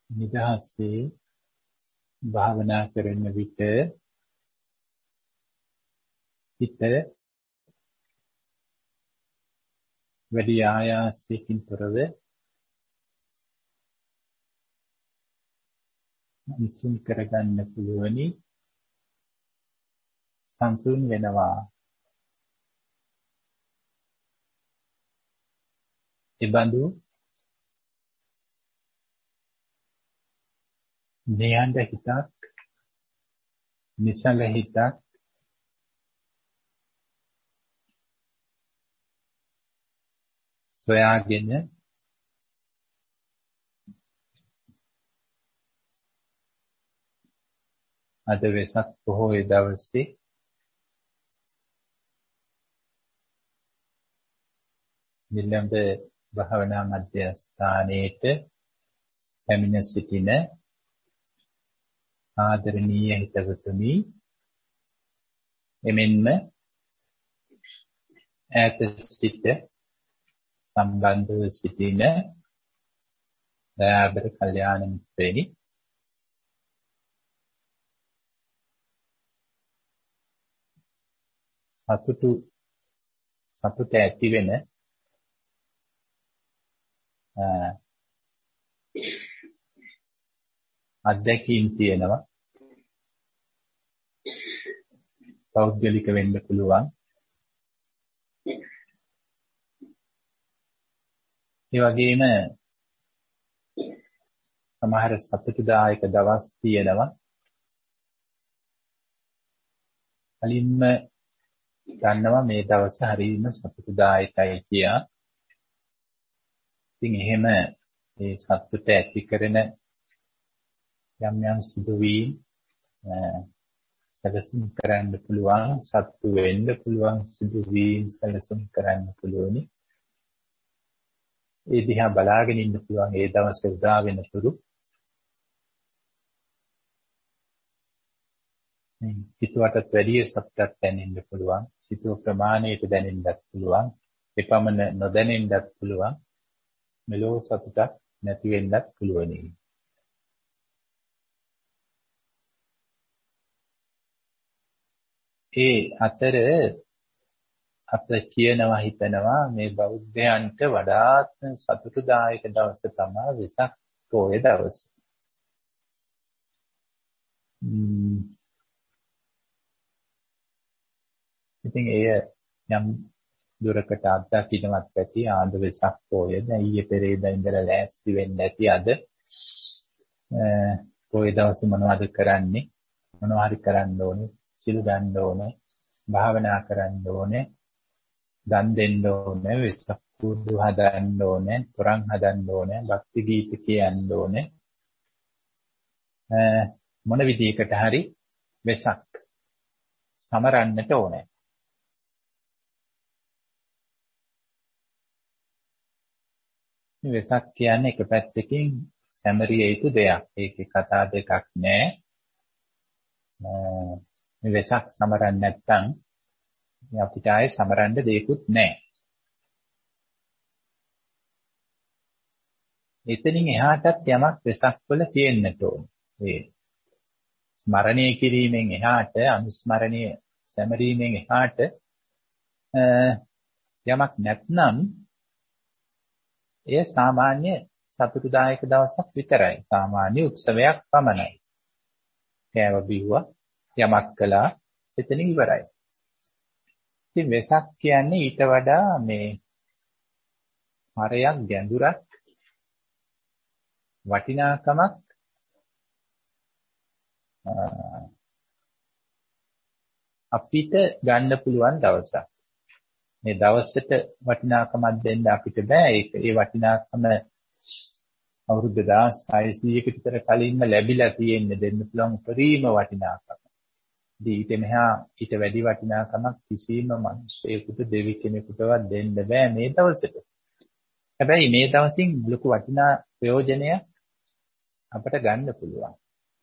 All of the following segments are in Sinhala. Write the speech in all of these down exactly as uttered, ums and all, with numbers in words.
නිදහසේ භාවනා කරන විට හිත වැඩි ආයාසයෙන් තොරව සංසුන් කරගන්න පුළුවනි සංසුන් වෙනවා. එබඳු නිහඬ හිතක්, නිසල හිතක් සොයාගෙන අද වෙසක් පොහොය දවසේ නිලම්බ භාවනා මධ්‍යස්ථානයේට පැමිණ සිටින ආදරණීය හිතවතුනි, එමෙන්ම ඈත සිට සම්බන්ධව සිටින දයාබර කල්යාණ මිත්‍රයනි, සතුටු සතුට ඇති වෙන අත්දැකීම් තියෙනවා. පෞද්ගලික වෙන්න පුළුවන්. ඒ වගේම සමහර සතුටුදායක දවස් තියෙනවා. කලින්ම ගන්නවා මේ දවස හරියම සතුටුදායකයි කියා. ඉතින් එහෙම ඒ සතුට ඇති කරන යම් යම් සිදුවීම් සැලසුම් කරන්න පුළුවන්, සතුටු වෙන්න පුළුවන් සිදුවීම් සැලසුම් කරන්න පුළුවනි. ඒ දිහා බලාගෙන ඉන්න පුළුවන් ඒ දවසේ උදා වෙනතුරු. මේ හිතුවටත් වැඩිය සතුටක් දැනෙන්න පුළුවන්. හිතුව ප්‍රමාණයට දැනෙන්නත් පුළුවන්. එපමණ නොදැනෙන්නත් පුළුවන්. මෙලෝ සතුටක් නැති වෙන්නත් පුළුවනි. ඒ අතර අප කියනවා හිතනවා මේ බෞද්ධයන්ට වඩාත් සතුටුදායක දවස තමයි වෙසක් පොහොය දවස. ඉතින් එය යම් දුරකට අත්දකින්නවත් ඇති. ආද වෙසක් පොහොය දැන් ඊයේ පෙරේදා ඉඳලා ලෑස්ති වෙන්න ඇති. අද පොහොය දවසේ මොනවද කරන්නේ? මොනවා හරි කරන්න ඕනේ. සිල් ගන්න ඕනේ. භාවනා කරන්න ඕනේ. දන් දෙන්න ඕනේ. වෙසක් පුරුදු හදන්න ඕනේ. පුරන් හදන්න ඕනේ. භක්ති ගීත කියන්න ඕනේ. මොන විදිහකට හරි වෙසක් සමරන්නට ඕනේ. මේ වෙසක් කියන්නේ එක පැත්තකින් සැමරිය යුතු දෙයක්. ඒකේ කතා දෙකක් නෑ. මේ වෙසක් සමරන්නේ නැත්නම් අපිට ආයේ සමරන්න දෙයක්වත් නෑ. එතනින් එහාටත් යමක් වෙසක් වල තියෙන්නට ඕනේ. ඒ ස්මරණය කිරීමෙන් එහාට, අනුස්මරණය සැමරීමෙන් එහාට යමක් නැත්නම් එය සාමාන්‍ය සතුටුදායක දවසක් විතරයි. සාමාන්‍ය උත්සවයක් පමණයි. කෑව බිව්වා, යමක් කළා, එතනින් ඉවරයි. ඉතින් වෙසක් කියන්නේ ඊට වඩා මේ හරයක් ගැඹුරක් වටිනාකමක් අපිට ගන්න පුළුවන් දවසක්. මේ දවසට වටිනාකමක් දෙන්න අපිට බෑ. ඒක ඒ වටිනාකම අවුරුදු දහස් හයසීයකට විතර කලින්ම ලැබිලා තියෙන්නේ. දෙන්න පුළුවන් උපරිම වටිනාකම. ඊට මෙහා ඊට වැඩි වටිනාකමක් කිසිම මිනිසෙකුට, දෙවි කෙනෙකුටවත් දෙන්න බෑ මේ දවසට. හැබැයි මේ දවසින් ලොකු වටිනා ප්‍රයෝජනයක් අපට ගන්න පුළුවන්.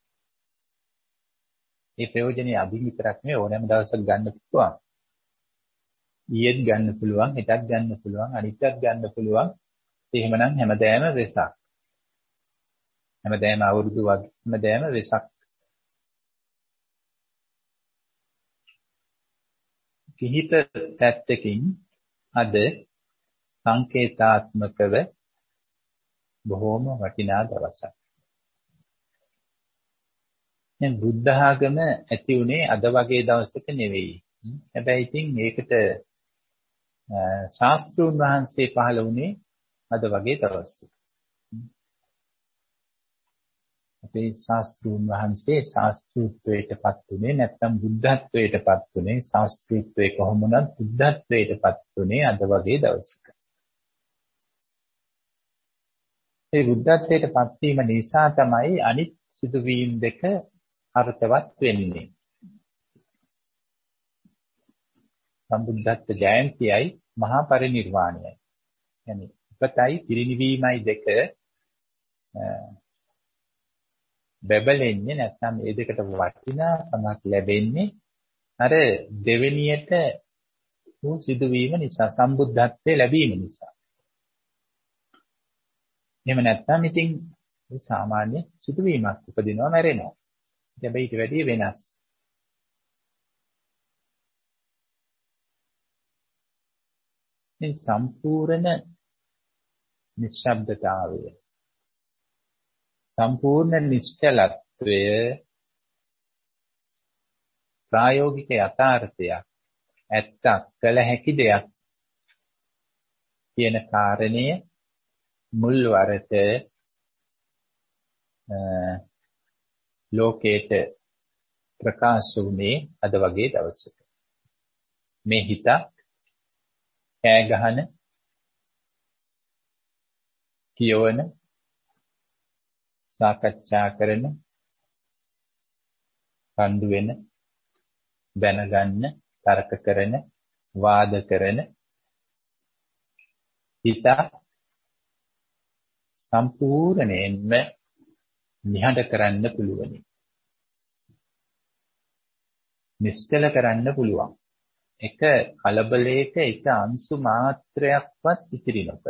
මේ ප්‍රයෝජනෙ අදින් විතරක් නෙවෙයි ඕනෑම දවසක ගන්න පුළුවන්. ඊයේත් ගන්න පුළුවන්, හෙටත් ගන්න පුළුවන්, අනිත්‍යත් ගන්න පුළුවන්. එහෙමනම් හැමදාම වෙසක්. හැමදාම අවුරුදු වගේ හැමදාම වෙසක් කිහිප පැත්තකින් අද සංකේතාත්මකව බොහෝම වටිනා දවසක්. දැන් බුද්ධ ආගම ඇති උනේ අද වගේ දවසක නෙවෙයි. හැබැයි ඉතින් ඒකට ශාස්ත්‍රූන් වහන්සේ පහළ වුණේ අද වගේ දවසක. අපේ ශාස්ත්‍රූන් වහන්සේ ශාස්ත්‍රූත්වයටපත් උනේ නැත්නම් බුද්ධත්වයටපත් උනේ ශාස්ත්‍රූත්වයේ කොහොමනම් බුද්ධත්වයටපත් උනේ අද වගේ දවසක. ඒ බුද්ධත්වයටපත් වීම නිසා තමයි අනිත් සිදුවීම් දෙක අර්ථවත් වෙන්නේ. සම්බුද්ධත්ව ජයන්තියයි මහා පරිනිර්වාණයයි. يعني උපතයි පිරිනිවීමයි දෙක බබලෙන්නේ නැත්නම් මේ දෙකට වටිනාකමක් ලැබෙන්නේ අර දෙවෙනියට වූ සිදුවීම නිසා සම්බුද්ධත්වයේ ලැබීම නිසා. එහෙම නැත්නම් ඉතින් සාමාන්‍ය සිදුවීමක් උපදිනවා මැරෙනවා. හැබැයි ඊට වැඩිය වෙනස්. මේ සම්පූර්ණ නිශ්ශබ්දතාවය සම්පූර්ණ නිශ්චලත්වය ප්‍රායෝගික යථාර්ථයක් ඇත්තක් කළ හැකි දෙයක් කියන කාරණය මුල් වරට ලෝකේට ප්‍රකාශ වුණේ අද වගේ දවසක. මේ හිත කෑ ගහන කියවන සාකච්ඡා කරන කණ්ඩු වෙන දැනගන්න තර්ක කරන වාද කරන හිත සම්පූර්ණයෙන්ම නිහඬ කරන්න පුළුවන්. නිශ්චල කරන්න පුළුවන්. එක කලබලයක එක අංශු මාත්‍රයක්වත් ඉතිරි නොකර.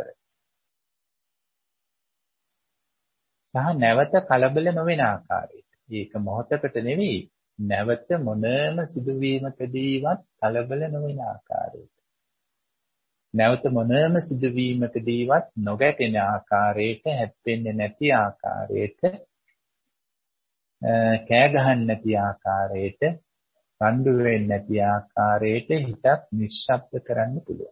සහ නැවත කලබල නොවන ආකාරයට. ඒක මොහොතකට නෙවෙයි නැවත මොනම සිදුවීමකදීවත් කලබල නොවන ආකාරයට. නැවත මොනම සිදුවීමකදීවත් නොගැටෙන ආකාරයට හැප්පෙන්නේ නැති ආකාරයට කෑ ගහන්න නැති ආකාරයට රණ්ඩු වෙන්නේ නැති ආකාරයට හිතක් නිශ්ශබ්ද කරන්න පුළුවන්.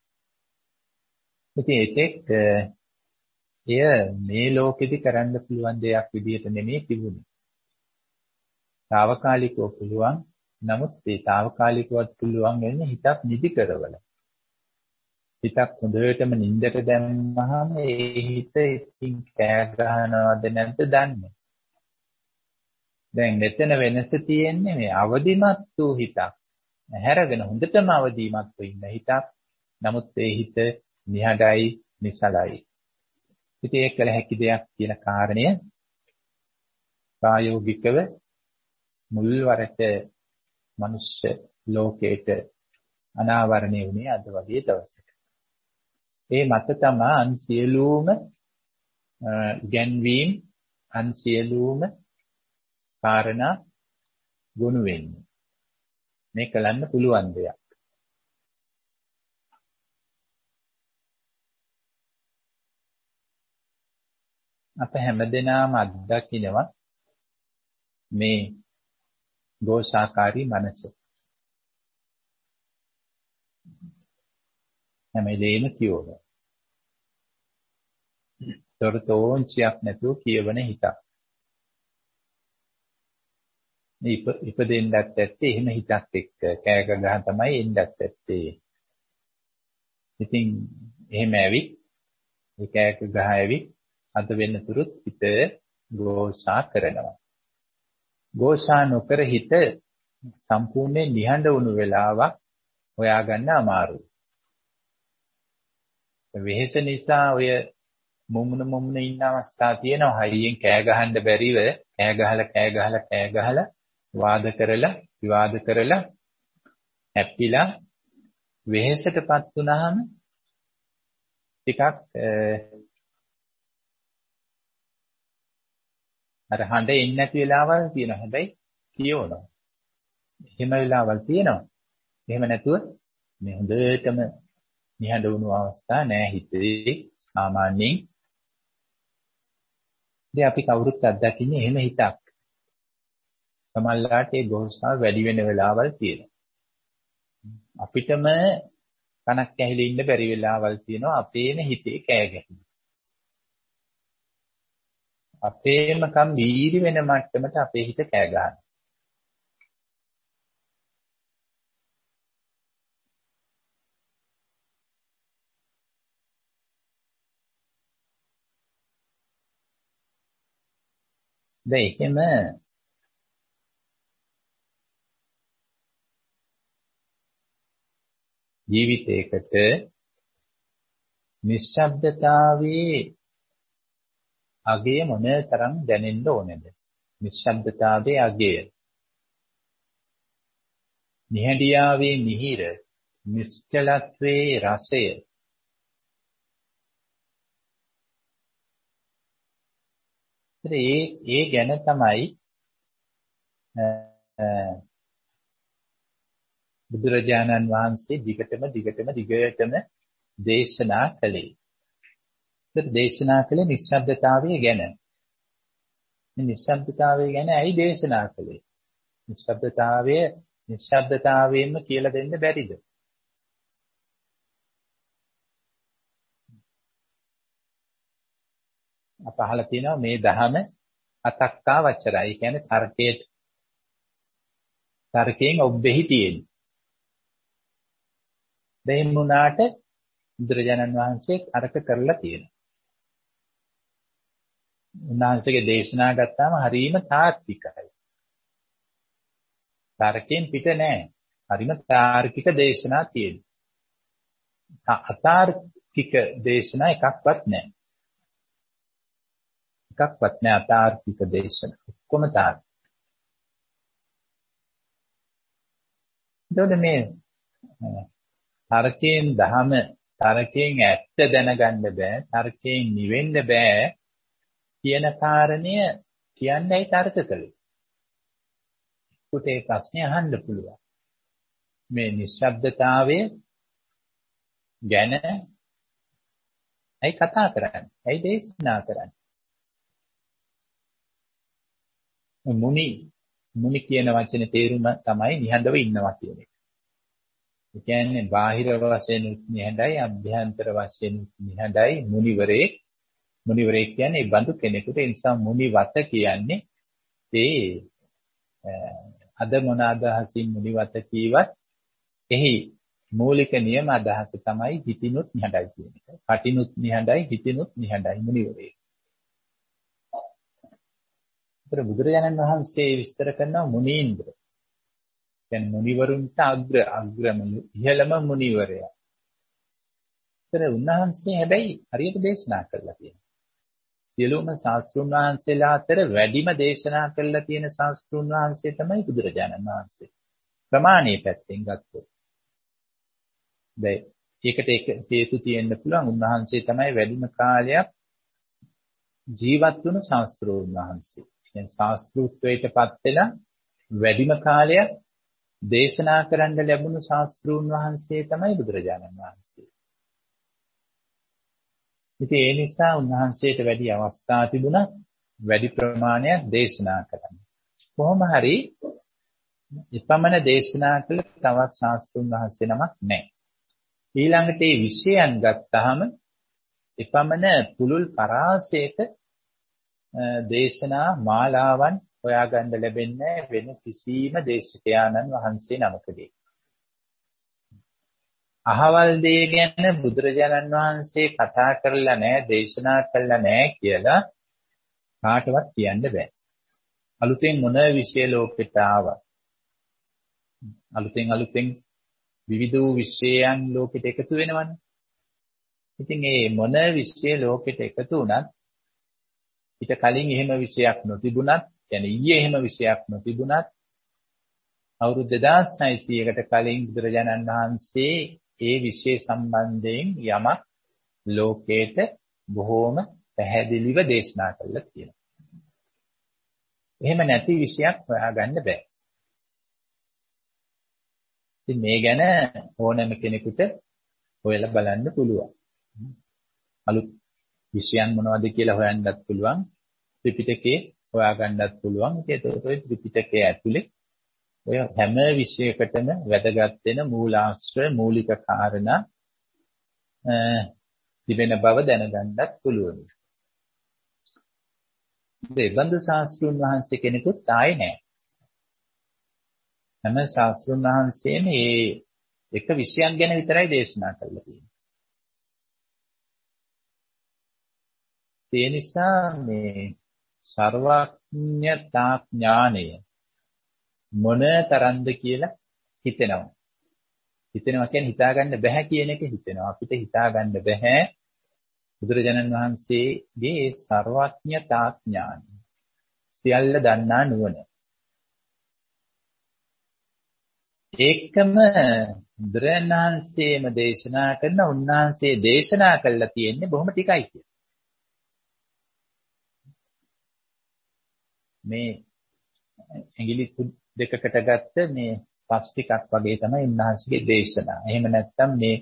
ඉතින් ඒකෙක් එය මේ ලෝකෙදි කරන්න පුළුවන් දෙයක් විදිහට නෙමෙයි තිබුණේ. తాවකාලිකව පුළුවන්. නමුත් ඒ తాවකාලිකවත් පුළුවන් වෙන්නේ හිතක් නිදි කරවල. හිතක් හොඳටම නිින්දට දැම්මහම ඒ හිත ඉතින් කෑ ගහනවද නැද්ද දන්නේ. දැන් මෙතන වෙනස තියෙන්නේ මේ අවදිමත් වූ හිතක්. හැරගෙන හොඳටම අවදිමත් වෙ ඉන්න හිතක්. නමුත් ඒ හිත නිහඬයි, නිසලයි. ඉතින් ඒක කළ හැකි දෙයක් කියන කාරණය ප්‍රායෝගිකව මුල් වරට මනුෂ්‍ය ලෝකයට අනාවරණය වුණේ අද වගේ දවසක. ඒ මත තමයි අන් සියලුම ගැන්වීම් අන් සියලුම කාරණා ගොනු වෙන්නේ. මේ කලන්න පුළුවන් දෙයක්. අප හැමදෙනාම අත්දකිනවා මේ ගෝසාකාරී මනස. හැමදේම කියවන. තොරතෝංචියක් නැතුව කියවන හිතක්. මේ ඉපදෙන්නත් ඇත්තේ එහෙම හිතක් එක්ක කෑක ගහ තමයි එන්නත් ඇත්තේ. ඉතින් එහෙම ඇවිත් ඒ කෑක ගහ ඇවිත් අද වෙනතුරුත් හිත ගෝසා කරනවා. ගෝසා නොකර හිත සම්පූර්ණයෙන් නිහඬ වුණු වෙලාවක් හොයාගන්න අමාරුයි. වෙහෙස නිසා ඔය මුමුණ මුමුණ ඉන්න අවස්ථා තියෙනවා. හයියෙන් කෑ ගහන්න බැරිව කෑ ගහලා කෑ ගහලා කෑ ගහලා වාද කරලා විවාද කරලා හැප්පිලා වෙහෙසටපත් වුණාම ටිකක් අර හඬ එන්නේ නැති වෙලාවල් තියෙනවා. හැබැයි කියවනවා. එහෙම වෙලාවල් තියෙනවා. එහෙම නැතුව මේ හොඳටම නිහඬ වුණු අවස්ථා නෑ හිතේ සාමාන්‍යයෙන්. ඉතින් අපි කවුරුත් අත්දකින්නේ එහෙම හිතක්. සමහරවිට ඒ ගොහසාව වැඩි වෙන වෙලාවල් තියෙනවා. අපිටම කනක් ඇහිලා ඉන්න බැරි වෙලාවල් තියෙනවා අපේම හිතේ කෑ ගැහිලා. අපේම කම් බීරි වෙන මට්ටමට අපේ හිත කෑ ගන්නවා. දැන් එහෙම ජීවිතයකට නිශ්ශබ්දතාවයේ අගය මොනතරම් දැනෙන්න ඕනේද? නිශ්ශබ්දතාවයේ අගය. නිහඬියාවේ මිහිර, නිශ්චලත්වයේ රසය. ඒ ඒ ගැන තමයි බුදුරජාණන් වහන්සේ දිගටම දිගටම දිගටම දේශනා කළේ. ඒත් දේශනා කළේ නිශ්ශබ්දතාවය ගැන. මේ නිශ්ශබ්දතාවය ගැන ඇයි දේශනා කළේ? නිශ්ශබ්දතාවය නිශ්ශබ්දතාවයෙන්ම කියලා දෙන්න බැරිද? අප අහලා තියෙනවා මේ දහම අතක්කා වචරයි. ඒ කියන්නේ තර්කයේ තර්කයෙන් ඔබෙහි තියෙන. දෙයින් මුණාට බුදුරජාණන් වහන්සේ අරක කරලා තියෙනවා. උන්වහන්සේගේ දේශනා ගත්තාම හරීම තාර්කිකයි. තර්කයෙන් පිට නෑ. හරීම තාර්කික දේශනා තියෙනවා. අතාර්කික දේශනා එකක්වත් නෑ. එකක්වත් නෑ අතාර්කික දේශනා. ඔක්කොම තාර්කික. එතකොට මේ තර්කයෙන් දහම තර්කයෙන් ඇත්ත දැනගන්න බෑ, තර්කයෙන් නිවෙන්න බෑ කියන කාරණය කියන්නේයි තර්ක කළේ. ඒකට ඒ ප්‍රශ්නේ අහන්න පුළුවන්. මේ නිශ්ශබ්දතාවය ගැන ඇයි කතා කරන්නේ? ඇයි දේශනා කරන්නේ? මුනි මුනි කියන වචනේ තේරුම තමයි නිහඬව ඉන්නවා කියන එක. ඒ කියන්නේ බාහිර වශයෙන් නිහඬයි, අභ්‍යන්තර වශයෙන් නිහඬයි මුනිවරේ. මුනිවරේ කියන්නේ ඒ බඳු කෙනෙකුට. ඒ නිසා මුනිවත කියන්නේ ඒ අද මොන අදහසින් මුනිවත කීවත් එහි මූලික නියම අදහස තමයි හිතිනුත් නිහඬයි කියන එක. කටිනුත් නිහඬයි, හිතිනුත් නිහඬයි මුනිවරේ. ඒතර බුදුරජාණන් වහන්සේ විස්තර කරනවා මුනීන්ද්‍ර. කියන්නේ මුනිවරුන්ට අග්‍ර අග්‍ර ඉහළම මුනිවරයා. ඒතර උන්වහන්සේ හැබැයි හරියට දේශනා කළා කියනවා. සියලුම ශාස්ත්‍රුන් වහන්සේලා අතර වැඩිම දේශනා කළා තියෙන ශාස්ත්‍රුන් වහන්සේ තමයි බුදුරජාණන් වහන්සේ. ප්‍රමාණයේ පැත්තෙන් ගත්තොත්. දැන් ඒකට ඒක හේතු තියෙන්න පුළුවන් උන්වහන්සේ තමයි වැඩිම කාලයක් ජීවත් වුණු ශාස්ත්‍රෝන් වහන්සේ. කියන්නේ ශාස්ත්‍රූත්වයටපත් වෙලා වැඩිම කාලයක් දේශනා කරන්න ලැබුණු ශාස්ත්‍රූන් වහන්සේ තමයි බුදුරජාණන් වහන්සේ. ඉතින් ඒ නිසා උන්වහන්සේට වැඩි අවස්ථා තිබුණා වැඩි ප්‍රමාණයක් දේශනා කරන්න. කොහොම හරි ඉපමණ දේශනා කළ තවත් ශාස්ත්‍රූන් වහන්සේ නමක් නැහැ. ඊළඟට මේ විෂයයන් ගත්තාම ඉපමණ පුළුල් පරාසයක දේශනා මාලාවන් හොයාගන්න ලැබෙන්නේ වෙන කිසිම දේශකයාණන් වහන්සේ නමකදී. අහවල් දේ ගැන බුදුරජාණන් වහන්සේ කතා කරලා නැහැ, දේශනා කළා නැහැ කියලා කාටවත් කියන්න බෑ. අලුතෙන් මොන විෂය ලෝකෙට ආවා. අලුතෙන් අලුතෙන් විවිධ විෂයයන් ලෝකෙට එකතු වෙනවනේ. ඉතින් මේ මොන විෂය ලෝකෙට එකතු වුණත් ඊට කලින් එහෙම විෂයක් නොතිබුණත්, يعني ඊයේ එහෙම විෂයක් නොතිබුණත් අවුරුදු දෙදාස් නවසියයකට කලින් බුදුරජාණන් වහන්සේ ඒ විෂය සම්බන්ධයෙන් යමක් ලෝකයට බොහෝම පැහැදිලිව දේශනා කළා කියලා. එහෙම නැති විෂයක් හොයාගන්න බෑ. ඉතින් මේ ගැන ඕනෑම කෙනෙකුට හොයලා බලන්න පුළුවන්. අලුත් විෂයන් මොනවද කියලා හොයන්නත් පුළුවන්. ත්‍රිපිටකේ හොයාගන්නත් පුළුවන්. ඒකේතකොට ඔය ත්‍රිපිටකයේ ඇතුලේ ඔය හැම විෂයකටම වැදගත් වෙන මූලාශ්‍ර මූලික කාරණා තිබෙන බව දැනගන්නත් පුළුවන්. දෙබඳු ශාස්ත්‍රඥ වහන්සේ කෙනෙකුත් ආයේ නැහැ. හැම ශාස්ත්‍රඥ වහන්සේම මේ එක විෂයක් ගැන විතරයි දේශනා කරලා තියෙන්නේ. ඒ නිසා මේ සර්වඥතා ඥානය මොන තරම්ද කියලා හිතෙනවා. හිතෙනවා කියන්නේ හිතාගන්න බෑ කියන එක හිතෙනවා. අපිට හිතාගන්න බෑ බුදුරජාණන් වහන්සේගේ සර්වඥතා ඥානය. සියල්ල දන්නා නුවණ. ඒකම බුදුරජාණන් වහන්සේම දේශනා කරන උන්වහන්සේ දේශනා කළා තියෙන්නේ බොහොම ටිකයි කියලා. මේ ඇඟිලි දෙකකට ගත්ත මේ පස් ටිකක් වගේ තමයි උන්වහන්සේගේ දේශනා. එහෙම නැත්නම් මේ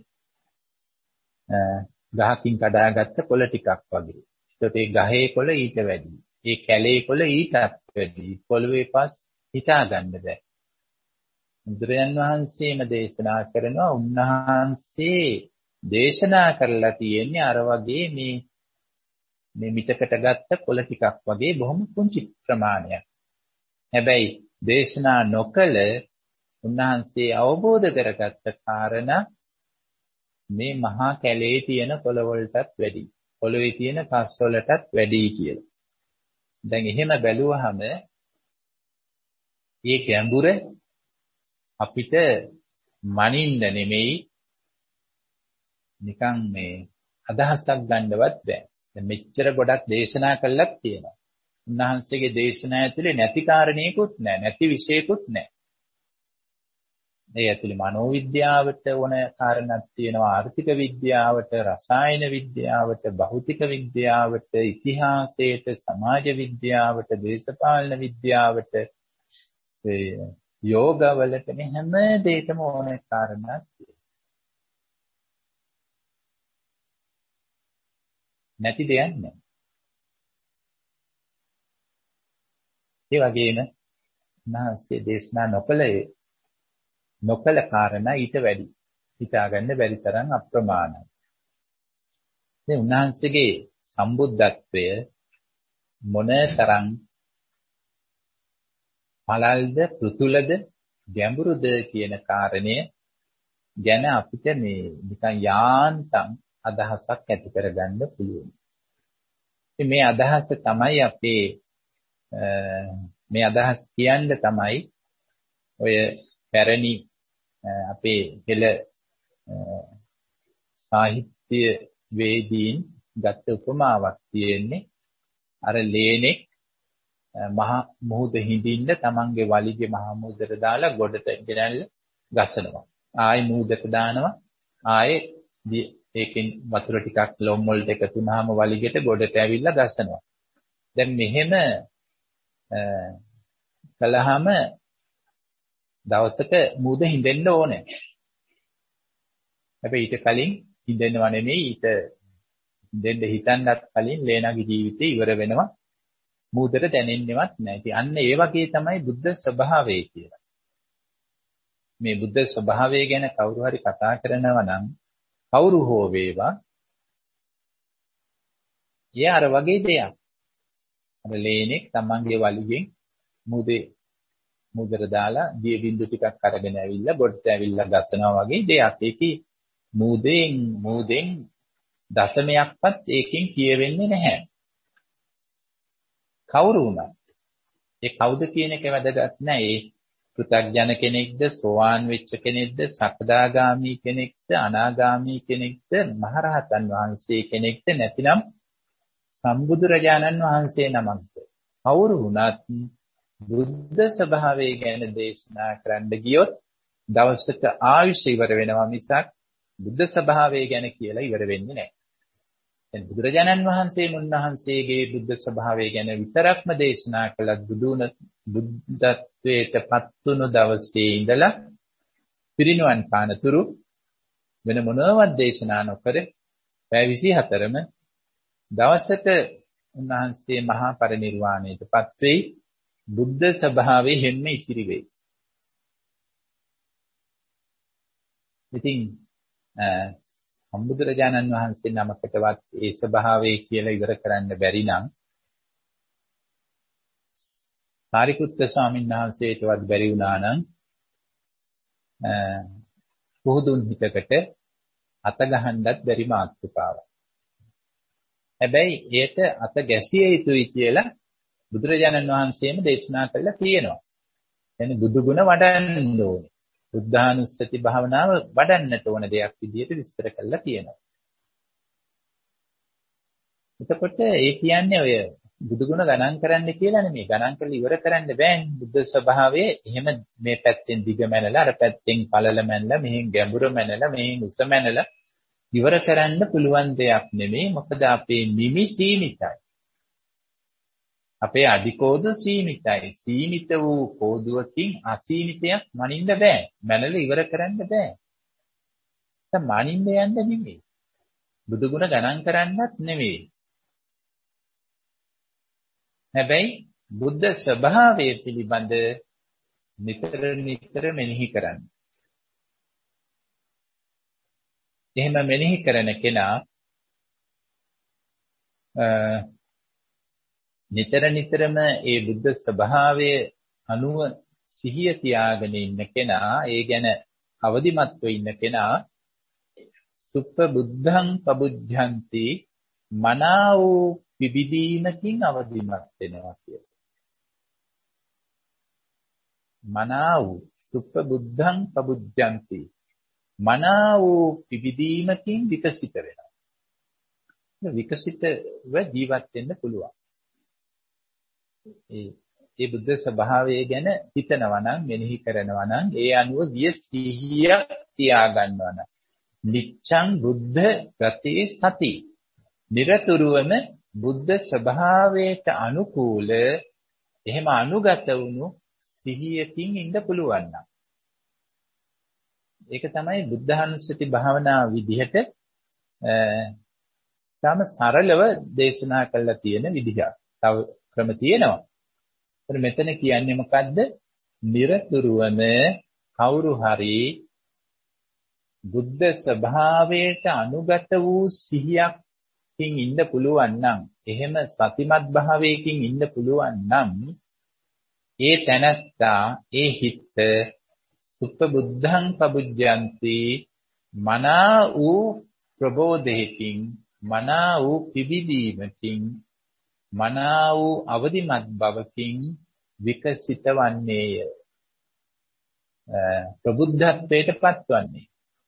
ගහකින් කඩාගත්ත කොළ ටිකක් වගේ. ඒකට ඒ ගහේ කොළ ඊට වැඩි. ඒ කැලේ කොළ ඊටත් වැඩි. පොළවේ පස් හිතා ගන්න බෑ. බුදුරජාන් වහන්සේම දේශනා කරනවා උන්වහන්සේ දේශනා කරලා තියෙන්නේ අර වගේ මේ මේ මිටකට ගත්ත කොළ ටිකක් වගේ බොහොම පුංචි ප්‍රමාණයක්. හැබැයි දේශනා නොකළ උන්වහන්සේ අවබෝධ කරගත්ත කාරණා මේ මහා කැලේ තියෙන කොළ වලටත් වැඩි. පොළවේ තියෙන පස් වලටත් වැඩි කියලා. දැන් එහෙම බැලුවහම මේ ගැඹුර අපිට මනින්න නෙමෙයි නිකන් මේ අදහසක් ගන්නවත් බෑ. දැන් මෙච්චර ගොඩක් දේශනා කළාක් තියෙනවා. උන්වහන්සේගේ දේශනා ඇතුලේ නැති කාරණේකුත් නැහැ, නැති විශේෂකුත් නැහැ. ඒ ඇතුලේ මනෝවිද්‍යාවට ඕන කාරණාවක් තියෙනවා, ආර්ථික විද්‍යාවට, රසායන විද්‍යාවට, භෞතික විද්‍යාවට, ඉතිහාසයට, සමාජ විද්‍යාවට, දේශපාලන විද්‍යාවට, ඒ යෝගවලට මේ හැම දෙයකම ඕන කාරණාවක් තියෙනවා. නැති දෙයක් නැහැ. ඒ වගේම උන්වහන්සේ දේශනා නොකළේ නොකල කාරණා ඊට වැඩි. හිතාගන්න බැරි තරම් අප්‍රමාණයි. මේ උන්වහන්සේගේ සම්බුද්ධත්වය මොනතරම් පළල්ද පෘතුලද ගැඹුරුද කියන කාරණය ගැන අපිට මේ නිකන් යාන්තම් අදහසක් ඇති කරගන්න පුළුවන්. මේ අදහස තමයි අපේ මේ අදහස් කියන්න තමයි ඔය පැරණි අපේ හෙළ සාහිත්‍ය වේදීන් ගත්ත උපමාවක් තියෙන්නේ අර ලේනෙක් මහ මුහුද හිඳින්න තමන්ගේ වලිගේ මහ මුහුදට දාලා ගොඩට ගෙනල්ලා ගසනවා. ආයි මුහුදට දානවා. ආයේ ඒකෙන් වතුර ටිකක් ලොම් වලට එකතු වුනහම වලිගෙට ගොඩට ඇවිල්ලා ගසනවා. දැන් මෙහෙම කළාම දවසක මුහුද හිඳෙන්න ඕනේ. හැබැයි ඊට කලින් හිඳෙන්නව නෙමෙයි ඊට හිඳෙන්න හිතන්නත් කලින් ලේනාගේ ජීවිතේ ඉවර වෙනවා. මුහුදට දැනෙන්නේවත් නැහැ. ඉතින් අන්න ඒ වගේ තමයි බුද්ධ ස්වභාවය කියලා. මේ බුද්ධ ස්වභාවය ගැන කවුරු හරි කතා කරනවා නම් කවුරු හෝ වේවා ඒ අර වගේ දෙයක්. අර ලේනෙක් තමන්ගේ වලිගෙන් මුහුදේ මුහුදට දාලා දිය බින්දු ටිකක් අරගෙන ඇවිල්ලා ගොඩට ඇවිල්ලා ගසනවා වගේ දෙයක්. ඒකේ මුහුදෙන් මුහුදෙන් දශමයක්වත් ඒකෙන් කියවෙන්නේ නැහැ. කවුරු වුණත් ඒ කවුද කියන එක වැදගත් නැහැ. ඒ පෘථග්ජන කෙනෙක්ද, සෝවාන් වෙච්ච කෙනෙක්ද, සකදාගාමි කෙනෙක්ද, අනාගාමි කෙනෙක්ද, මහරහතන් වහන්සේ කෙනෙක්ද, නැතිනම් සම්බුදුරජාණන් වහන්සේ නමක්ද. කවුරු වුණත් බුද්ධ ස්වභාවය ගැන දේශනා කරන්න ගියොත් දවසක ආයුෂ ඉවර වෙනවා මිසක් බුද්ධ ස්වභාවය ගැන කියලා ඉවර වෙන්නේ නැහැ. දැන් බුදුරජාණන් වහන්සේ මුන්වහන්සේගේ බුද්ධ ස්වභාවය ගැන විතරක්ම දේශනා කළත් බුදුන බුද්ධත්වයට පත් වුණු දවසේ ඉඳලා පිරිනුවන් පානතුරු වෙන මොනවත් දේශනා නොකර පැය විසිහතරම දවසක උන්වහන්සේ මහා පරිනිර්වාණයටපත් වෙයි. බුද්ධ ස්වභාවයේ හැම ඉතිරි වෙයි. ඉතින් සම්බුදුරජාණන් වහන්සේ නමකටවත් ඒ ස්වභාවය කියලා ඉවර කරන්න බැරි නම් සාරිපුත්ත ස්වාමීන් වහන්සේටවත් බැරි වුණා නම් පුහුදුන් හිතකට අත ගහන්නත් බැරි මාතෘකාවක්. හැබැයි ඒට අත ගැසිය යුතුයි කියලා බුදුරජාණන් වහන්සේම දේශනා කළා තියෙනවා. එන්නේ බුදු ගුණ වඩන්න ඕනේ. බුද්ධානුස්සති භාවනාව වඩන්නට ඕන දෙයක් විදිහට විස්තර කරලා තියෙනවා. එතකොට ඒ කියන්නේ ඔය බුදු ගුණ ගණන් කරන්න කියලා නෙමෙයි. ගණන් කරලා ඉවර කරන්න බෑනේ. බුද්ධ ස්වභාවයේ එහෙම මේ පැත්තෙන් දිග මැනලා අර පැත්තෙන් පළල මැනලා මෙහෙන් ගැඹුර මැනලා මෙහෙන් උස මැනලා ඉවර කරන්න පුළුවන් දෙයක් නෙමෙයි. මොකද අපේ නිමි සීමිතයි. අපේ අධිකෝධ සීමිතයි. සීමිත වූ කෝධුවකින් අසීමිතයක් මනින්න බෑ. මැනලා ඉවර කරන්න බෑ. දැන් මනින්න යන්න නෙමෙයි. බුදු ගුණ ගණන් කරන්නත් නෙමෙයි. හැබැයි බුද්ධ ස්වභාවය පිළිබඳ නිතර නිතර මෙනෙහි කරන්න. එහෙම මෙනෙහි කරන කෙනා නිතර නිතරම ඒ බුද්ධ ස්වභාවය අනුව සිහිය තියාගෙන ඉන්න කෙනා, ඒ ගැන අවදිමත්ව ඉන්න කෙනා සුප්ප බුද්ධං පබුද්ධಂತಿ මනා වූ පිබිදීමකින් අවදිමත් වෙනවා කියලා. මනා වූ සුප්ප බුද්ධං පබුද්ධಂತಿ මනා වූ පිබිදීමකින් විකසිත වෙනවා. විකසිතව ජීවත් වෙන්න පුළුවන්. ඒ ඒ බුද්ධ ස්වභාවය ගැන හිතනවා නම්, මෙනෙහි කරනවා නම්, ඒ අනුව විය සිහිය තියාගන්නවා නම් නිච්ඡං බුද්ධ ගතේ සති නිරතුරුවම බුද්ධ ස්වභාවයට අනුකූල එහෙම අනුගත වුණු සිහියකින් ඉන්න පුළුවන් නම් ඒක තමයි බුද්ධානුස්සති භාවනා විදිහට තම සරලව දේශනා කළා තියෙන විදිහ. තව ක්‍රම තියෙනවා. ඒත් මෙතන කියන්නේ මොකද්ද? නිරතුරුවම කවුරු හරි බුද්ධ ස්වභාවයට අනුගත වූ සිහියකින් ඉන්න පුළුවන් නම්, එහෙම සතිමත් භාවයකින් ඉන්න පුළුවන් නම්, ඒ තැනත්තා ඒ හිත සුප්ප බුද්ධං පබුද්ධಂತಿ මනා වූ ප්‍රබෝධයකින්, මනා වූ පිබිදීමකින්, මනා වූ අවදිමත් බවකින් විකසිත වන්නේය. ප්‍රබුද්ධත්වයට පත්වන්නේ.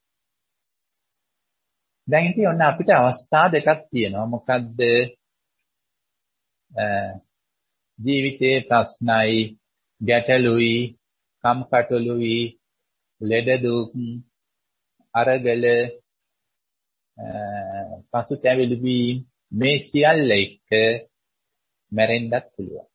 දැන් ඉතින් ඔන්න අපිට අවස්ථා දෙකක් තියෙනවා. මොකද්ද? ජීවිතයේ ප්‍රශ්නයි, ගැටලුයි, කම්කටොළුයි, ලෙඩ දුක්, අරගල, පසුතැවිලි වීම, මේ සියල්ල එක්ක මැරෙන්නත් පුළුවන්.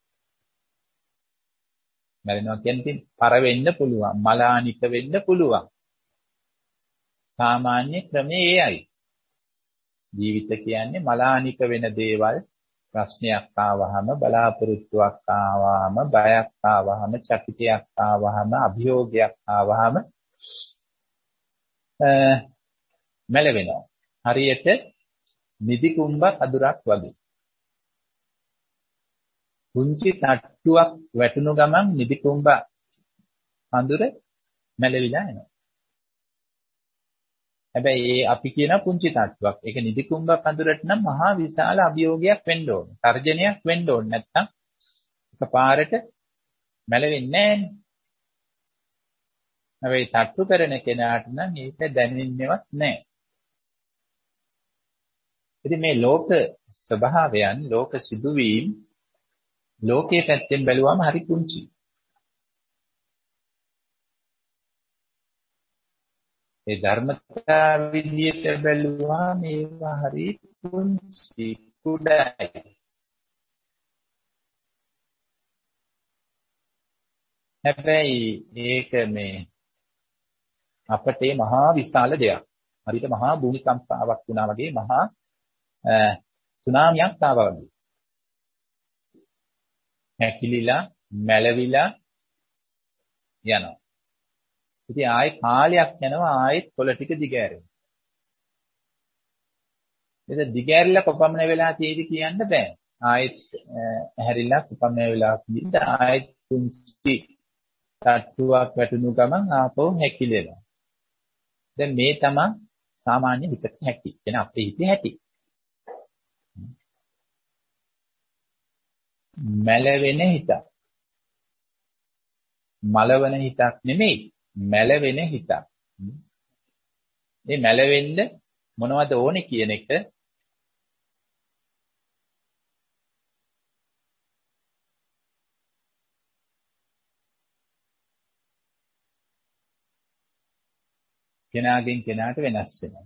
මැරෙනවා කියන්නේ පර වෙන්න පුළුවන්, මලානික වෙන්න පුළුවන්. සාමාන්‍ය ක්‍රමේ ඒයි. ජීවිත කියන්නේ මලානික වෙන දේවල්. ප්‍රශ්නයක් ආවහම, බලාපොරොත්තුවක් ආවහම, බයක් ආවහම, චකිතයක් ආවහම, අභියෝගයක් ආවහම මැලවෙනවා. හරියට නිදි කුඹ කඳුරක් වගේ. පුංචි තට්ටුවක් වැටුණු ගමන් නිදි කුඹ කඳුර මැලවිලා යනවා. හැබැයි අපි කියන පුංචි තට්ටුවක්. ඒක නිදි කුඹ කඳුරට නම් මහා විශාල අභියෝගයක් වෙන්න ඕනේ. තර්ජනයක් වෙන්න ඕනේ. නැත්තම් එකපාරට මැලවෙන්නේ නැහැ. හැබැයි තට්ටු කරන කෙනාට නම් ඒක දැනෙන්නේවත් නැහැ. ඉතින් මේ ලෝක ස්වභාවයන්, ලෝක සිදුවීම් ලෝකයේ පැත්තෙන් බැලුවම හරි පුංචි. ඒ ධර්මතා විදියට බැලුවා මේවා හරි පුංචි කුඩායි. හැබැයි ඒක මේ අපට මහා විශාල දෙයක්. හරියට මහා භූමිකම්පාවක් වුණා වගේ මහා සුනාමියක් ආවා වගේ. හැකිලිලා මැලවිලා යනවා. ඉතින් ආයෙත් කාලයක් යනවා ආයෙත් පොළ ටික දිගෑරෙනවා. ඒක දිගෑරිලා කොපමණ වෙලා තියෙදි කියන්න බෑ. ආයෙත් ඇහැරිලා කොපමණ වෙලා තියෙද ආයෙත් පුංචි තට්ටුවක් වැටුණු ගමන් ආපහු හැකිලෙනවා. දැන් මේ තමයි සාමාන්‍ය හිතට හැටි. එන අපේ හිතේ හැටි. මැලවෙන හිත. මලවන හිතක් නෙමෙයි. මැලවෙන හිතක්. මේ මැලවෙන්න මොනවද ඕනේ කියන එක කෙනාගෙන් කෙනාට වෙනස් වෙනවා.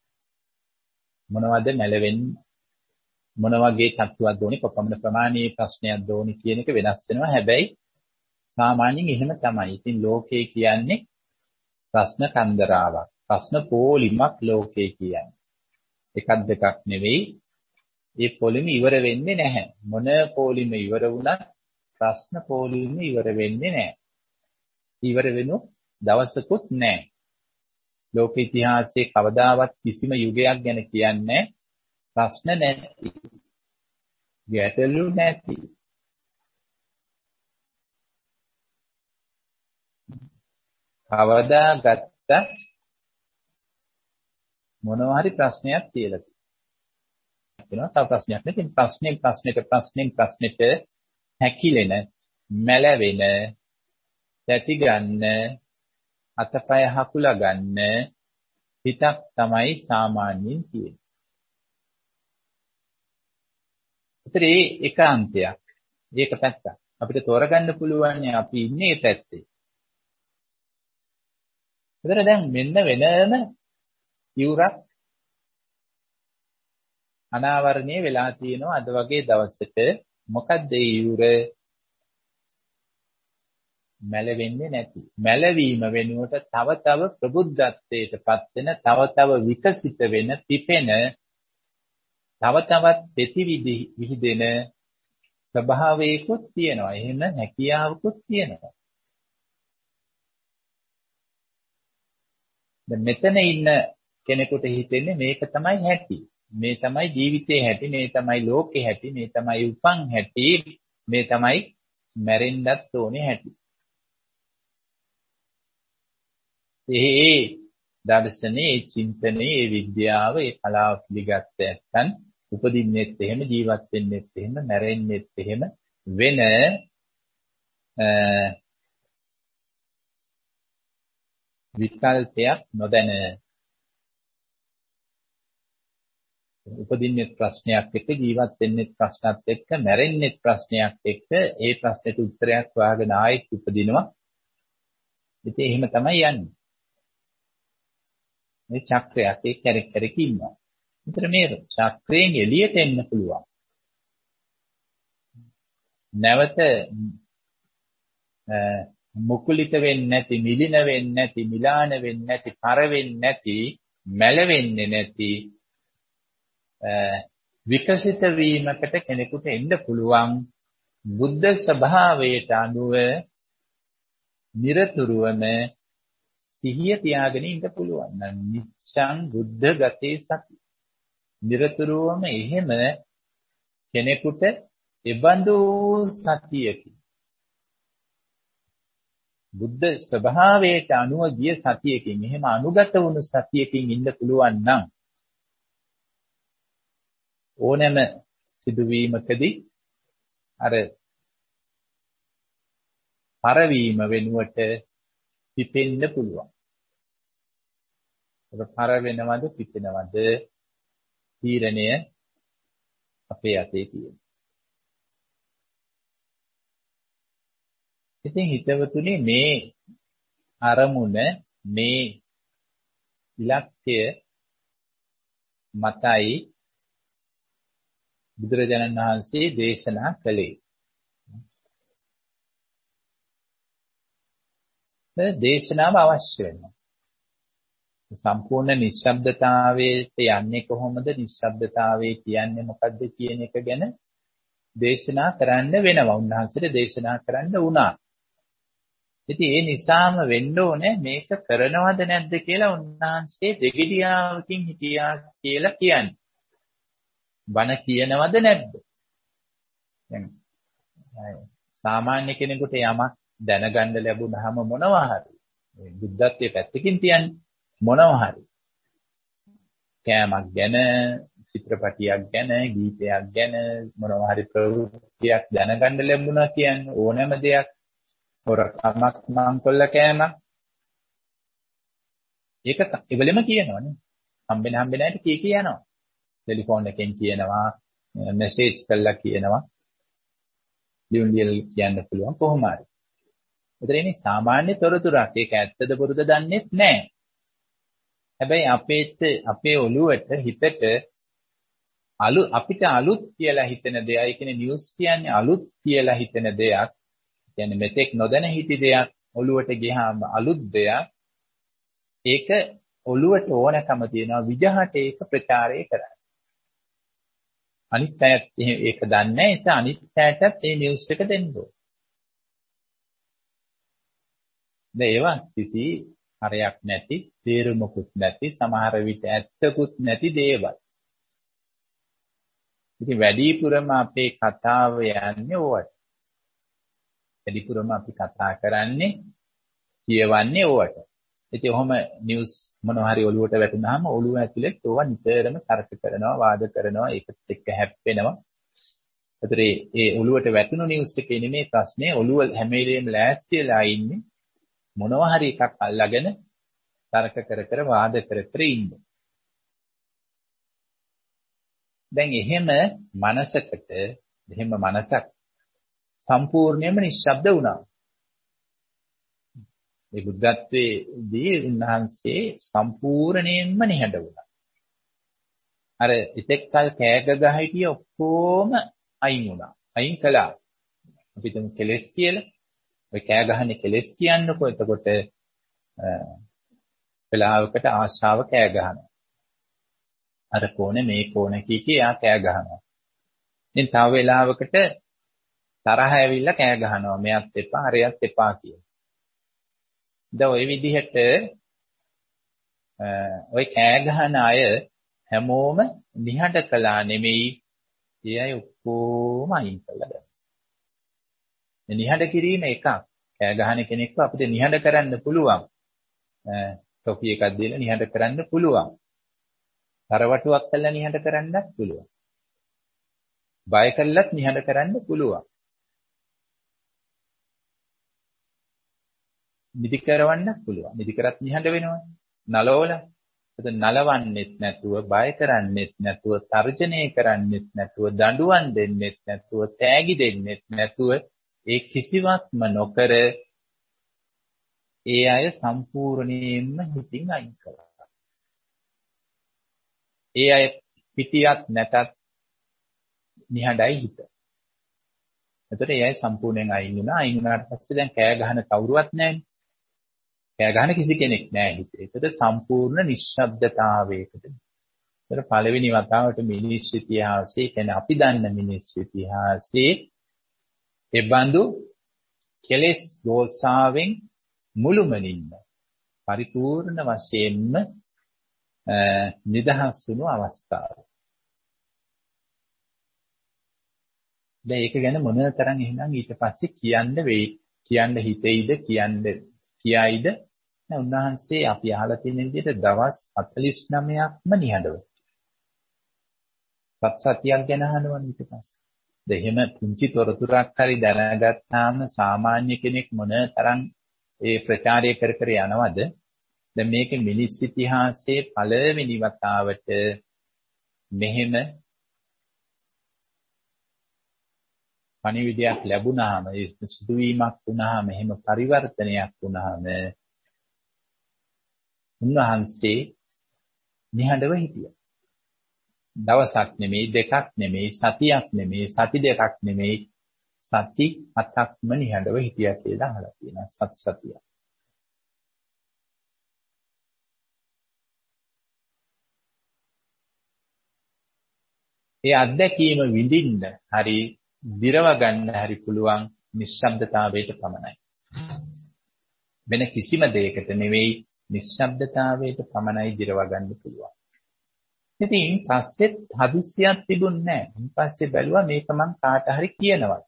මොනවද මැලවෙන්නේ මොන වගේ තත්ත්වයක් දෝනේ කොපමණ ප්‍රමාණයේ ප්‍රශ්නයක් දෝනේ කියන එක වෙනස් වෙනවා. හැබැයි සාමාන්‍යයෙන් එහෙම තමයි. ඉතින් ලෝකේ කියන්නේ ප්‍රශ්න කන්දරාවක්. ප්‍රශ්න පොලිමක් ලෝකේ කියන්නේ. එකක් දෙකක් නෙවෙයි. මේ පොලිම ඉවර වෙන්නේ නැහැ. මොන පොලිම ඉවර වුණත් ප්‍රශ්න පොලිම ඉවර වෙන්නේ නැහැ. ඉවර වෙනු දවසකුත් නැහැ. ලෝක ඉතිහාසයේ කවදාවත් කිසිම යුගයක් ගැන කියන්නේ ප්‍රශ්න නැති. ගැටලු නැති. කවදා ගත්ත මොනවා හරි ප්‍රශ්නයක් කියලා තියෙනවා. තව ප්‍රශ්නයක් නෙවෙයි. ප්‍රශ්නෙන් ප්‍රශ්නෙට ප්‍රශ්නෙන් ප්‍රශ්නෙට හැකිලෙන, මැලවෙන, තැති ගන්න, අතපය හකුලා ගන්න හිතක් තමයි සාමාන්‍යයෙන් තියෙන්නේ. ඒතරේ ඒකාන්තයක්. ඒක පැත්තක්. අපිට තෝරගන්න පුළුවන් අපි ඉන්නේ මේ පැත්තේ. ඒතර දැන් මෙන්න වෙනම යුරක් අනාවරණය වෙලා තියෙනවා අද වගේ දවසක. මොකක්ද ඒ යුර? මැලවෙන්නේ නැති. මැලවීම වෙනුවට තව තව ප්‍රබුද්ධත්වයටපත් වෙන, තව තව විකසිත වෙන, පිපෙන, තව තවත් ප්‍රතිවිදි විහිදෙන ස්වභාවයකුත් තියෙනවා. එහෙම හැකියාවකුත් තියෙනවා. දැන් මෙතන ඉන්න කෙනෙකුට හිතෙන්නේ මේක තමයි හැටි. මේ තමයි ජීවිතේ හැටි, මේ තමයි ලෝකේ හැටි, මේ තමයි උපන් හැටි, මේ තමයි මැරෙන්නත් ඕනේ හැටි. ඒ දර්ශනේ, ඒ චින්තනේ, ඒ විද්‍යාව, ඒ කලාව පිළිගත්ත නැත්නම් උපදින්නෙත් එහෙම, ජීවත් වෙන්නෙත් එහෙම, මැරෙන්නෙත් එහෙම වෙන විකල්පයක් නොදැන උපදින්නෙත් ප්‍රශ්නයක් එක්ක, ජීවත් වෙන්නෙත් ප්‍රශ්නත් එක්ක, මැරෙන්නෙත් ප්‍රශ්නයක් එක්ක ඒ ප්‍රශ්නෙට උත්තරයක් හොයාගෙන ආයෙත් උපදිනවා. ඉතින් එහෙම තමයි යන්නේ. මේ චක්‍රයක් ඒ කැරක් කැරක ඉන්නවා. විතර මේ චක්‍රයෙන් එළියට එන්න පුළුවන්. නැවත මුකුලිත වෙන්නේ නැති, මිලින වෙන්නේ නැති, මිලාන වෙන්නේ නැති, පර වෙන්නේ නැති, මැලවෙන්නේ නැති විකසිත වීමකට කෙනෙකුට එන්න පුළුවන්. බුද්ධ ස්වභාවයට අනුව නිරතුරුවම සිහිය තියාගෙන ඉන්න පුළුවන්. නම් නිච්ඡං බුද්ධ ගතේ සති. නිරතුරුවම එහෙම කෙනෙකුට එබඳු සතියකින් බුද්ධ ස්වභාවයට අනුව ගිය සතියකින්, එහෙම අනුගත වුණු සතියකින් ඉන්න පුළුවන් නම් ඕනෑම සිදුවීමකදී අර පරවීම වෙනුවට පිපෙන්න පුළුවන්. ඒක පර වෙනවද පිපෙනවද තීරණය අපේ අතේ තියෙනවා. ඉතින් හිතවතුනි මේ අරමුණ, මේ ඉලක්කය මතයි බුදුරජාණන් වහන්සේ දේශනා කළේ. දේශනාව අවශ්‍ය වෙනවා. සම්පූර්ණ නිශ්ශබ්දතාවයට යන්නේ කොහොමද? නිශ්ශබ්දතාවය කියන්නේ මොකද්ද කියන එක ගැන දේශනා කරන්න වෙනවා. උන්වහන්සේට දේශනා කරන්න වුණා. ඉතින් ඒ නිසාම වෙන්න ඕනේ මේක කරනවද නැද්ද කියලා උන්වහන්සේ දෙගිඩියාවකින් හිටියා කියලා කියන්නේ. බණ කියනවද නැද්ද? දැන් සාමාන්‍ය කෙනෙකුට යමක් දැනගන්න ලැබුණාම මොනවා හරි බුද්ධත්වයේ පැත්තකින් තියන්නේ මොනවා හරි කෑමක් ගැන, චිත්‍රපටියක් ගැන, ගීතයක් ගැන මොනවා හරි ප්‍රවෘත්තියක් දැනගන්න ලැබුණා කියන්නේ ඕනෑම දෙයක් හොරකමක් මංකොල්ල කෑමක් ඒක ඉවලෙම කියනවනේ. හම්බෙන හම්බෙන ඇයිට කී කී යනවා. ටෙලිෆෝන් එකෙන් කියනවා, මෙසේජ් කරලා කියනවා, ලියුම් ලියලා කියන්න පුළුවන් කොහොම හරි. ඒතරේනේ සාමාන්‍ය තොරතුරක්. ඒක ඇත්තද බොරුද දන්නේ නැහැ. හැබැයි අපේත් අපේ ඔළුවට හිතට අලු අපිට අලුත් කියලා හිතෙන දෙයක්, ඒ කියන්නේ නිවුස් කියන්නේ අලුත් කියලා හිතෙන දෙයක්, කියන්නේ මෙතෙක් නොදැන හිටි දෙයක් ඔළුවට ගියාම අලුත් දෙයක්. ඒක ඔළුවට ඕනකම තියෙනවා විජහට ඒක ප්‍රචාරය කරන්න. අනිත් අයත් ඒක දන්නේ නැහැ. ඒ නිසා අනිත් අයටත් මේ නිවුස් එක දෙන්න ඕන. දැන් ඒවා කිසි හරයක් නැති, තේරුමකුත් නැති, සමහර විට ඇත්තකුත් නැති දේවල්. ඉතින් වැඩිපුරම අපේ කතාව යන්නේ ඕවට. වැඩිපුරම අපි කතා කරන්නේ, කියවන්නේ ඕවට. ඉතින් ඔහොම නිවුස් මොනවා හරි ඔළුවට වැටුනහම ඔළුව ඇතුලේ ඒවා නිතරම තර්ක කරනවා, වාද කරනවා, ඒකත් එක්ක හැප්පෙනවා. ඒතර ඒ ඔළුවට වැටුණු නිවුස් එකේ නෙමේ ප්‍රශ්නේ. ඔළුව හැම වෙලේම ලෑස්තිලා ඉන්නේ මොනවා හරි එකක් අල්ලගෙන තර්ක කර කර වාද කර කර ඉන්න. දැන් එහෙම මනසකට, එහෙම මනසක් සම්පූර්ණයෙන්ම නිශ්ශබ්ද වුණා. මේ බුද්ධත්වයේදී උන්වහන්සේ සම්පූර්ණයෙන්ම නිහඬ වුණා. අර ඉතෙක්කල් කෑග ගහ හිටිය ඔක්කොම අයින් වුණා. අයින් කළා. අපි තුන් කෙලස් කියලා. ඔය කෑ ගහන්නේ කෙලස් කියන්නකෝ. එතකොට වෙලාවකට ආශාව කෑ ගහනවා. අර කොනේ මේ කොනේ කී කී යා කෑ ගහනවා. ඉතින් තව වෙලාවකට තරහ ඇවිල්ලා කෑ ගහනවා. මෙයත් එපා, අරයත් එපා කියලා. දැන් ওই විදිහට ඔය කෑ ගහන අය හැමෝම නිහඬ කළා නෙමෙයි, ඒ අය ඔක්කොම අයින් කළා දැන්. මේ නිහඬ කිරීම එකක්. කෑ ගහන කෙනෙක්ව අපිට නිහඬ කරන්න පුළුවන්. ටොපි එකක් දීලා නිහඬ කරන්න පුළුවන්. තරවටුවක් කළා නිහඬ කරන්නත් පුළුවන්. බය කළත් නිහඬ කරන්න පුළුවන්. නිදි කරවන්නත් පුළුවන්. නිදි කරත් නිහඬ වෙනවා. නලවල. ඒක නලවන්නෙත් නැතුව, බය කරන්නෙත් නැතුව, තර්ජනය කරන්නෙත් නැතුව, දඬුවම් දෙන්නෙත් නැතුව, තෑගි දෙන්නෙත් නැතුව, ඒ කිසිවක්ම නොකර ඒ අය සම්පූර්ණයෙන්ම හිතින් අයින් කළා. ඒ අය පිටියක් නැතත් නිහඬයි හිත. එතකොට ඒ අය සම්පූර්ණයෙන් අයින් වුණා. අයින් වුණාට පස්සේ දැන් කෑ ගහන කවුරුවත් නැහැනේ. කෑ ගහන කිසි කෙනෙක් නැහැ හිතේ. ඒකට සම්පූර්ණ නිශ්ශබ්දතාවයකට. ඒතර පළවෙනි වතාවට මිනිස් ඉතිහාසයේ, කියන්නේ අපි දන්න මිනිස් ඉතිහාසයේ ඒ බඳු කෙලෙස් දෝෂාවෙන් මුළුමනින්ම පරිපූර්ණ වශයෙන්ම නිදහස් වුණු අවස්ථාව. දැන් ඒක ගැන මොන තරම් එහෙනම් ඊට පස්සේ කියන්න වෙයි, කියන්න හිතෙයිද, කියන්න කියයිද? දැන් උන්වහන්සේ අපි අහලා තියෙන විදිහට දවස් හතළිස් නවයක්ම නිහඬව. සත් සතියක් ගැන අහනවනේ ඊට පස්සේ. දැන් එහෙම පුංචි තොරතුරක් හරි දැනගත්තාම සාමාන්‍ය කෙනෙක් මොන තරම් ඒ ප්‍රචාරය කර කර යනවද? දැන් මේක මිනිස් ඉතිහාසයේ පළවෙනි වතාවට මෙහෙම පණිවිඩයක් ලැබුණාම, ඒ සිදුවීමක් වුණාම, එහෙම පරිවර්තනයක් වුණාම උන්වහන්සේ නිහඬව හිටියා. දවසක් නෙමෙයි දෙකක් නෙමෙයි සතියක් නෙමෙයි සති දෙකක් නෙමෙයි සති හතක්ම නිහඬව හිටියා කියලා අහලා තියෙනවා සත් සතිය. ඒ අත්දැකීම විඳින්න හරි දිරව ගන්න හරි පුළුවන් නිශ්ශබ්දතාවයට පමණයි. වෙන කිසිම දෙයකට නෙවෙයි නිශ්ශබ්දතාවයට පමණයි දිරව ගන්න පුළුවන්. ඉතින් පස්සෙත් හදිස්සියක් තිබුණේ නැහැ. ඊට පස්සේ බැලුවා මේක මං කාට හරි කියනවා.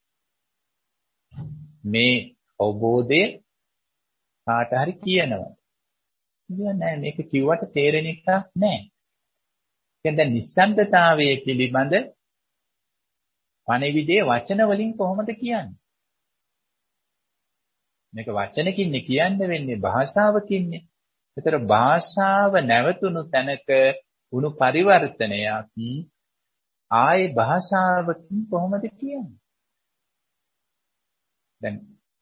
මේ අවබෝධය කාට හරි කියනවා. කියන්නේ නෑ මේක කිව්වට තේරෙන එකක් නෑ. දැන් දැන් නිශ්ශබ්දතාවයේ පිළිබඳ පණිවිඩයේ වචන වලින් කොහොමද කියන්නේ? මේක වචනකින් කියන්න වෙන්නේ භාෂාවකින්නේ. ඒතර භාෂාව නැවතුණු තැනක උණු පරිවර්තනයක් ආයේ භාෂාවකින් කොහොමද කියන්නේ? දැන්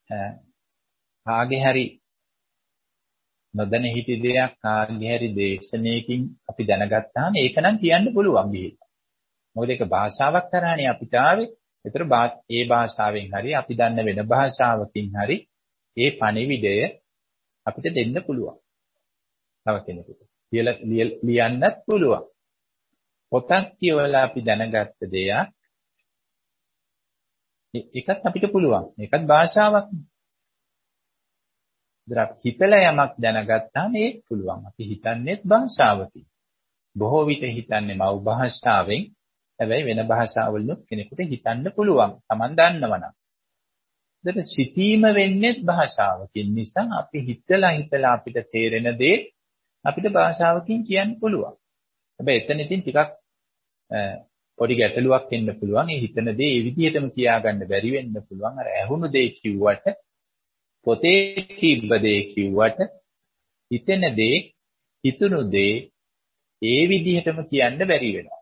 කාගේ හරි නොදැන හිටි දෙයක් කාගේ හරි දේශනාවකින් අපි දැනගත්තාම ඒක නම් කියන්න පුළුවන් බිහිලා. මොකද ඒක භාෂාවක් කරානේ අපිට ආවේ. ඒතර ඒ භාෂාවෙන් හරි අපි දන්න වෙන භාෂාවකින් හරි ඒ පණිවිඩය අපිට දෙන්න පුළුවන්. තව කෙනෙකුට. කියලා ලියන්නත් පුළුවන්. පොතක් කියවලා අපි දැනගත්ත දෙයක් ඒකත් අපිට පුළුවන්. ඒකත් භාෂාවක්. දරක් හිතලා යමක් දැනගත්තාම ඒක පුළුවන්. අපි හිතන්නේත් භාෂාවකින්. බොහෝ විට හිතන්නේ මව් භාෂාවෙන්. හැබැයි වෙන භාෂාවලිනුත් කෙනෙකුට හිතන්න පුළුවන්. Taman දන්නවනම්. ඒකට සිතීම වෙන්නේ භාෂාවකින් නිසා අපි හිතලා හිතලා අපිට තේරෙන දේ අපිට භාෂාවකින් කියන්න පුළුවන්. හැබැයි එතන ඉතින් ටිකක් පොඩි ගැටලුවක් එන්න පුළුවන්. ඒ හිතන දේ ඒ විදිහටම කියාගන්න බැරි වෙන්න පුළුවන්. අර ඇහුණු දේ කිව්වට පොතේ තිබ්බ දේ කිව්වට හිතෙන දේ හිතුණු දේ ඒ විදිහටම කියන්න බැරි වෙනවා.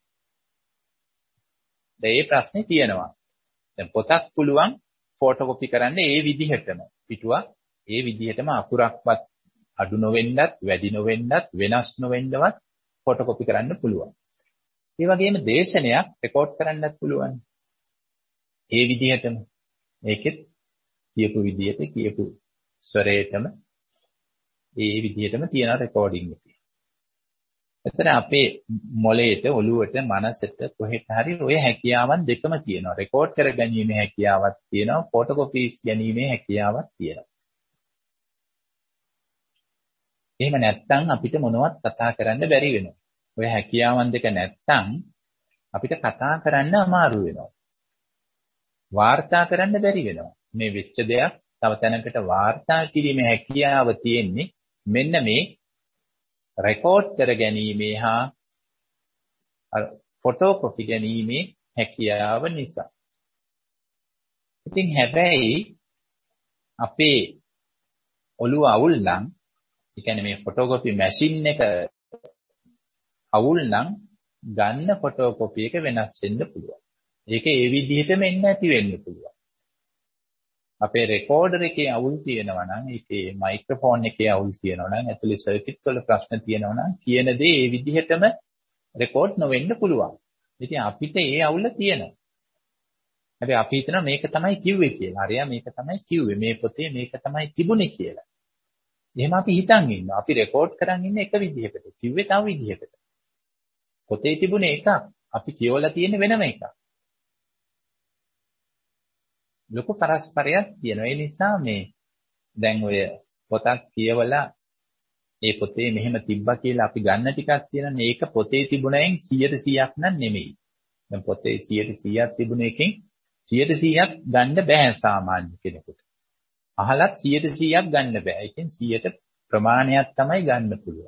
දැන් මේ ප්‍රශ්නේ තියෙනවා. දැන් පොතක් පුළුවන් ෆොටෝකොපි කරන්න ඒ විදිහටම පිටුවක් ඒ විදිහටම අකුරක්වත් අඩු නොවෙන්නත් වැඩි නොවෙන්නත් වෙනස් නොවෙන්නවත් ෆොටෝකොපි කරන්න පුළුවන්. ඒ වගේම දේශනයක් රෙකෝඩ් කරන්නත් පුළුවන්. ඒ විදිහටම ඒකෙත් කියපු විදිහට කියපු ස්වරයටම ඒ විදිහටම තියෙන රෙකෝඩින් එක. එතන අපේ මොළයට ඔළුවට මනසට කොහෙට හරි ඔය හැකියාවන් දෙකම තියෙනවා. රෙකෝඩ් කර ගැනීමේ හැකියාවක් තියෙනවා. ෆොටෝකොපීස් ගැනීමේ හැකියාවක් තියෙනවා. එහෙම නැත්නම් අපිට මොනවත් කතා කරන්න බැරි වෙනවා. ඔය හැකියාවන් දෙක නැත්නම් අපිට කතා කරන්න අමාරු වෙනවා. වාර්තා කරන්න බැරි වෙනවා. මේ වෙච්ච දෙයක් තව තැනකට වාර්තා කිරීමේ හැකියාව තියෙන්නේ මෙන්න මේ රෙකෝඩ් කර ගැනීමේ හා ෆොටෝකොපි ගැනීමේ හැකියාව නිසා. ඉතින් හැබැයි අපේ ඔළුව අවුල් නම් ඒ කියන්නේ මේ ෆොටෝකොපි මැෂින් එක අවුල් නම් ගන්න ෆොටෝකොපි එක වෙනස් වෙන්න පුළුවන්. ඒක ඒ විදිහටම එන්න ඇති වෙන්න පුළුවන්. අපේ රෙකෝඩර් එකේ අවුල් තියෙනවා නම් ඒකේ මයික්‍රොෆෝන් එකේ අවුල් තියෙනවා නම් ඇතුලේ සර්කිට්ස් වල ප්‍රශ්න තියෙනවා නම් කියන දේ ඒ විදිහටම රෙකෝඩ් නොවෙන්න පුළුවන්. ඉතින් අපිට ඒ අවුල තියෙනවා. හැබැයි අපි හිතනවා මේක තමයි කිව්වේ කියලා. හරියා මේක තමයි කිව්වේ. මේ පොතේ මේක තමයි තිබුණේ කියලා. එහෙම අපි හිතන් ඉන්නවා. අපි රෙකෝඩ් කරන් ඉන්නේ එක විදිහකට. කිව්වේ තව විදිහකට. පොතේ තිබුණේ එකක්. අපි කියවලා තියෙන්නේ වෙනම එකක්. ලොකු පරස්පරයක් තියෙනවා. ඒ නිසා මේ දැන් ඔය පොතක් කියවලා ඒ පොතේ මෙහෙම තිබ්බා කියලා අපි ගන්න ටිකක් තියෙනනේ. ඒක පොතේ තිබුණෙන් සීයට සීයක් නන් නෙමෙයි. දැන් පොතේ සීයට සීයක් තිබුණ එකෙන් සීයට සීයක් ගන්න බෑ සාමාන්‍ය කෙනෙකුට. අහලත් සීයට සීයක් ගන්න බෑ. ඒකෙන් සීයට ප්‍රමාණයක් තමයි ගන්න පුළුවන්.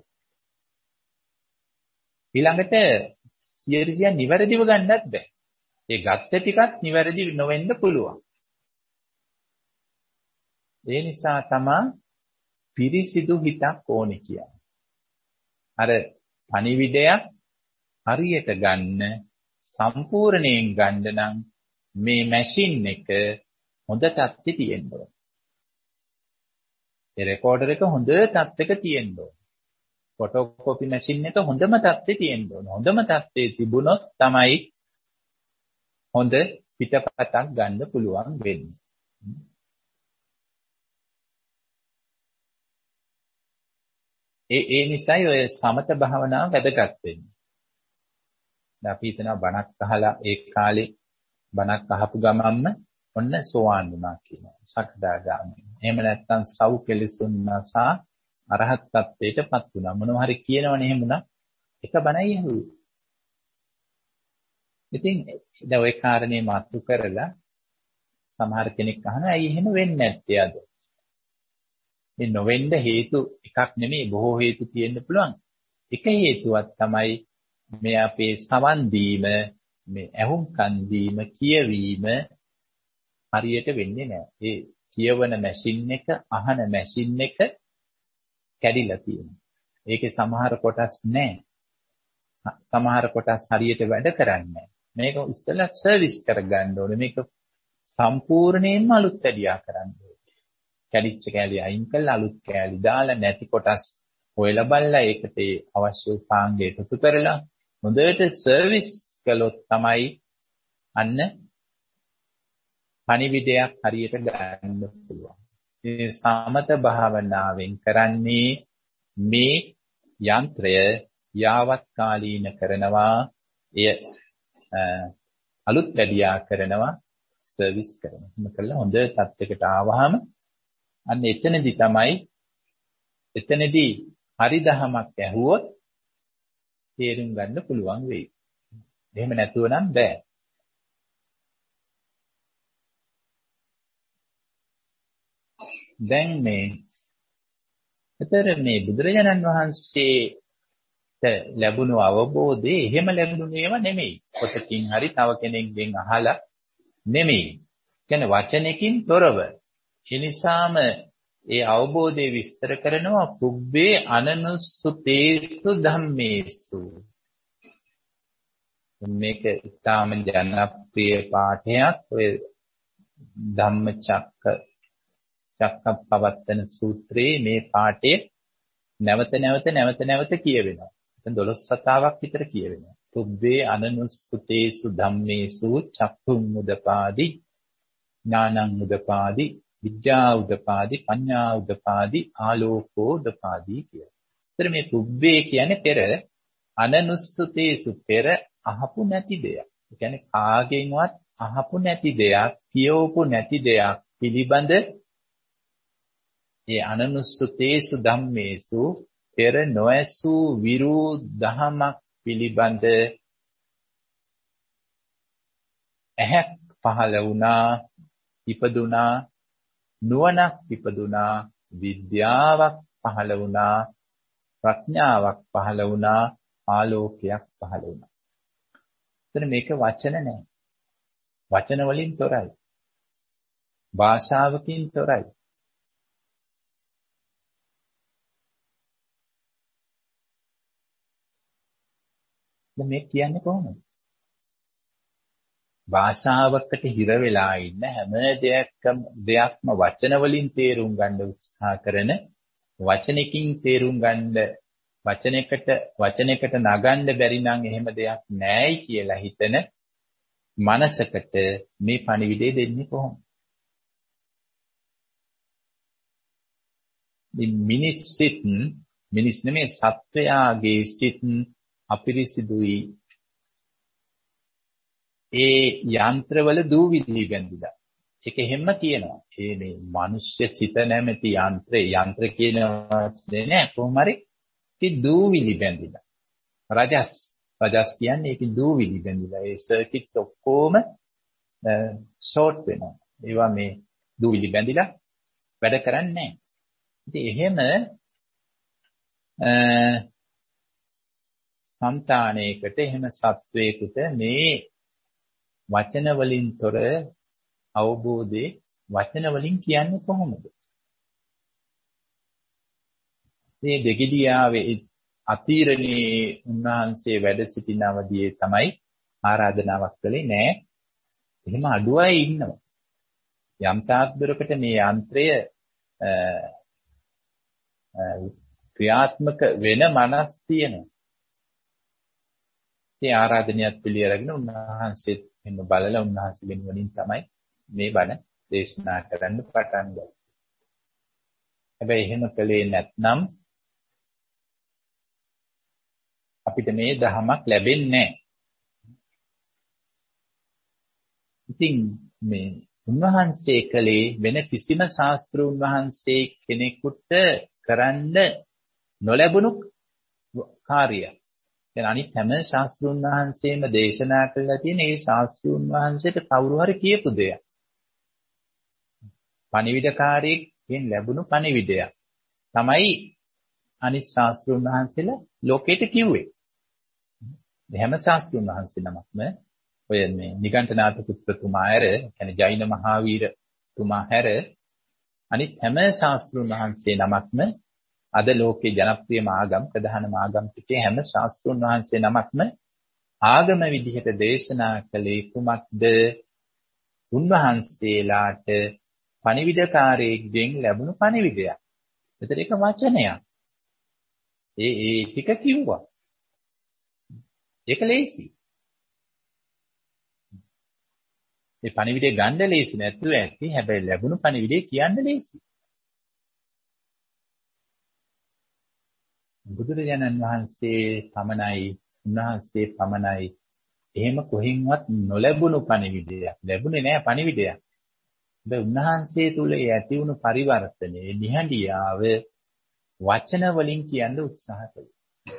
ඊළඟට සීයට සීයක් නිවැරදිව ගන්නත් බෑ. ඒ ගත්ත ටිකත් නිවැරදි නොවෙන්න පුළුවන්. ඒ නිසා තමයි පිරිසිදු හිතක් ඕනේ කියන්නේ. අර පණිවිඩයක් හරියට ගන්න සම්පූර්ණයෙන් ගන්න නම් මේ මැෂින් එක හොඳ තත්ත්වෙ තියෙන්න ඕනේ. ඒ රෙකෝඩර් එක හොඳ තත්ත්වයක තියෙන්න ඕනේ. ෆොටෝකෝපි මැෂින් එක හොඳම තත්ත්වේ තියෙන්න ඕන. හොඳම තත්ත්වේ තිබුණොත් තමයි හොඳ පිටපතක් ගන්න පුළුවන් වෙන්නේ. ඒ ඒ නිසායි ඔය සමත භාවනාව වැදගත් වෙන්නේ. දැන් අපි හිතනවා බණක් අහලා ඒ කාලේ බණක් අහපු ගමන්ම ඔන්න සෝවාන් වුණා කියනවා. සකදාගාමී. එහෙම නැත්නම් සව් කෙලෙසුන්නා සහ අරහත් ත්වයටපත් වුණා. මොනවා හරි කියනවනේ එහෙම වුණා. එක බණයි ඇහුවේ. ඉතින් දැන් ওই කාරණේ මාතු කරලා සමහර කෙනෙක් අහනවා ඇයි එහෙම වෙන්නේ නැත්තේ අද? මේ නොවෙන්න හේතු එකක් නෙමෙයි බොහෝ හේතු තියෙන්න පුළුවන්. එක හේතුවක් තමයි මේ අපේ සවන් දීම, මේ ඇහුම්කන් දීම, කියවීම හරියට වෙන්නේ නැහැ. ඒ කියවන මැෂින් එක, අහන මැෂින් එක කැඩිලා තියෙනවා. ඒකේ සමහර කොටස් නැහැ. සමහර කොටස් හරියට වැඩ කරන්නේ නැහැ. මේක ඉස්සෙල්ලා සර්විස් කරගන්න ඕනේ. මේක සම්පූර්ණයෙන්ම අලුත් වැඩියා කරන්න ඕනේ. කැඩිච්ච කෑලි අයින් කරලා අලුත් කෑලි දාලා නැති කොටස් හොයලා බලලා ඒකට ඒ අවශ්‍ය උපාංග එකතු කරලා හොඳට සර්විස් කළොත් තමයි අන්න පණිවිඩයක් හරියට ගන්න පුළුවන්. මේ සමත භාවනාවෙන් කරන්නේ මේ යන්ත්‍රය යාවත් කාලීන කරනවා, එය අලුත් වැඩියා කරනවා, සර්විස් කරනවා. එහෙම කළා හොඳ තත්යකට ආවහම අන්න එතනදි තමයි එතනදී හරි දහමක් ඇහුවොත් තේරුම් ගන්න පුළුවන් වෙයි. එහෙම නැතුව නම් බෑ. දැන් මේ එතර මේ බුදුරජාණන් වහන්සේට ලැබුණු අවබෝධය එහෙම ලැබුණේම නෙමෙයි. පොතකින් හරි තව කෙනෙක්ගෙන් අහලා නෙමෙයි. කියන්නේ වචනකින් තොරව. ඒ නිසාම ඒ අවබෝධය විස්තර කරනවා පුබ්බේ අනනුස්සුතේසු ධම්මේසු. මේක ඉතාම ජනප්‍රිය පාඨයක්. ඔය ධම්මචක්ක චක්කප්පවත්තන සූත්‍රයේ මේ පාඨය නැවත නැවත නැවත නැවත කියවෙනවා. එතන දොළොස් වතාවක් විතර කියවෙනවා. පුබ්බේ අනනුස්සුතේසු ධම්මේසු චක්ඛුම් උදපාදි ඥානං උදපාදි විද්‍යා උදපාදි පඤ්ඤා උදපාදි ආලෝකෝ උදපාදි කියලා. ඒතර මේ පුබ්බේ කියන්නේ පෙර, අනනුස්සුතේසු පෙර අහපු නැති දෙයක්. ඒ කියන්නේ කාගෙන්වත් අහපු නැති දෙයක්, කියවපු නැති දෙයක් පිළිබඳ ඒ අනනුස්සුතේසු ධම්මේසු පෙර නොඇසූ විරු දහමක් පිළිබඳ ඇහැක් පහළ වුණා, ඉපදුනා, නුවණක් ඉපදුනා, විද්‍යාවක් පහළ වුණා, ප්‍රඥාවක් පහළ වුණා, ආලෝකයක් පහළ වුණා. එතන මේක වචන නෑ. වචන වලින් තොරයි. භාෂාවකින් තොරයි. දැන් මේ කියන්නේ කොහොමද? භාෂාවකට හිර වෙලා ඉන්න හැම දෙයක්ම දෙයක්ම වචන වලින් තේරුම් ගන්න උත්සාහ කරන, වචනකින් තේරුම් ගන්න, වචනයකට වචනයකට නගන්න බැරි නම් එහෙම දෙයක් නෑයි කියලා හිතන මනසකට මේ පණිවිඩය දෙන්නේ කොහොමද? මේ මිනිස් සිත්, මිනිස් නෙමෙයි සත්වයාගේ සිත් අපිරිසිදුයි. ඒ යන්ත්‍රවල දූවිලි බැඳිලා. ඒක හැම කියනවා. ඒ මේ මිනිස්ය සිත නැමැති යන්ත්‍රේ යන්ත්‍ර කියනවා නෑ කොහොම හරි ඒ දූවිලි බැඳිලා. රජස් රජස් කියන්නේ ඒක දූවිලි බැඳිලා. ඒ සර්කිට්ස් ඔක්කොම ෂෝට් වෙනවා. ඒවා මේ දූවිලි බැඳිලා වැඩ කරන්නේ නෑ. ඉතින් එහෙම సంతානයකට එහෙම සත්වයකට මේ වචන වලින් තොර අවබෝධේ වචන වලින් කියන්නේ කොහොමද? මේ දෙගිඩියාවේ අතිරණී උන්වහන්සේ වැඩ සිටින අවදියේ තමයි ආරාධනාවක් කළේ නෑ. එහෙම අඩුවයි ඉන්නවා. යම් තාක් දුරකට මේ යන්ත්‍රය ක්‍රියාත්මක වෙන මනස් තියෙනවා. ඒ ආරාධනයත් පිළිඅරගෙන උන්වහන්සේත් එන්න බලලා උන්වහන්සේ වෙනුවෙන් තමයි මේ බණ දේශනා කරන්න පටන් ගත්තේ. හැබැයි එහෙම කළේ නැත්නම් අපිට මේ ධහමක් ලැබෙන්නේ නැහැ. ඉතින් මේ උන්වහන්සේ කලේ වෙන කිසිම ශාස්ත්‍රූන් වහන්සේ කෙනෙකුට කරන්න නොලැබුණු කාර්යයක්. දැන් අනිත් හැම ශාස්ත්‍රූන් වහන්සේම දේශනා කළා තියෙන ඒ ශාස්ත්‍රූන් වහන්සේට කවුරු හරි කියපු දෙයක්. පණිවිඩකාරයෙක්ගෙන් ලැබුණු පණිවිඩයක් තමයි අනිත් ශාස්ත්‍රූන් වහන්සේලා ලෝකෙට කිව්වේ. හැම ශාස්ත්‍රූන් වහන්සේ නමක්ම ඔය මේ නිගණ්ඨනාථ පුත්‍රතුමා ඇර කියන්නේ ජෛන මහාවීර තුමා හැර අනිත් හැම ශාස්ත්‍රූන් වහන්සේ නමක්ම අද ලෝකේ ජනප්‍රියම ආගම් ප්‍රධානම ආගම් පිටේ හැම ශාස්ත්‍රූන් වහන්සේ නමක්ම ආගම විදිහට දේශනා කළේ කුමක්ද? උන්වහන්සේලාට පණිවිඩකාරයෙක්ගෙන් ලැබුණු පණිවිඩයක්. ඒතර ඒක වචනයක්. ඒ ඒ ටික කිව්වා. ඒක ලේසි. ඒ පණිවිඩය ගන්න ලේසි නැතුව ඇති. හැබැයි ලැබුණු පණිවිඩය කියන්න ලේසි. බුදුරජාණන් වහන්සේ පමණයි, උන්වහන්සේ පමණයි එහෙම කොහින්වත් නොලැබුණු පණිවිඩයක්. ලැබුණේ නෑ පණිවිඩයක්. හැබැයි උන්වහන්සේ තුල ඇති වුණු පරිවර්තනයේ නිහඬියාව වචන වලින් කියන්න උත්සාහ කළා.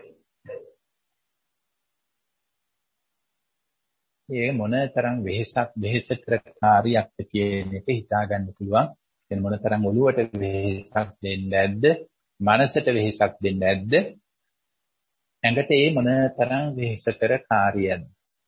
ඒ මොනතරම් වෙහෙසක් වෙහෙසකර කාර්යයක්ද කියන එක හිතා ගන්න පුළුවන්. එතන මොනතරම් ඔළුවට වෙහෙසක් දෙන්නේ නැද්ද? මනසට වෙහෙසක් දෙන්නේ නැද්ද? ඇඟට ඒ මොනතරම් වෙහෙසකර කාර්යයක්ද?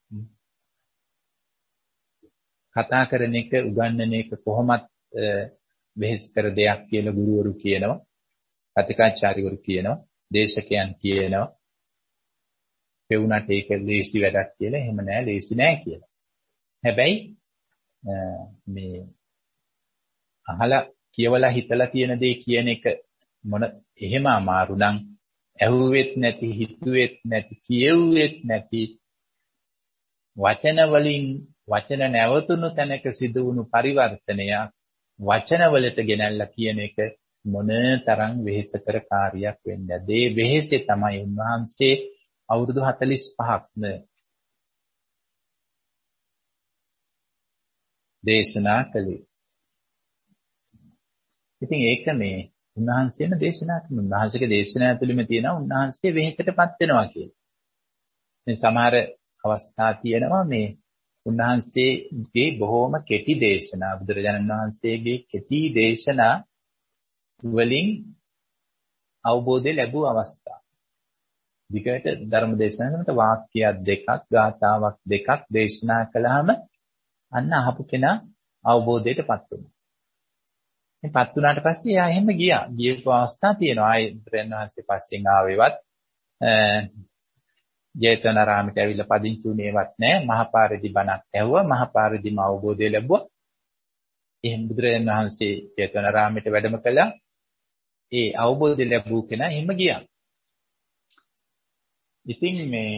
කතා කරන එක, උගන්වන එක කොහොමත් වෙහෙසකර දෙයක් කියලා ගුරුවරු කියනවා. කතිකාචාර්යවරු කියනවා. දේශකයන් කියනවා. පෙවුනට ඒක ලේසි වැඩක් කියලා. එහෙම නෑ, ලේසි නෑ කියලා. හැබැයි මේ අහලා කියවලා හිතලා තියෙන දේ කියන එක මොන එහෙම අමාරු නම් ඇහුවෙත් නැති, හිතුවෙත් නැති, කියෙව්වෙත් නැති වචන වලින් වචන නැවතුණු තැනක සිදු වුණු පරිවර්තනයක් වචන වලට ගෙනල්ලා කියන එක මොනතරම් වෙහෙසකර කාර්යයක් වෙන්නේ. ඒ වෙහෙසේ තමයි උන්වහන්සේ අවුරුදු හතළිස් පහක්ම දේශනා කළේ. ඉතින් ඒක මේ උන්වහන්සේම දේශනා කරන උන්වහන්සේගේ දේශනා තුළම තියෙනවා උන්වහන්සේ වෙහෙසටපත් වෙනවා කියලා. මේ සමහර අවස්ථා තියෙනවා මේ උන්වහන්සේගේ බොහෝම කෙටි දේශනා බුදුරජාණන් වහන්සේගේ කෙටි දේශනා වලින් අවබෝධය ලැබුව අවස්ථා. විකට ධර්ම දේශනා කරනකොට වාක්‍යයක් දෙකක්, ගාථාවක් දෙකක් දේශනා කළාම අන්න අහපු කෙනා අවබෝධයටපත් වෙනවා. මේ පත් වුණාට පස්සේ එයා එහෙම ගියා. ගියපු අවස්ථා තියෙනවා. ආයේ බුදුරජාණන් වහන්සේ පස්සෙන් ආවෙවත් ජේතවනාරාමයට ඇවිල්ලා පදිංචි වුණේවත් නැහැ. මහපාරදී බණක් ඇහුවා. මහපාරදීම අවබෝධය ලැබුවා. එහෙම බුදුරජාණන් වහන්සේ ජේතවනාරාමයට වැඩම කළා. ඒ අවබෝධය ලැබුව කෙනා එහෙම ගියා. ඉතින් මේ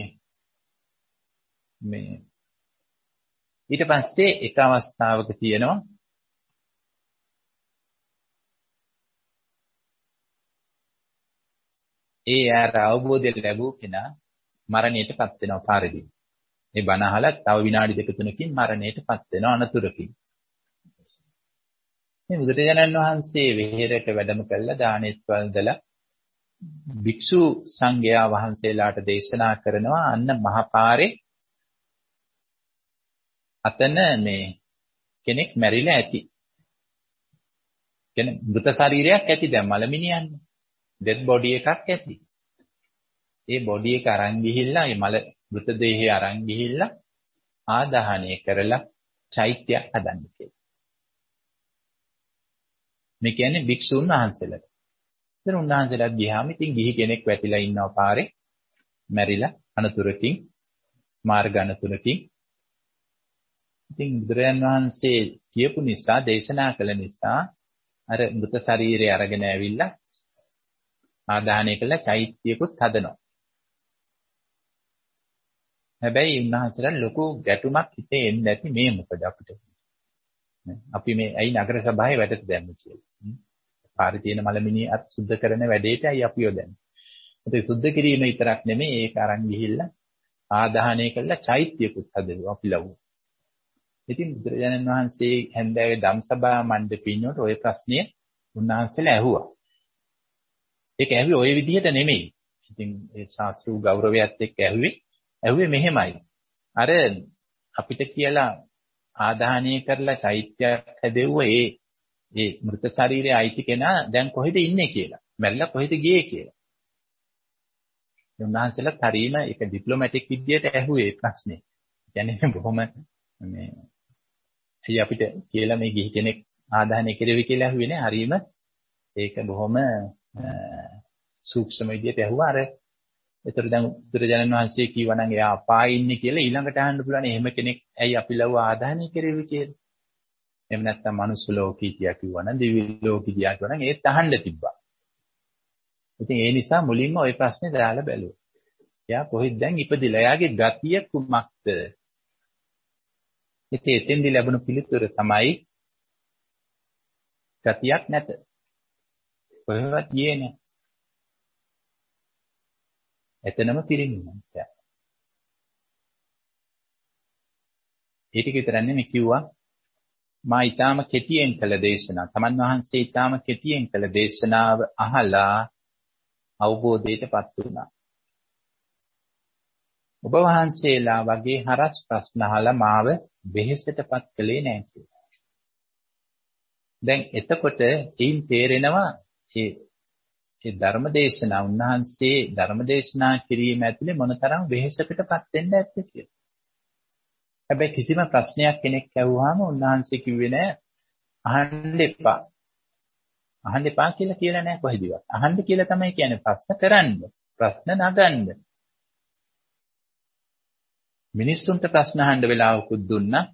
මේ ඊට පස්සේ එක අවස්ථාවක තියෙනවා ඒ ආර අවබෝධය ලැබුව කෙනා මරණයටපත් වෙනවා පාරදී. මේ බණ අහලා තව විනාඩි දෙක තුනකින් මරණයටපත් වෙනවා අනතුරකින්. මේ බුදුරජාණන් වහන්සේ වෙහෙරට වැඩම කළා දානෙත් වන්දලා භික්ෂු සංඝයා වහන්සේලාට දේශනා කරනවා අන්න මහපාරේ අතන මේ කෙනෙක් මැරිලා ඇති. කියන්නේ මృత ශරීරයක් ඇති දැන් මලමිනියන්නේ. ඩෙඩ් බොඩි එකක් ඇති. ඒ බොඩි එක අරන් ගිහිල්ලා මේ මල මృత දේහය අරන් ගිහිල්ලා ආදාහනය කරලා චෛත්‍යයක් හදන්න කියලා. මේ කියන්නේ භික්ෂුන් වහන්සේලාට. ඉතින් උන්වහන්සේලාත් ගියාම ඉතින් ගිහි කෙනෙක් වැටිලා ඉන්නවා පාරේ මැරිලා අනතුරකින් මාර්ග අනතුරකින්. ඉතින් බුදුරයන් වහන්සේ කියපු නිසා දේශනා කළ නිසා අර මృత ශරීරය අරගෙන ඇවිල්ලා ආදාහනය කළා චෛත්‍යකුත් හදනවා. හැබැයි උන්වහන්සේලා ලොකු ගැටුමක් හිතේ එන්නේ නැති මේ මොකද අපිට. අපි මේ ඇයි නගර සභාවේ වැඩට දැම්මේ කියලා. පාරේ තියෙන මලමිනී අත් සුද්ධ කරන වැඩේට ඇයි අපි යොදන්නේ. ඒක සුද්ධ කිරීම විතරක් නෙමෙයි ඒක අරන් ගිහිල්ලා ආදාහනය කළා චෛත්‍යකුත් හදලා අපි ලව්වා. ඉතින් බුදුරජාණන් වහන්සේ හැන්දෑවේ ධම්සභා මණ්ඩපේ ඉන්නකොට ওই ප්‍රශ්නය උන්වහන්සේලා ඇහුවා. ඒක ඇහුවේ ওই විදිහට නෙමෙයි. ඉතින් ඒ ශාස්ත්‍රීය ගෞරවයත් එක්ක ඇහුවේ ඇහුවේ මෙහෙමයි. අර අපිට කියලා ආදාහනය කරලා චෛත්‍යයක් හැදෙව්ව ඒ ඒ මృత ශරීරයේ අයිති කෙනා දැන් කොහෙද ඉන්නේ කියලා. මැරිලා කොහෙද ගියේ කියලා. උන්වහන්සේලා හරීම ඒක ඩිප්ලොමැටික් විදියට ඇහුවේ ප්‍රශ්නේ. කියන්නේ බොහොම මේ ඇයි අපිට කියලා මේ ගිහි කෙනෙක් ආදාහනය කෙරෙවි කියලා ඇහුවේ නේ. හරීම ඒක බොහොම සූක්ෂම විදියට ඇහුවා. අර ඒතර දැන් බුදුරජාණන් වහන්සේ කිව්වා නම් එයා අපායේ ඉන්නේ කියලා ඊළඟට අහන්න පුළුවන් එහෙම කෙනෙක් ඇයි අපි ලව්ව ආදාහනය කෙරෙවි කියලා. එහෙම නැත්නම් මනුස්ස ලෝකී කියා කිව්වා නම් දිව්‍ය ලෝකී කියා කිව්වා නම් ඒත් අහන්න තිබ්බා. ඉතින් ඒ නිසා මුලින්ම ওই ප්‍රශ්නේ දාලා බැලුවා. එයා කොහෙද දැන් ඉපදිලා? එයාගේ ගතිය කුමක්ද? ඉතින් එතෙන්දී ලැබුණු පිළිතුර තමයි ගතියක් නැත. කොහෙවත් ගියේ නැහැ. එතනම පිරිනිවනවා. ඒ ටික විතරක් නෙමෙයි කිව්වා මා ඊටාම කෙටියෙන් කළ දේශනා. තමන් වහන්සේ ඊටාම කෙටියෙන් කළ දේශනාව අහලා අවබෝධයටපත් වුණා. ඔබ වහන්සේලා වගේ හරස් ප්‍රශ්න අහලා මාව වෙහෙසටපත් කළේ නැහැ කියලා. දැන් එතකොට ඒන් තේරෙනවා මේ ඒ ධර්මදේශනා උන්වහන්සේ ධර්මදේශනා කිරීම ඇතුලේ මොනතරම් වෙහෙසකටපත් වෙන්න ඇද්ද කියලා. හැබැයි කිසිම ප්‍රශ්නයක් කෙනෙක් ඇහුවාම උන්වහන්සේ කිව්වේ නෑ අහන්න එපා. අහන්න එපා කියලා කියලා නෑ කොහෙදවත්. අහන්න කියලා තමයි කියන්නේ ප්‍රශ්න කරන්න. ප්‍රශ්න නගන්න. මිනිස්සුන්ට ප්‍රශ්න අහන්න වෙලාවකුත් දුන්නා.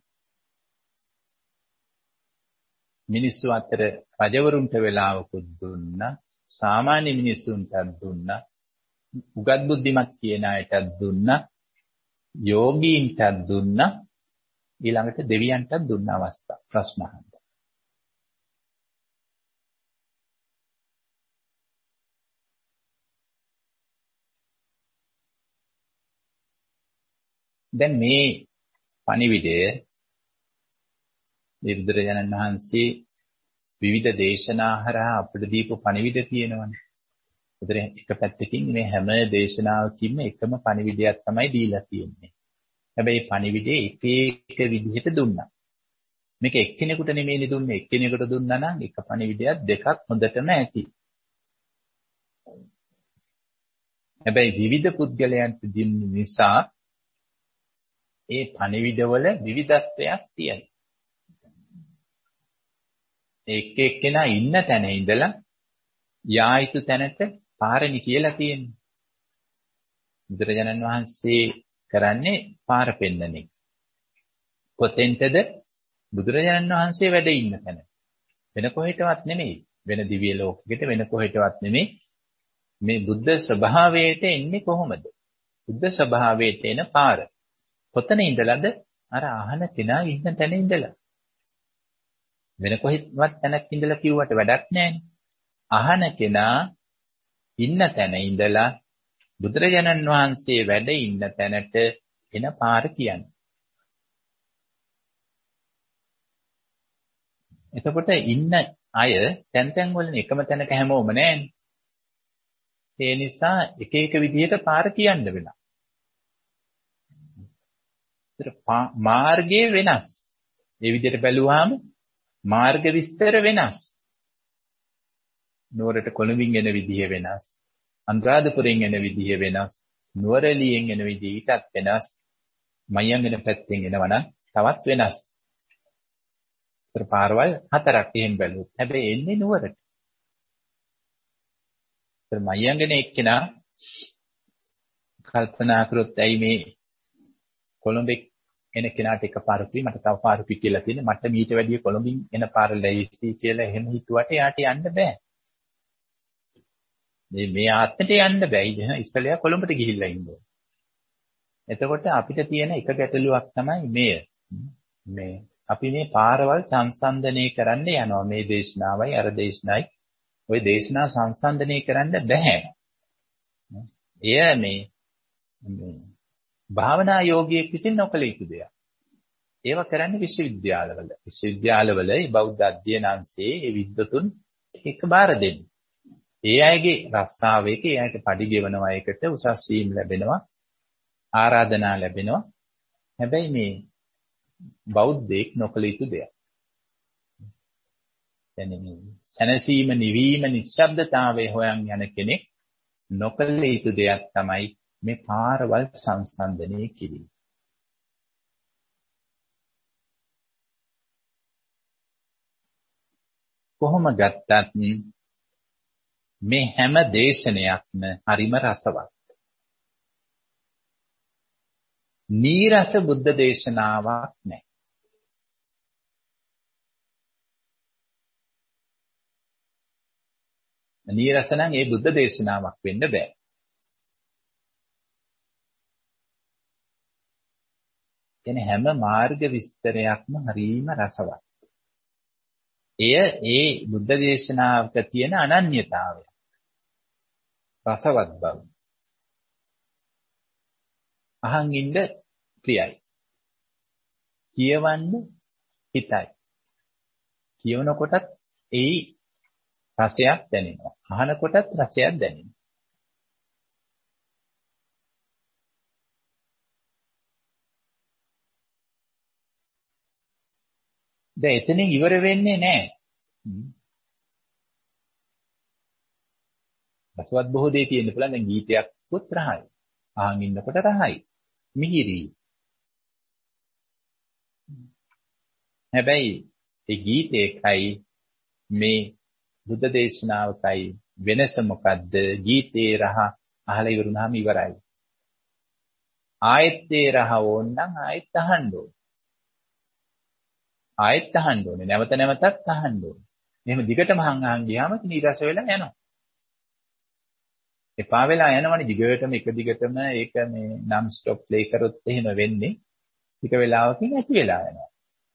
මිනිස්සු අතර රජවරුන්ට වෙලාවකුත් දුන්නා. සාමාන්‍ය මිනිස්සුන්ට දුන්නා. උගත් බුද්ධිමත් කියන අයටත් දුන්නා. යෝගීන්ට දුන්නා. ඊළඟට දෙවියන්ට දුන්න අවස්ථා ප්‍රශ්න අහන්න. දැන් මේ පණිවිඩය බුදුරජාණන් වහන්සේ විවිධ දේශනා හරහා අපිට දීපු පණිවිඩ තියෙනවානේ. ඒතර එක පැත්තකින් මේ හැම දේශනාවකින්ම එකම පණිවිඩයක් තමයි දීලා තියෙන්නේ. හැබැයි පණිවිඩේ එක එක විදිහට දුන්නා. මේක එක්කෙනෙකුට නෙමෙයි දුන්නේ. එක්කෙනෙකුට දුන්නා නම් එක පණිවිඩයක් දෙකක් හොඳටම ඇති. හැබැයි විවිධ පුද්ගලයන්ට දෙන්න නිසා ඒ පණිවිඩවල විවිධත්වයක් තියෙනවා. එක් එක්කෙනා ඉන්න තැන ඉඳලා යා යුතු තැනට පාරණි කියලා තියෙනවා. බුදුරජාණන් වහන්සේ කරන්නේ පාර පෙන්නන එක. කොතෙන්ටද? බුදුරජාණන් වහන්සේ වැඩ ඉන්න තැන. වෙන කොහෙටවත් නෙමෙයි. වෙන දිව්‍ය ලෝකයකට වෙන කොහෙටවත් නෙමෙයි. මේ බුද්ධ ස්වභාවයට එන්නේ කොහොමද? බුද්ධ ස්වභාවයට එන පාර. කොතන ඉඳලාද? අර අහන කෙනා ඉන්න තැන ඉඳලා. වෙන කොහෙවත් තැනක් ඉඳලා කිව්වට වැඩක් නැහැ. අහන කෙනා ඉන්න තැන ඉඳලා බුදුරජාණන් වහන්සේ වැඩ ඉන්න තැනට එන පාර කියන්නේ. එතකොට ඉන්න අය තැන් තැන් වලින් එකම තැනක හැමෝම නැහැනේ. ඒ නිසා එක එක විදිහට පාර කියන්න වෙනවා. ඒතර මාර්ගය වෙනස්. ඒ විදිහට බැලුවාම මාර්ග විස්තර වෙනස්. නුවරට කොළඹින් එන විදිහ වෙනස්. අනුරාධපුරයෙන් එන විදිහ වෙනස්. නුවරඑළියෙන් එන විදිහ ඊටත් වෙනස්. මයංගන පැත්තෙන් එනවනම් තවත් වෙනස්. ඒතර පාරවල් හතරක් එහෙම බැලුවොත්. හැබැයි එන්නේ නුවරට. ඒතර මයංගන එක්කෙනා කල්පනා කරොත් ඇයි මේ කොළඹ එන කෙනාට එක පාරකුයි මට තව පාරකුයි කියලා තියෙන්නේ. මට මීට වැඩිය කොළඹින් එන පාර ලැයිසි කියලා එහෙම හිතුවට යාට යන්න බෑ. මේ මේ ආත්මෙට යන්න බෑ. ඉතින් ඉස්සෙල්ලා කොළඹට ගිහිල්ලා ඉන්න ඕනේ. එතකොට අපිට තියෙන එක ගැටලුවක් තමයි මේ මේ අපි මේ පාරවල් සංසන්දනය කරන්න යනවා. මේ දේශනාවයි අර දේශනාවයි ওই දේශනා සංසන්දනය කරන්න බෑ. එය මේ මේ භාවනා යෝගියෙක් විසින් නොකළ යුතු දෙයක්. ඒව කරන්නේ විශ්වවිද්‍යාලවල. විශ්වවිද්‍යාලවල බෞද්ධ අධ්‍යයන අංශයේ ඒ විද්වතුන් එක බාර දෙන්නේ. ඒ අයගේ රස්සාවේක ඒ අයට පඩි ගෙවනවා, එකට උසස් වීම ලැබෙනවා, ආරාධනා ලැබෙනවා. හැබැයි මේ බෞද්ධෙක් නොකළ යුතු දෙයක්. يعني මේ සැනසීම, නිවීම, නිශ්ශබ්දතාවයේ හොයන් යන කෙනෙක් නොකළ යුතු දෙයක් තමයි මේ පාරවල් සංසන්දනය කිරීම. කොහොම ගත්තත් මේ හැම දේශනයක්ම හරිම රසවත්. නීරස බුද්ධ දේශනාවක් නැහැ. නීරස නම් ඒ බුද්ධ දේශනාවක් වෙන්න බෑ. කියන්නේ හැම මාර්ග විස්තරයක්ම හරිම රසවත්. එය ඒ බුද්ධ දේශනාවක තියෙන අනන්‍යතාවය. රසවත් බව. අහන් ඉන්න ප්‍රියයි. කියවන්න හිතයි. කියවන කොටත් ඒ රසයක් දැනෙනවා. අහන කොටත් රසයක් දැනෙනවා. දැන් එතනින් ඉවර වෙන්නේ නැහැ. රසවත් බොහෝ දේ තියෙන්න පුළුවන්. දැන් ගීතයක් පොත් රහයි. අහන් ඉන්නකොට රහයි. මිහිරි. හැබැයි ඒ ගීතේකයි මේ බුද්ධ දේශනාවකයි වෙනස මොකද්ද? ගීතේ රහ අහලා ඉවරුනහම ඉවරයි. ආයෙත් ඒ රහ ඕනනම් ආයෙත් අහන්න ඕනේ. ආයෙත් අහන්න ඕනේ. නැවත නැවතත් අහන්න ඕනේ. එහෙම දිගටම අහන් අහන් ගියාම නිරස වෙලා යනවා. එපා වෙලා යනවනේ දිගටම එක දිගටම ඒක මේ නම් ස්ටොප් ප්ලේ කරොත් එහෙම වෙන්නේ. ටික වෙලාවකින් ඇති වෙලා යනවා.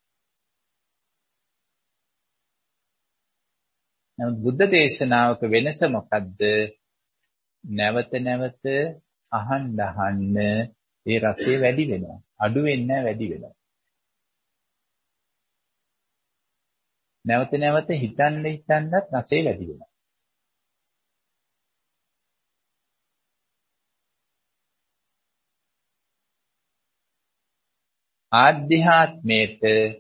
නමුත් බුද්ධ දේශනාවක වෙනස මොකද්ද? නැවත නැවත අහන්න අහන්න ඒ රසය වැඩි වෙනවා. අඩු වෙන්නේ නැහැ, වැඩි වෙනවා. නැවත නැවත හිතන්න හිතන්නත් රසය වැඩි වෙනවා. ආධ්‍යාත්මයට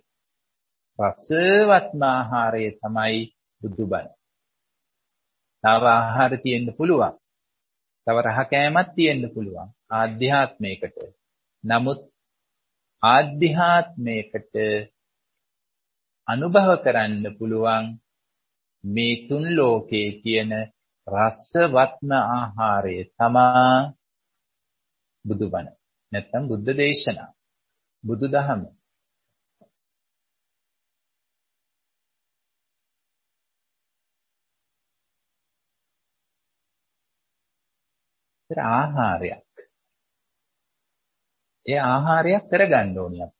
රසවත්ම ආහාරය තමයි බුදුබණ. තව ආහාර තියෙන්න පුළුවන්. තව රහ කෑමක් තියෙන්න පුළුවන් ආධ්‍යාත්මයකට. නමුත් ආධ්‍යාත්මයකට අනුභව කරන්න පුළුවන් මේ තුන් ලෝකයේ තියෙන රසවත්ම ආහාරය තමා බුදුබණ. නැත්නම් බුද්ධ දේශනා. බුදුදහම. ඒතර ආහාරයක්. ඒ ආහාරයක් කරගන්න ඕනේ අපි.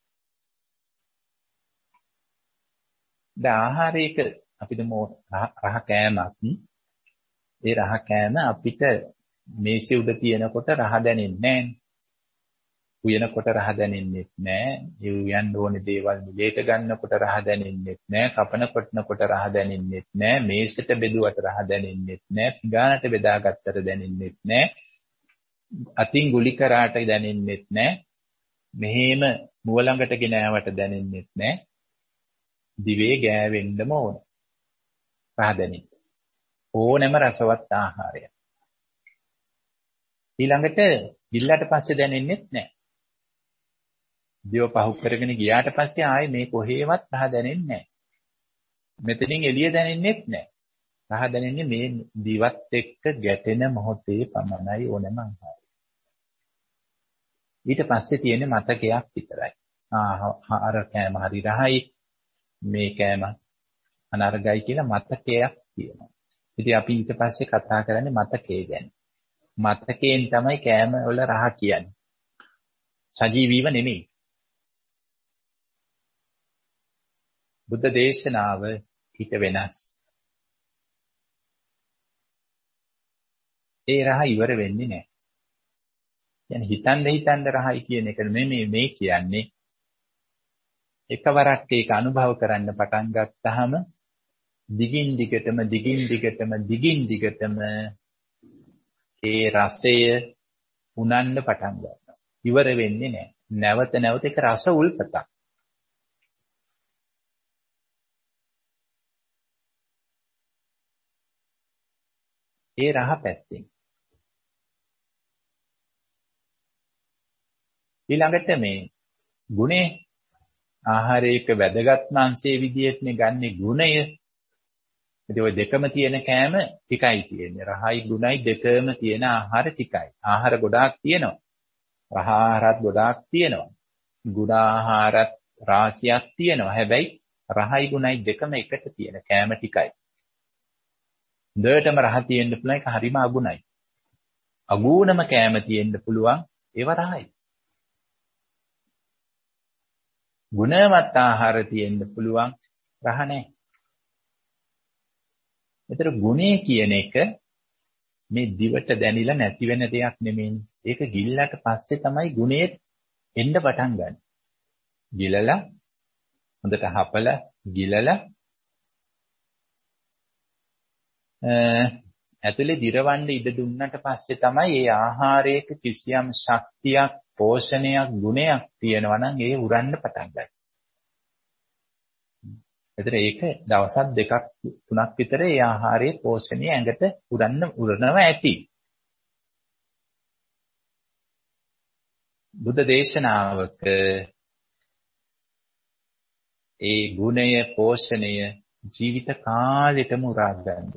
ද ආහාරයක අපිට රහ කෑමක්. ඒ රහ කෑම අපිට මේසෙ උඩ තියෙනකොට රහ දැනෙන්නේ නැහැ. උයනකොට රහ දැනෙන්නේ නැහැ. ඒ උයන්න ඕනේ දේවල් මිලේට ගන්නකොට රහ දැනෙන්නේ නැහැ. කපන කොටනකොට රහ දැනෙන්නේ නැහැ. මේසෙට බෙදුවට රහ දැනෙන්නේ නැහැ. පිඟානට බෙදාගත්තට දැනෙන්නේ නැහැ. අතින් ගුලි කරාට දැනෙන්නේ නැහැ. මෙහෙම මුව ළඟට ගෙනාවට දැනෙන්නේ නැහැ. දිවේ ගෑවෙන්නම ඕන. රහ දැනෙන්න. ඕනෑම රසවත් ආහාරයක්. ඊළඟට ගිල්ලට පස්සේ දැනෙන්නේ නැහැ. දිව පහු කරගෙන ගියාට පස්සේ ආයේ මේ කොහේවත් රහ දැනෙන්නේ නැහැ. මෙතනින් එළිය දැනෙන්නේ නැහැ. රහ දැනෙන්නේ මේ දිවත් එක්ක ගැටෙන මොහොතේ පමණයි ඕනෑම ආහාරය. ඊට පස්සේ තියෙන මතකයක් විතරයි. ආ අර කෑම හරි රහයි. මේ කෑම අනර්ගයි කියලා මතකයක් තියෙනවා. ඉතින් අපි ඊට පස්සේ කතා කරන්නේ මතකයේ ගැන. මතකයෙන් තමයි කෑම වල රහ කියන්නේ. සජීවීව නෙමෙයි. බුද්ධ දේශනාව ඊට වෙනස්. ඒ රහ ඉවර වෙන්නේ නැහැ. يعني හිතන්න හිතන්න රහයි කියන එක නෙමෙයි මේ කියන්නේ. එකවරක් ඒක අනුභව කරන්න පටන් ගත්තාම දිගින් දිගටම දිගින් දිගටම දිගින් දිගටම ඒ රසය උනන්න පටන් ගන්නවා. ඉවර වෙන්නේ නැහැ. නැවත නැවත ඒක රස උල්පතක්. ඒ රහ පැත්තෙන්. ඊළඟට මේ ගුණේ ආහාරයක වැදගත්ම අංශයේ විදියටනේ ගන්නෙ ගුණය. ඉතින් ওই දෙකම තියෙන කෑම ටිකයි තියෙන්නේ. රහයි ගුණයි දෙකම තියෙන ආහාර ටිකයි. ආහාර ගොඩාක් තියෙනවා. රහ ආහාරත් ගොඩාක් තියෙනවා. ගුණ ආහාරත් රාශියක් තියෙනවා. හැබැයි රහයි ගුණයි දෙකම එකට තියෙන කෑම ටිකයි. දෙයටම රහ තියෙන්න පුළුවන් එක හරිම අගුණයි. අගුණම කෑම තියෙන්න පුළුවන් ඒව රහයි. ගුණවත් ආහාර තියෙන්න පුළුවන් රහ නැහැ. ඒතර ගුණය කියන එක මේ දිවට දැනිලා නැති වෙන දෙයක් නෙමෙයි. ඒක ගිල්ලට පස්සේ තමයි ගුණය එන්න පටන් ගන්න. ගිලලා හොඳට හපලා ගිලලා ඇතුලේ දිරවන්න ඉඩ දුන්නට පස්සේ තමයි මේ ආහාරයක කිසියම් ශක්තියක්, පෝෂණයක්, ගුණයක් තියෙනවා නම් ඒ උරන්න පටන් ගන්නවා. ඒතර ඒක දවසක් දෙකක් තුනක් විතර ඒ ආහාරයේ පෝෂණය ඇඟට උරන්න උරනවා ඇති. බුද්ධ දේශනාවක ඒ ගුණය, පෝෂණය ජීවිත කාලෙටම උරා ගන්න.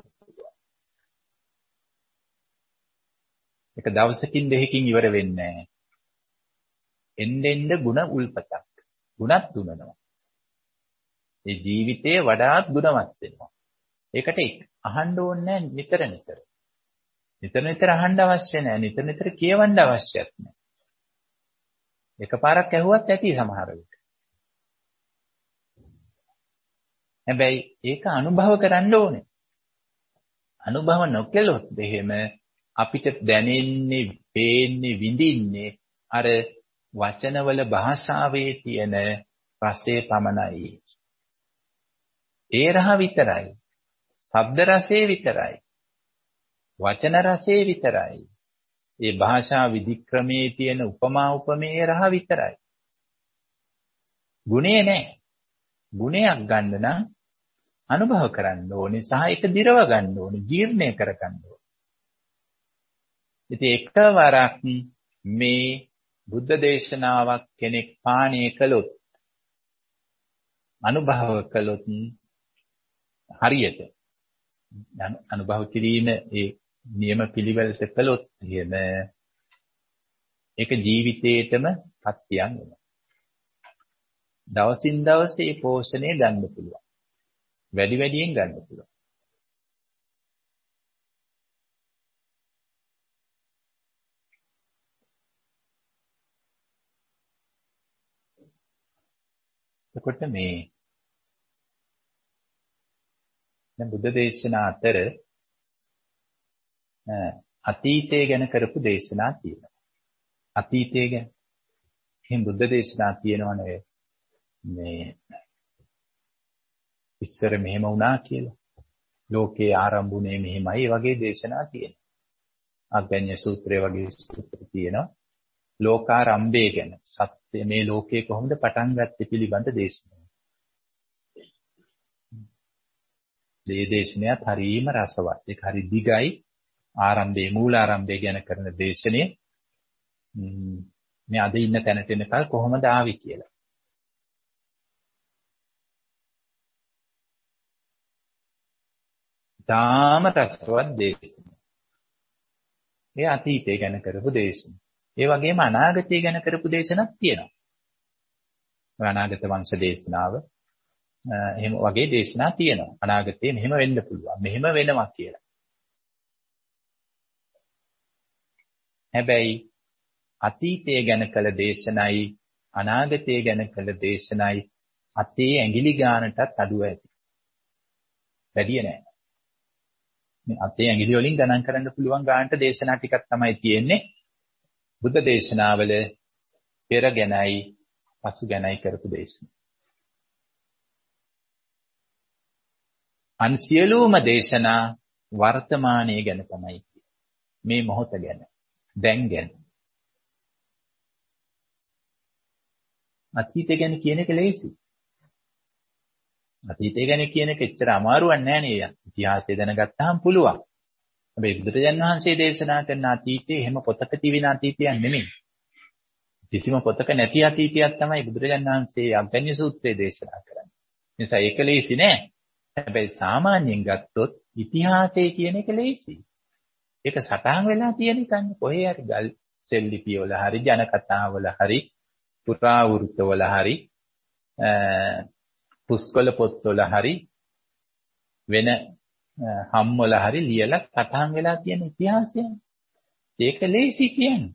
ඒක දවසකින් දෙකකින් ඉවර වෙන්නේ නැහැ. එන්න එන්න ಗುಣ උල්පතක්. ගුණත් දුනනවා. ඒ ජීවිතේ වඩාත් ගුණවත් වෙනවා. ඒකට අහන්න ඕනේ නිතර නිතර. නිතර නිතර අහන්න අවශ්‍ය නැහැ. නිතර නිතර කියවන්න අවශ්‍යත් නැහැ. එකපාරක් ඇහුවත් ඇති සමහර විට. හැබැයි ඒක අනුභව කරන්න ඕනේ. අනුභව නොකළොත් එහෙම අපිට දැනෙන්නේ, පේන්නේ, විඳින්නේ අර වචනවල භාෂාවේ තියෙන රසයේ පමණයි. ඒ රහ විතරයි. ශබ්ද රසයේ විතරයි. වචන රසයේ විතරයි. ඒ භාෂා විධික්‍රමයේ තියෙන උපමා උපමේය රහ විතරයි. ගුණේ නැහැ. ගුණයක් ගන්න නම් අනුභව කරන්න ඕනේ සහ ඒක දිරව ගන්න ඕනේ, ජීර්ණය කර ගන්න ඕනේ. ඉතින් එකවරක් මේ බුද්ධ දේශනාවක් කෙනෙක් පානය කළොත්, අනුභව කළොත් හරියට අනුභව කිරීම ඒ නියම පිළිවෙලට කළොත් එහෙම ඒක ජීවිතේටම පත්‍යයන් වෙනවා. දවසින් දවස මේ පෝෂණය ගන්න පුළුවන්. වැඩි වැඩියෙන් ගන්න පුළුවන්. එතකොට මේ දැන් බුද්ධ දේශනා අතර අතීතය ගැන කරපු දේශනා තියෙනවා. අතීතය ගැන එහෙනම් බුද්ධ දේශනා තියෙනවනේ මේ ඉස්සර මෙහෙම වුණා කියලා. ලෝකේ ආරම්භුනේ මෙහෙමයි වගේ දේශනා තියෙනවා. අග්ගඤ්ඤ සූත්‍රය වගේ සූත්‍ර තියෙනවා. ලෝකාරම්භය ගැන සත්‍ය මේ ලෝකේ කොහොමද පටන් ගත්තේ පිළිබඳ දේශනාවක්. මේ දේශනයත් හරිම රසවත්. ඒක හරි දිගයි. ආරම්භයේ මූලාරම්භය ගැන කරන දේශනේ මේ අද ඉන්න තැනට එනකල් කොහොමද ආවි කියලා. තාම රසවත් දේශන. ඒ අතීතය ගැන කරපු දේශන. ඒ වගේම අනාගතය ගැන කරපු දේශනක් තියෙනවා. අනාගත වංශ දේශනාව එහෙම වගේ දේශනා තියෙනවා. අනාගතේ මෙහෙම වෙන්න පුළුවන්. මෙහෙම වෙනවා කියලා. හැබැයි අතීතය ගැන කළ දේශනයි අනාගතය ගැන කළ දේශනයි අතේ ඇඟිලි ගානටත් අඩුව ඇති. වැඩි නෑ. මේ අතේ ඇඟිලි වලින් ගණන් කරන්න පුළුවන් ගානට දේශනා ටිකක් තමයි තියෙන්නේ. බුද්ධ දේශනාවල පෙර ගැනයි පසු ගැනයි කරපු දේශනා. අන් සියලුම දේශනා වර්තමානයේ ගැන තමයි මේ මොහොත ගැන, දැන් ගැන. අතීතය ගැන කියන එක ලේසි. අතීතය ගැන කියන එක එච්චර අමාරුවක් නෑ නේද? ඉතිහාසය දැනගත්තාම පුළුවන්. හැබැයි බුදුරජාණන් වහන්සේ දේශනා කරන අතීතය එහෙම පොතක තිබෙන අතීතයක් නෙමෙයි. කිසිම පොතක නැති අතීතයක් තමයි බුදුරජාණන් වහන්සේ අග්ගඤ්ඤ සූත්‍රයේ දේශනා කරන්නේ. නිසා ඒක ලේසි නෑ. හැබැයි සාමාන්‍යයෙන් ගත්තොත් ඉතිහාසය කියන එක ලේසි. ඒක සටහන් වෙලා තියෙන එකක්. කොහේ හරි ගල් සෙල්ලිපි වල හරි ජන කතා වල හරි පුරා වෘත්ත වල හරි පුස්කොළ පොත්වල හරි වෙන හම් වල හරි ලියලා සටහන් වෙලා තියෙන ඉතිහාසය. ඒක ලේසි කියන්නේ.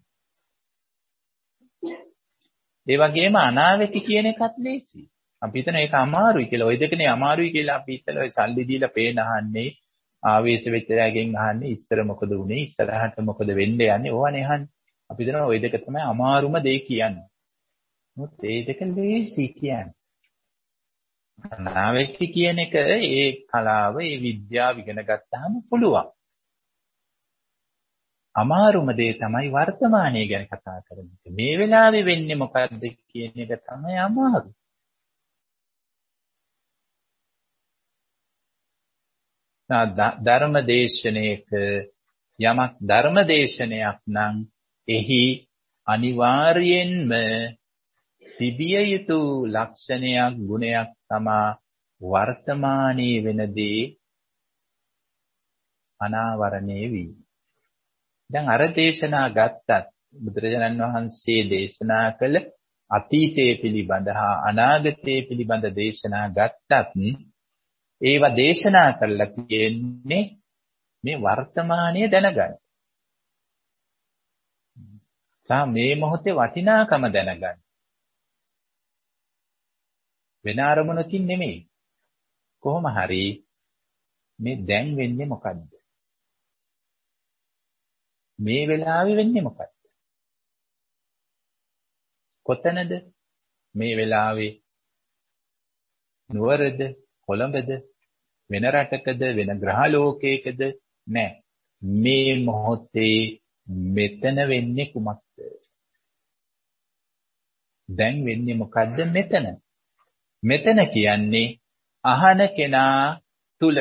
ඒ වගේම අනාගතය කියන එකත් ලේසි. අපි හිතන ඒක අමාරුයි කියලා. ওই දෙකනේ අමාරුයි කියලා අපි හිතලා ඔය සල්ලි දීලා පේන අහන්නේ ආවේශ වෙච්ච රැගෙන් අහන්නේ ඉස්සර මොකද වුනේ ඉස්සරහට මොකද වෙන්නේ යන්නේ ඕවනේ අහන්නේ. අපි හිතනවා ওই දෙක තමයි අමාරුම දේ කියන්නේ. මොකද මේ දෙක ලේසි කියන්නේ. අනාගතය කියන එක ඒ කලාව ඒ විද්‍යාව ඉගෙන ගත්තාම පුළුවන්. අමාරුම දේ තමයි වර්තමානයේ ගැන කතා කරන එක. මේ වෙලාවේ වෙන්නේ මොකද්ද කියන එක තමයි අමාරු. ධර්ම දේශනයක යමක් ධර්ම දේශනයක් නම් එහි අනිවාර්යෙන්ම තිබිය යුතු ලක්ෂණයක් ගුණයක් තමා වර්තමානයේ වෙනදී අනාවරණය වී. දැන් අර දේශනා ගත්තත් බුදුරජාණන් වහන්සේ දේශනා කළ අතීතයේ පිළිබඳ හා අනාගතයේ පිළිබඳ දේශනා ගත්තත් ඒවා දේශනා කරලා තියෙන්නේ මේ වර්තමානයේ දැනගන්න. සා මේ මොහොතේ වටිනාකම දැනගන්න. වෙන අරමුණකින් නෙමෙයි. කොහොම හරි මේ දැන් වෙන්නේ මොකද්ද? මේ වෙලාවේ වෙන්නේ මොකද්ද? කොතනද? මේ වෙලාවේ නුවරද? කොළඹද? වෙන රටකද? වෙන ග්‍රහ ලෝකයකද? නෑ. මේ මොහොතේ මෙතන වෙන්නේ කුමක්ද? දැන් වෙන්නේ මොකද්ද මෙතන? මෙතන කියන්නේ අහන කෙනා තුල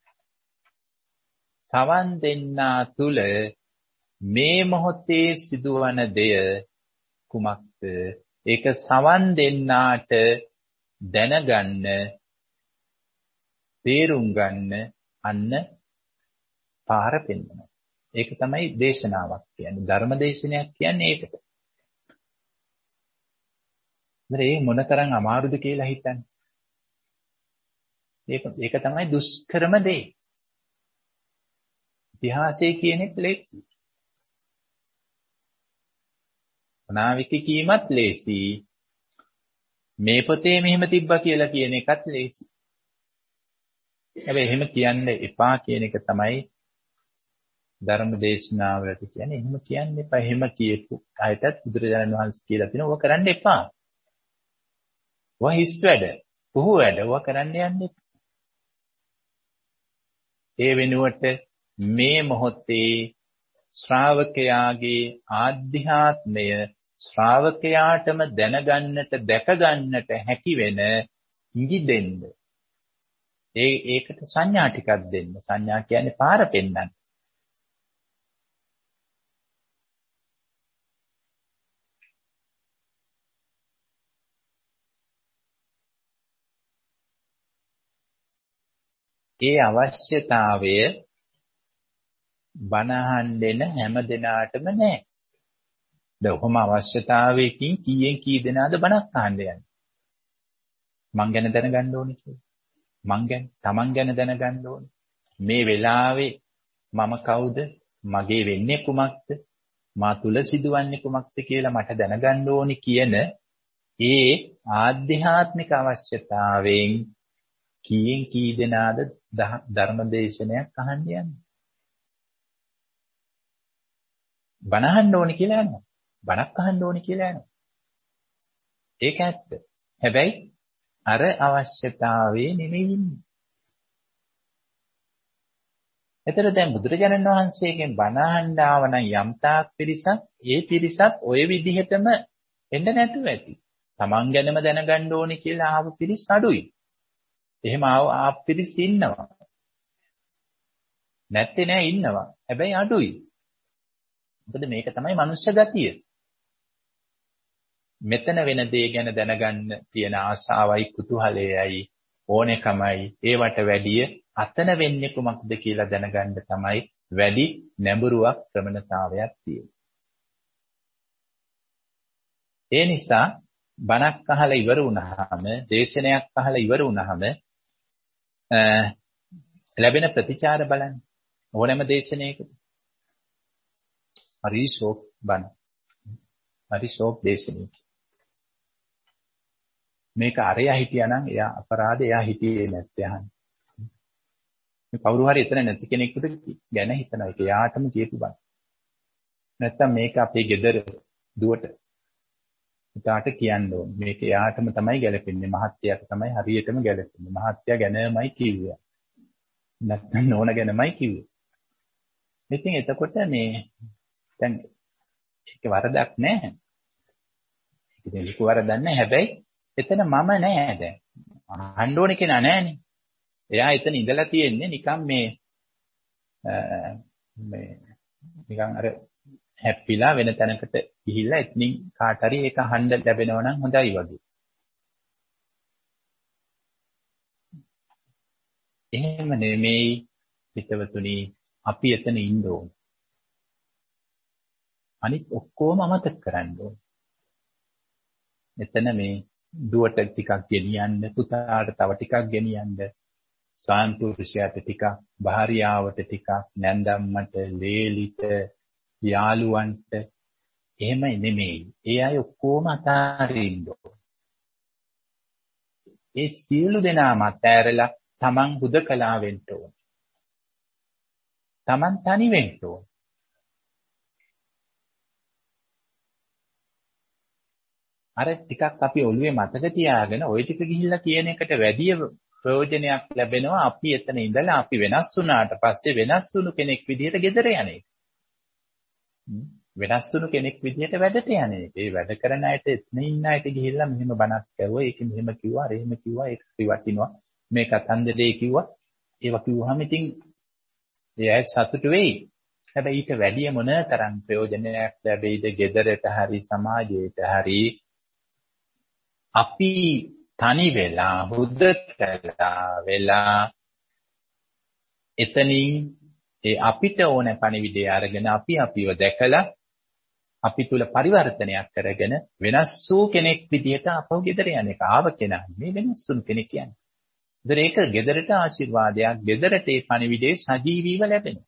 සවන් දෙන්නා තුල මේ මොහොතේ සිදුවන දෙය කුමක්ද? ඒක සවන් දෙන්නාට දැනගන්න තේරුම් ගන්න අන්න පාර පෙන්වනවා. ඒක තමයි දේශනාවක් කියන්නේ. ධර්ම දේශනයක් කියන්නේ ඒකට. ඒ මොනතරම් අමාරුද කියලා හිතන්නේ. ඒක ඒක තමයි දුෂ්කරම දේ. ඉතිහාසය කියන එක ලේසි. අනාගතය කීමත් ලේසි. මේ පොතේ මෙහෙම තිබ්බා කියලා කියන එකත් ලේසි. හැබැයි එහෙම කියන්න එපා කියන එක තමයි ධර්ම දේශනාවලට කියන්නේ. එහෙම කියන්න එපා. එහෙම කියපු අයටත් බුදුරජාණන් වහන්සේ කියලා තිනවා ඔය කරන්න එපා. ඔය හිස් වැඩ, පුහු වැඩ ඔය කරන්න යන්න එපා. ඒ වෙනුවට මේ මොහොතේ ශ්‍රාවකයාගේ ආධ්‍යාත්මය ශ්‍රාවකයාටම දැනගන්නට දැකගන්නට හැකි වෙන ඉඟි දෙන්න. ඒ ඒකට සංඥා ටිකක් දෙන්න. සංඥා කියන්නේ පාර පෙන්නන්න. ඒ අවශ්‍යතාවය බණ අහන්න හැම දිනාටම නැහැ. දැන් අවශ්‍යතාවයකින් කීයෙන් කී දෙනාද බණක් අහන්න යන්නේ? මං ගැන දැනගන්න ඕනේ කියලා. මං ගැන, Taman ගැන දැනගන්න ඕනේ. මේ වෙලාවේ මම කවුද? මගේ වෙන්නේ කුමක්ද? මා තුල සිදුවන්නේ කුමක්ද කියලා මට දැනගන්න ඕනි කියන ඒ ආධ්‍යාත්මික අවශ්‍යතාවයෙන් කීයෙන් කී දෙනාද ධර්මදේශනයක් අහන්න යන්නේ. බණ අහන්න ඕනි කියලා යනවා. බණක් අහන්න ඕනි කියලා යනවා. ඒක ඇත්ත. හැබැයි අර අවශ්‍යතාවයේ නෙමෙයි ඉන්නේ. එතන දැන් බුදුරජාණන් වහන්සේගෙන් බණ අහන්න ආව නම් යම් තාක් පිරිසක් ඒ පිරිසත් ওই විදිහටම එන්න නැතුව ඇති. Taman ගැනම දැනගන්න ඕනි කියලා ආව පිරිස් අඩුයි. එහෙම ආව පිරිස් ඉන්නවා. නැත්තේ නෑ ඉන්නවා. හැබැයි අඩුයි. මොකද මේක තමයි මනුෂ්‍ය ගතිය. මෙතන වෙන දේ ගැන දැනගන්න තියෙන ආසාවයි කුතුහලයයි ඕනෙකමයි ඒවට වැඩිය අතන වෙන්නේ කුමක්ද කියලා දැනගන්න තමයි වැඩි නැඹුරුවක් ප්‍රමණතාවයක් තියෙන්නේ. ඒ නිසා බණක් අහලා ඉවර වුණාම දේශනයක් අහලා ඉවර වුණාම ලැබෙන ප්‍රතිචාර බලන්න ඕනෑම දේශනයකට හරි ෂෝක් බණ හරි ෂෝක් දේශනයක් මේක අරයා හිටියානම් එයා අපරාධ එයා හිටියේ නැත්තේ අහන්නේ. මේ කවුරු හරි එතන නැති කෙනෙකුට ගැන හිතනවා ඒක යාටම කියපු බණ. නැත්තම් මේක අපේ ගෙදර දුවට ඊට කියන්න ඕනේ. මේක යාටම තමයි ගැලපෙන්නේ. මහත්යට තමයි හරියටම ගැලපෙන්නේ. මහත්ය ගැනමයි කිව්වේ. නැත්තම් නෝන ගැනමයි කිව්වේ. ඉතින් එතකොට මේ දැන් ඒක වරදක් නෑ. ඒක දෙලික වරදක් නෑ. හැබැයි එතන මම නෑ දැන්. අහන්න ඕනේ කෙනා නෑනේ. එයා එතන ඉඳලා තියෙන්නේ නිකන් මේ මේ නිකන් අර හැප්පිලා වෙන තැනකට ගිහිල්ලා එතනින් කාට හරි ඒක අහන්න ලැබෙනවා නම් හොඳයි වගේ. එහෙම නෙමෙයි හිතවතුනි අපි එතන ඉන්න ඕන. අනිත් ඔක්කොම අමතක කරන්න ඕන. එතන මේ දුවට ටිකක් ගෙනියන්න, පුතාට තව ටිකක් ගෙනියන්න, සාන්තුරුෂයාට ටිකක්, භාර්යාවට ටිකක්, නැන්දම්මට, ලේලිට, යාළුවන්ට එහෙම නෙමෙයි. ඒ අය ඔක්කොම අතාරින්න ඕන. ඒ සියලු දෙනාම අතෑරලා තමන් හුදකලා වෙන්න ඕන. තමන් තනි වෙන්න ඕන. අර ටිකක් අපි ඔළුවේ මතක තියාගෙන ওই ටික ගිහිල්ලා කියන එකට වැඩිය ප්‍රයෝජනයක් ලැබෙනවා අපි එතන ඉඳලා අපි වෙනස් වුණාට පස්සේ වෙනස් වුණු කෙනෙක් විදිහට ගෙදර යන එක. වෙනස් වුණු කෙනෙක් විදිහට වැඩට යන එක. ඒ වැඩ කරන අයට එතන ඉන්න අයට ගිහිල්ලා මෙහෙම බණක් කරුවා, ඒක මෙහෙම කිව්වා, අර එහෙම කිව්වා, ඒක ත්‍රිවටිනවා, මේ කතන්දරේ කිව්වා. ඒවා කිව්වහම ඉතින් ඒ අය සතුටු වෙයි. හැබැයි ඊට වැඩිය මොන තරම් ප්‍රයෝජනයක් ලැබෙයිද ගෙදරට හරි සමාජයට හරි අපි තනි වෙලා හුදකලා වෙලා එතනින් ඒ අපිට ඕන පණිවිඩය අරගෙන අපි අපිව දැකලා අපි තුල පරිවර්තනයක් කරගෙන වෙනස් වූ කෙනෙක් විදියට අපව ගෙදර යන එක. ආව කෙනා මේ වෙනස් වුණු කෙනෙක් කියන්නේ. ඒතර ඒක ගෙදරට ආශිර්වාදයක්, ගෙදරට ඒ පණිවිඩේ සජීවීව ලැබෙනවා.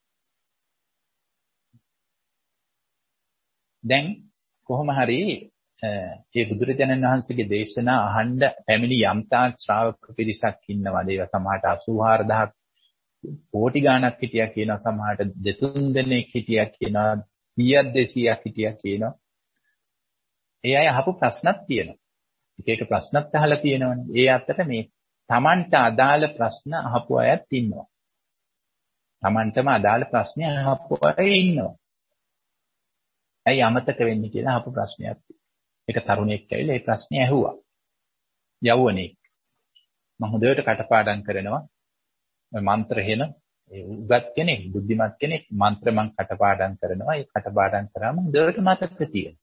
දැන් කොහොම හරි ඒ බුදුරජාණන් වහන්සේගේ දේශනා අහන්න පැමිණි යම්තාක් ශ්‍රාවක පිරිසක් ඉන්නවා. ඒවා සමහරට අසූ හාරදහස් කෝටි ගාණක් හිටියා කියනවා, සමහරට දෙතුන් දෙනෙක් හිටියා කියනවා, කීයක් දෙසීයක් හිටියා කියනවා. ඒ අය අහපු ප්‍රශ්නක් තියෙනවා. එක එක ප්‍රශ්නත් අහලා තියෙනවනේ. ඒ අතර මේ Tamanට අදාළ ප්‍රශ්න අහපු අයත් ඉන්නවා. Tamanටම අදාළ ප්‍රශ්න අහපු අය ඉන්නවා. ඇයි අමතක වෙන්නේ කියලා අහපු ප්‍රශ්නයක් තියෙනවා. ඒක තරුණයෙක් ඇවිල්ලා ඒ ප්‍රශ්නේ ඇහුවා. යවුවනේ. මම හොඳට කටපාඩම් කරනවා. මන්ත්‍ර හෙන ඒ උගත් කෙනෙක්, බුද්ධිමත් කෙනෙක් මන්ත්‍ර මං කටපාඩම් කරනවා. ඒ කටපාඩම් කරාම හොඳට මතක තියෙනවා.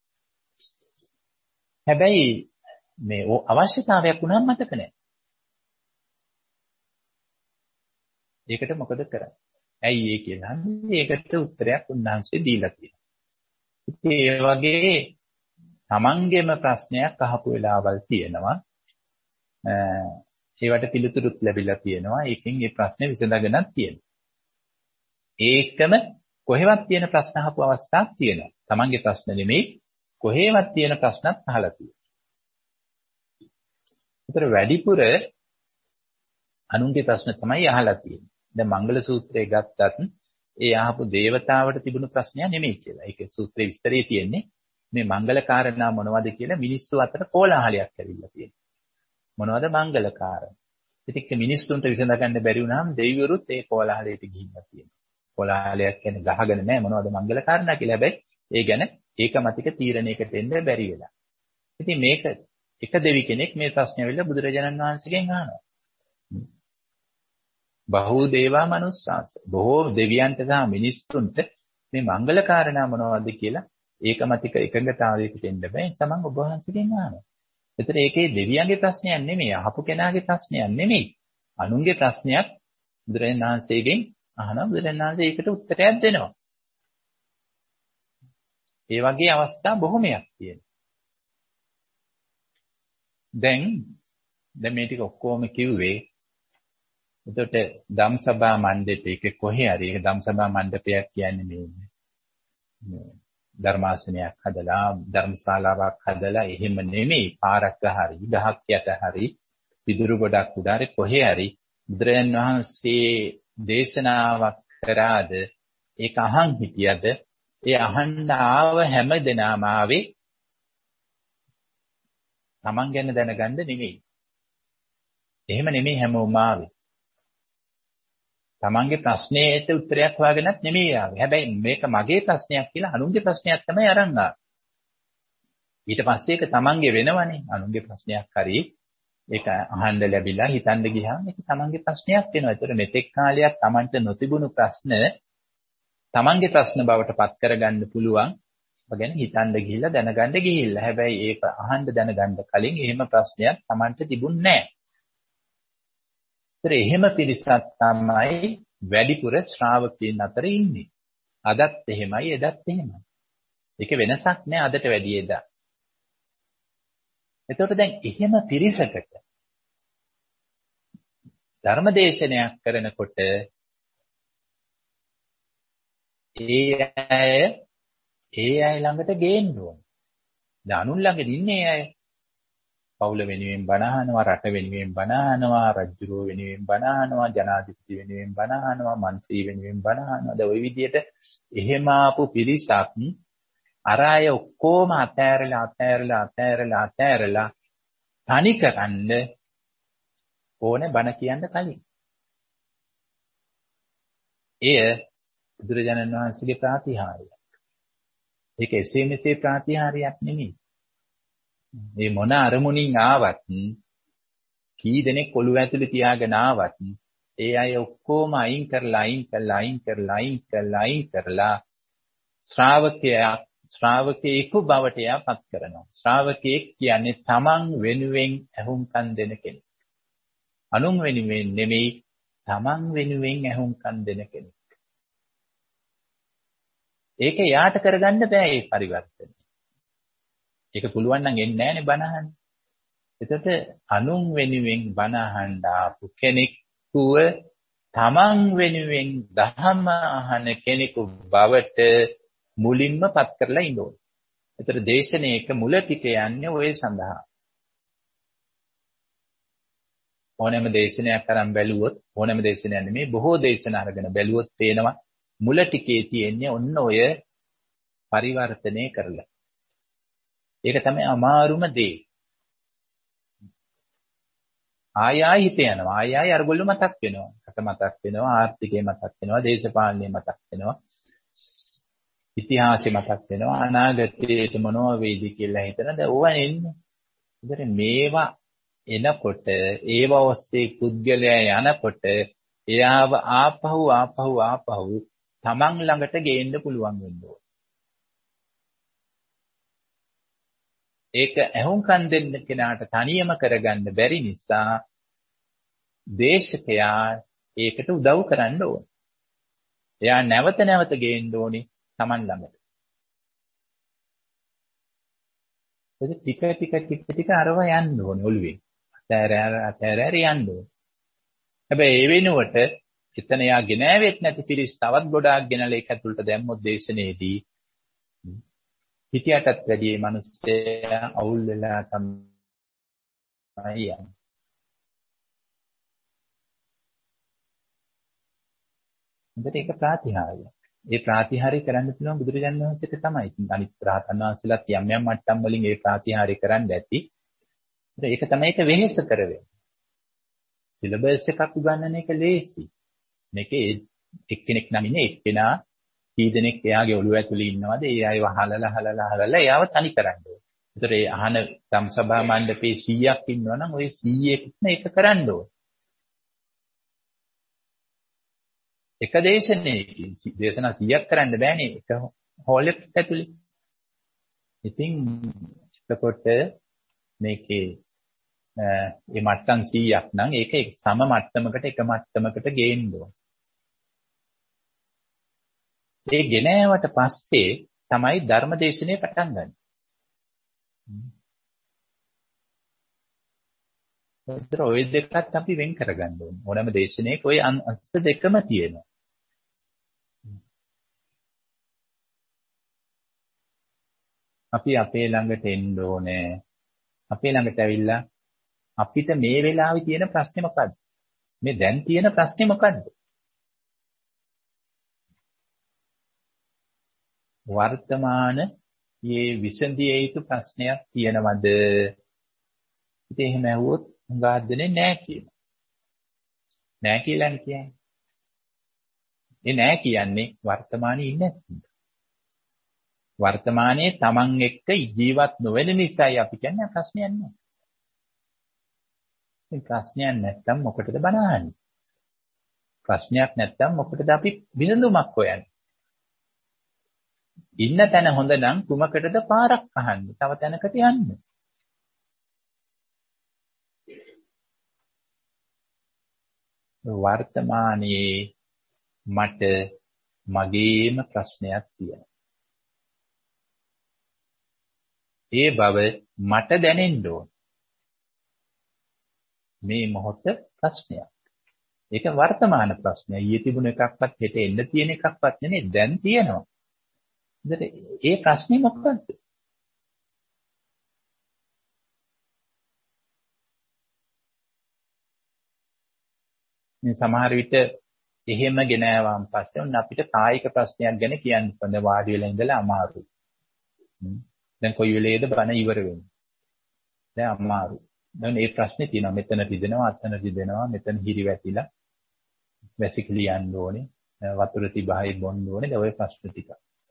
හැබැයි මේ අවශ්‍යතාවයක් වුණාම මතක නැහැ. ඒකට මොකද කරන්නේ? ඇයි ඒ කියලා. ඒකට උත්තරයක් උන්වහන්සේ දීලා තියෙනවා. ඉතින් ඒ වගේ තමන්ගේම ප්‍රශ්නයක් අහපු වෙලාවල් තියෙනවා. ඒවට පිළිතුරුත් ලැබිලා තියෙනවා. ඒකෙන් මේ ප්‍රශ්නේ විසඳගෙනක් තියෙනවා. ඒකම කොහෙවත් තියෙන ප්‍රශ්න අහපු අවස්ථාවක් තියෙනවා. තමන්ගේ ප්‍රශ්න නෙමෙයි කොහෙවත් තියෙන ප්‍රශ්නත් අහලා තියෙනවා. ඒතර වැඩිපුර අනුන්ගේ ප්‍රශ්න තමයි අහලා තියෙන්නේ. දැන් මංගල සූත්‍රය ගත්තත් ඒ අහපු දේවතාවට තිබුණු ප්‍රශ්නයක් නෙමෙයි කියලා. ඒකේ සූත්‍රයේ විස්තරේ තියෙන්නේ මේ මංගල කාරණා මොනවද කියලා මිනිස්සු අතර කෝලාහලයක් ඇවිල්ලා තියෙනවා. මොනවද මංගල කාරණා? ඉතින් මිනිස්සුන්ට විසඳ ගන්න බැරි වුණාම දෙවිවරුත් ඒ කෝලාහලයට ගිහිල්ලා තියෙනවා. කෝලාහලයක් කියන්නේ ගහගෙන නැහැ මොනවද මංගල කාරණා කියලා. හැබැයි ඒ ගැන ඒකමතික තීරණයකට එන්න බැරි වෙලා. ඉතින් මේක එක දෙවි කෙනෙක් මේ ප්‍රශ්නේ ඇවිල්ලා බුදුරජාණන් වහන්සේගෙන් අහනවා. බහූ දේවා මනුස්සාස. බොහෝ දෙවියන්ට සහ මිනිස්සුන්ට මේ මංගල කාරණා මොනවද කියලා ඒකමතික එකඟතාවයකට එන්න බෑ. ඒ සමන් ඔබ වහන්සේගෙන් අහනවා. ඒතර ඒකේ දෙවියන්ගේ ප්‍රශ්නයක් නෙමෙයි, අහපු කෙනාගේ ප්‍රශ්නයක් නෙමෙයි. අනුන්ගේ ප්‍රශ්නයක් බුදුරජාණන් වහන්සේගෙන් අහනවා. බුදුරජාණන් වහන්සේ ඒකට උත්තරයක් දෙනවා. ඒ වගේ අවස්ථා බොහොමයක් තියෙනවා. දැන් දැන් මේ ටික ඔක්කොම කිව්වේ එතකොට ධම්සභා මණ්ඩපයක කොහේ හරි ඒක ධම්සභා මණ්ඩපයක් කියන්නේ මේ ධර්මාසනයක් හදලා ධර්මශාලාවක් හදලා එහෙම නෙමෙයි පාරක හරි ගහක් යට හරි පිදුරු ගොඩක් උඩ කොහේ හරි බුදුරජාන් වහන්සේ දේශනාවක් කරාද ඒක අහන් හිටියද ඒ අහන්න ආව හැම දෙනාම ආවේ තමන් ගැන දැනගන්න නෙමෙයි. එහෙම නෙමෙයි හැමෝම ආවේ. තමන්ගේ ප්‍රශ්නෙට උත්තරයක් හොයාගෙනත් නෙමෙයි ආවේ. හැබැයි මේක මගේ ප්‍රශ්නයක් කියලා අනුන්ගේ ප්‍රශ්නයක් තමයි අරන් ආවේ. ඊට පස්සේ ඒක තමන්ගේ වෙනවනේ. අනුන්ගේ ප්‍රශ්නයක් හරි ඒක අහන්න ලැබිලා හිතන්න ගියාම ඒක තමන්ගේ ප්‍රශ්නයක් වෙනවා. ඒතර මෙතෙක් කාලයක් තමන්ට නොතිබුණු ප්‍රශ්න තමන්ගේ ප්‍රශ්න බවට පත් කරගන්න පුළුවන්. ගැන හිතන්න ගිහිල්ලා දැනගන්න ගිහිල්ලා. හැබැයි ඒක අහන්න දැනගන්න කලින් එහෙම ප්‍රශ්නයක් Tamanට තිබුණේ නැහැ. ඒතර එහෙම පිරිසක් තමයි වැඩිපුර ශ්‍රාවකයන් අතර ඉන්නේ. අදත් එහෙමයි එදත් එහෙමයි. ඒක වෙනසක් නෑ අදට වැඩිය එදා. එතකොට දැන් එහෙම පිරිසකට ධර්මදේශනයක් කරනකොට ඒ අය ඒ අය ළඟට ගේන්න ඕන. දැන් අනුන් ළඟ ඉන්නේ අය. පවුල වෙනුවෙන් බණ අහනවා, රට වෙනුවෙන් බණ අහනවා, රජුරෝ වෙනුවෙන් බණ අහනවා, ජනාධිපති වෙනුවෙන් බණ අහනවා, മന്ത്രി වෙනුවෙන් බණ අහනවා. දැන් ওই විදිහට එහෙම ආපු පිරිසක් අර අය ඔක්කොම අතෑරලා අතෑරලා අතෑරලා අතෑරලා තනි කරන්න ඕනේ බණ කියන්න කලින්. එය බුදුරජාණන් වහන්සේගේ ප්‍රාතිහාර්යය. ඒක එසේ මෙසේ ප්‍රාතිහාර්යයක් නෙමෙයි. මේ මොන අරමුණින් ආවත් කී දෙනෙක් ඔළුව ඇතුලේ තියාගෙන ආවත් ඒ අය ඔක්කොම අයින් කරලා අයින් කරලා අයින් කරලා අයින් කරලා අයින් කරලා ශ්‍රාවකයා ශ්‍රාවකේකු බවට යාපත් කරනවා. ශ්‍රාවකෙක් කියන්නේ තමන් වෙනුවෙන් ඇහුම්කන් දෙන කෙනෙක්. අනුන් වෙනුවෙන් නෙමෙයි තමන් වෙනුවෙන් ඇහුම්කන් දෙන කෙනෙක්. ඒක යාට කරගන්න බෑ ඒ පරිවර්තනය. ඒක පුළුවන් නම් එන්නේ නැහනේ බණ අහන්න. එතකොට අනුන් වෙනුවෙන් බණ අහන්න ආපු කෙනෙකුව තමන් වෙනුවෙන් ධර්ම අහන කෙනෙකු බවට මුලින්ම පත් කරලා ඉන්න ඕනේ. එතකොට දේශනාවක මුල ටික යන්නේ ඔය සඳහා. ඕනෑම දේශනයක් අරන් බැලුවොත් ඕනෑම දේශනයක් නෙමෙයි බොහෝ දේශන අරගෙන බැලුවොත් පේනවා මුල ටිකේ තියෙන්නේ ඔන්න ඔය පරිවර්තනය කරලා. ඒක තමයි අමාරුම දේ. ආය ආය හිත යනවා. ආය ආය අරගොල්ලෝ මතක් වෙනවා. කට මතක් වෙනවා, ආර්ථිකය මතක් වෙනවා, දේශපාලනය මතක් වෙනවා, ඉතිහාසය මතක් වෙනවා, අනාගතයේ මොනවා වෙයිද කියලා හිතන ද ඕවා එන්නේ. ඉතින් මේවා එනකොට ඒව ඔස්සේ පුද්ගලයා යනකොට එයාව ආපහු ආපහු ආපහු තමන් ළඟට ගේන්න පුළුවන් වෙනවා. ඒක ඇහුම්කන් දෙන්න කෙනාට තනියම කරගන්න බැරි නිසා දේශකයා ඒකට උදව් කරන්න ඕන. එයා නැවත නැවත ගේන්න ඕනේ තමන් ළඟට. ඒක ටික ටික ටික ටික අරව යන්න ඕනේ ඔළුවේ. අතෑර අතෑර යන්න ඕනේ. හැබැයි ඒ වෙනුවට එතන යා ගෙනාවෙත් නැති පිරිස් තවත් ගොඩාක් ගෙනලා ඒක ඇතුළට දැම්මොත් දේශනේදී හිතියටත් වැඩි මේ මිනිස්සයා අවුල් වෙලා තමයි යන්නේ. හොඳට ඒක ප්‍රාතිහාර්ය. ඒ ප්‍රාතිහාර්ය කරන්න පුළුවන් බුදුරජාණන් වහන්සේට තමයි. අනිත් රහතන් වහන්සේලාත් යම් යම් මට්ටම් වලින් ඒ ප්‍රාතිහාර්ය කරන්න ඇති. ඒක තමයි ඒක වෙහෙස කරවෙන්නේ. සිලබස් එකක් උගන්වන එක ලේසි. මේකේ එක්කෙනෙක් නම් ඉන්නේ එක්කෙනා කී දෙනෙක් එයාගේ ඔළුව ඇතුලේ ඉන්නවද? ඒ අයව හලලා හලලා හලලා එයාව තනි කරන්න ඕනේ. ඒතර ඒ අහන සම්සභා මණ්ඩපේ සීයක් ඉන්නවනම් ওই සීයකින් ඒක කරන්න ඕනේ. එක දේශනයකින් දේශනා සීයක් කරන්න බෑනේ එක හෝල් එකක් ඇතුලේ. ඉතින් එතකොට මේකේ මේ මට්ටම් සීයක් නම් ඒක සම මට්ටමකට එක මට්ටමකට ගේන්න ඕනේ. ඒ ගෙනාවට පස්සේ තමයි ධර්මදේශනේ පටන් ගන්න. ඒතර ওই දෙකත් අපි වෙන් කරගන්න ඕනේ. ඕනෑම දේශනයක ওই අංශ දෙකම තියෙනවා. අපි අපේ ළඟට එන්න ඕනේ. අපේ ළඟට ඇවිල්ලා අපිට මේ වෙලාවේ තියෙන ප්‍රශ්නේ මොකද්ද? මේ දැන් තියෙන ප්‍රශ්නේ මොකද්ද? වර්තමාන මේ විසඳිය යුතු ප්‍රශ්නයක් තියෙනවද? ඉතින් එහෙම ඇහුවොත් හුඟක් දෙන්නේ නැහැ කියනවා. නැහැ කියලානේ කියන්නේ. ඒ නැහැ කියන්නේ වර්තමානයේ ඉන්නේ නැත්නම්. වර්තමානයේ Taman එක්ක ජීවත් නොවන නිසායි අපි කියන්නේ ප්‍රශ්නයක් නැහැ. ඒ ප්‍රශ්නයක් නැත්තම් මොකටද බණ අහන්නේ? ප්‍රශ්නයක් නැත්තම් මොකටද අපි විසඳුමක් හොයන්නේ? ඉන්න තැන හොඳ නම් කුමකටද පාරක් අහන්නේ? තව තැනකට යන්න. වර්තමානයේ මට මගේම ප්‍රශ්නයක් තියෙනවා. ඒ බව මට දැනෙන්න ඕන. මේ මොහොත ප්‍රශ්නයක්. ඒක වර්තමාන ප්‍රශ්නය. ඊයේ තිබුණ එකක්වත් හෙට එන්න තියෙන එකක්වත් නෙමෙයි දැන් තියෙනවා. ඉතින් ඒ ප්‍රශ්නේ මොකක්ද? මේ සමහර විට එහෙම ගෙන ආවම පස්සේ ඔන්න අපිට කායික ප්‍රශ්නයක් ගැන කියන්න පුළුවන්. වාඩි වෙලා ඉඳලා අමාරුයි. දැන් කොයි වෙලේද බණ ඉවර වෙන්නේ? දැන් අමාරුයි. දැන් මේ ප්‍රශ්නේ තියෙනවා. මෙතන රිදෙනවා, අතන රිදෙනවා, මෙතන හිරි වැටිලා වැසිකිලි යන්න ඕනේ. වතුර තිබහයි බොන්න ඕනේ. දැන් ওই ප්‍රශ්න ටික.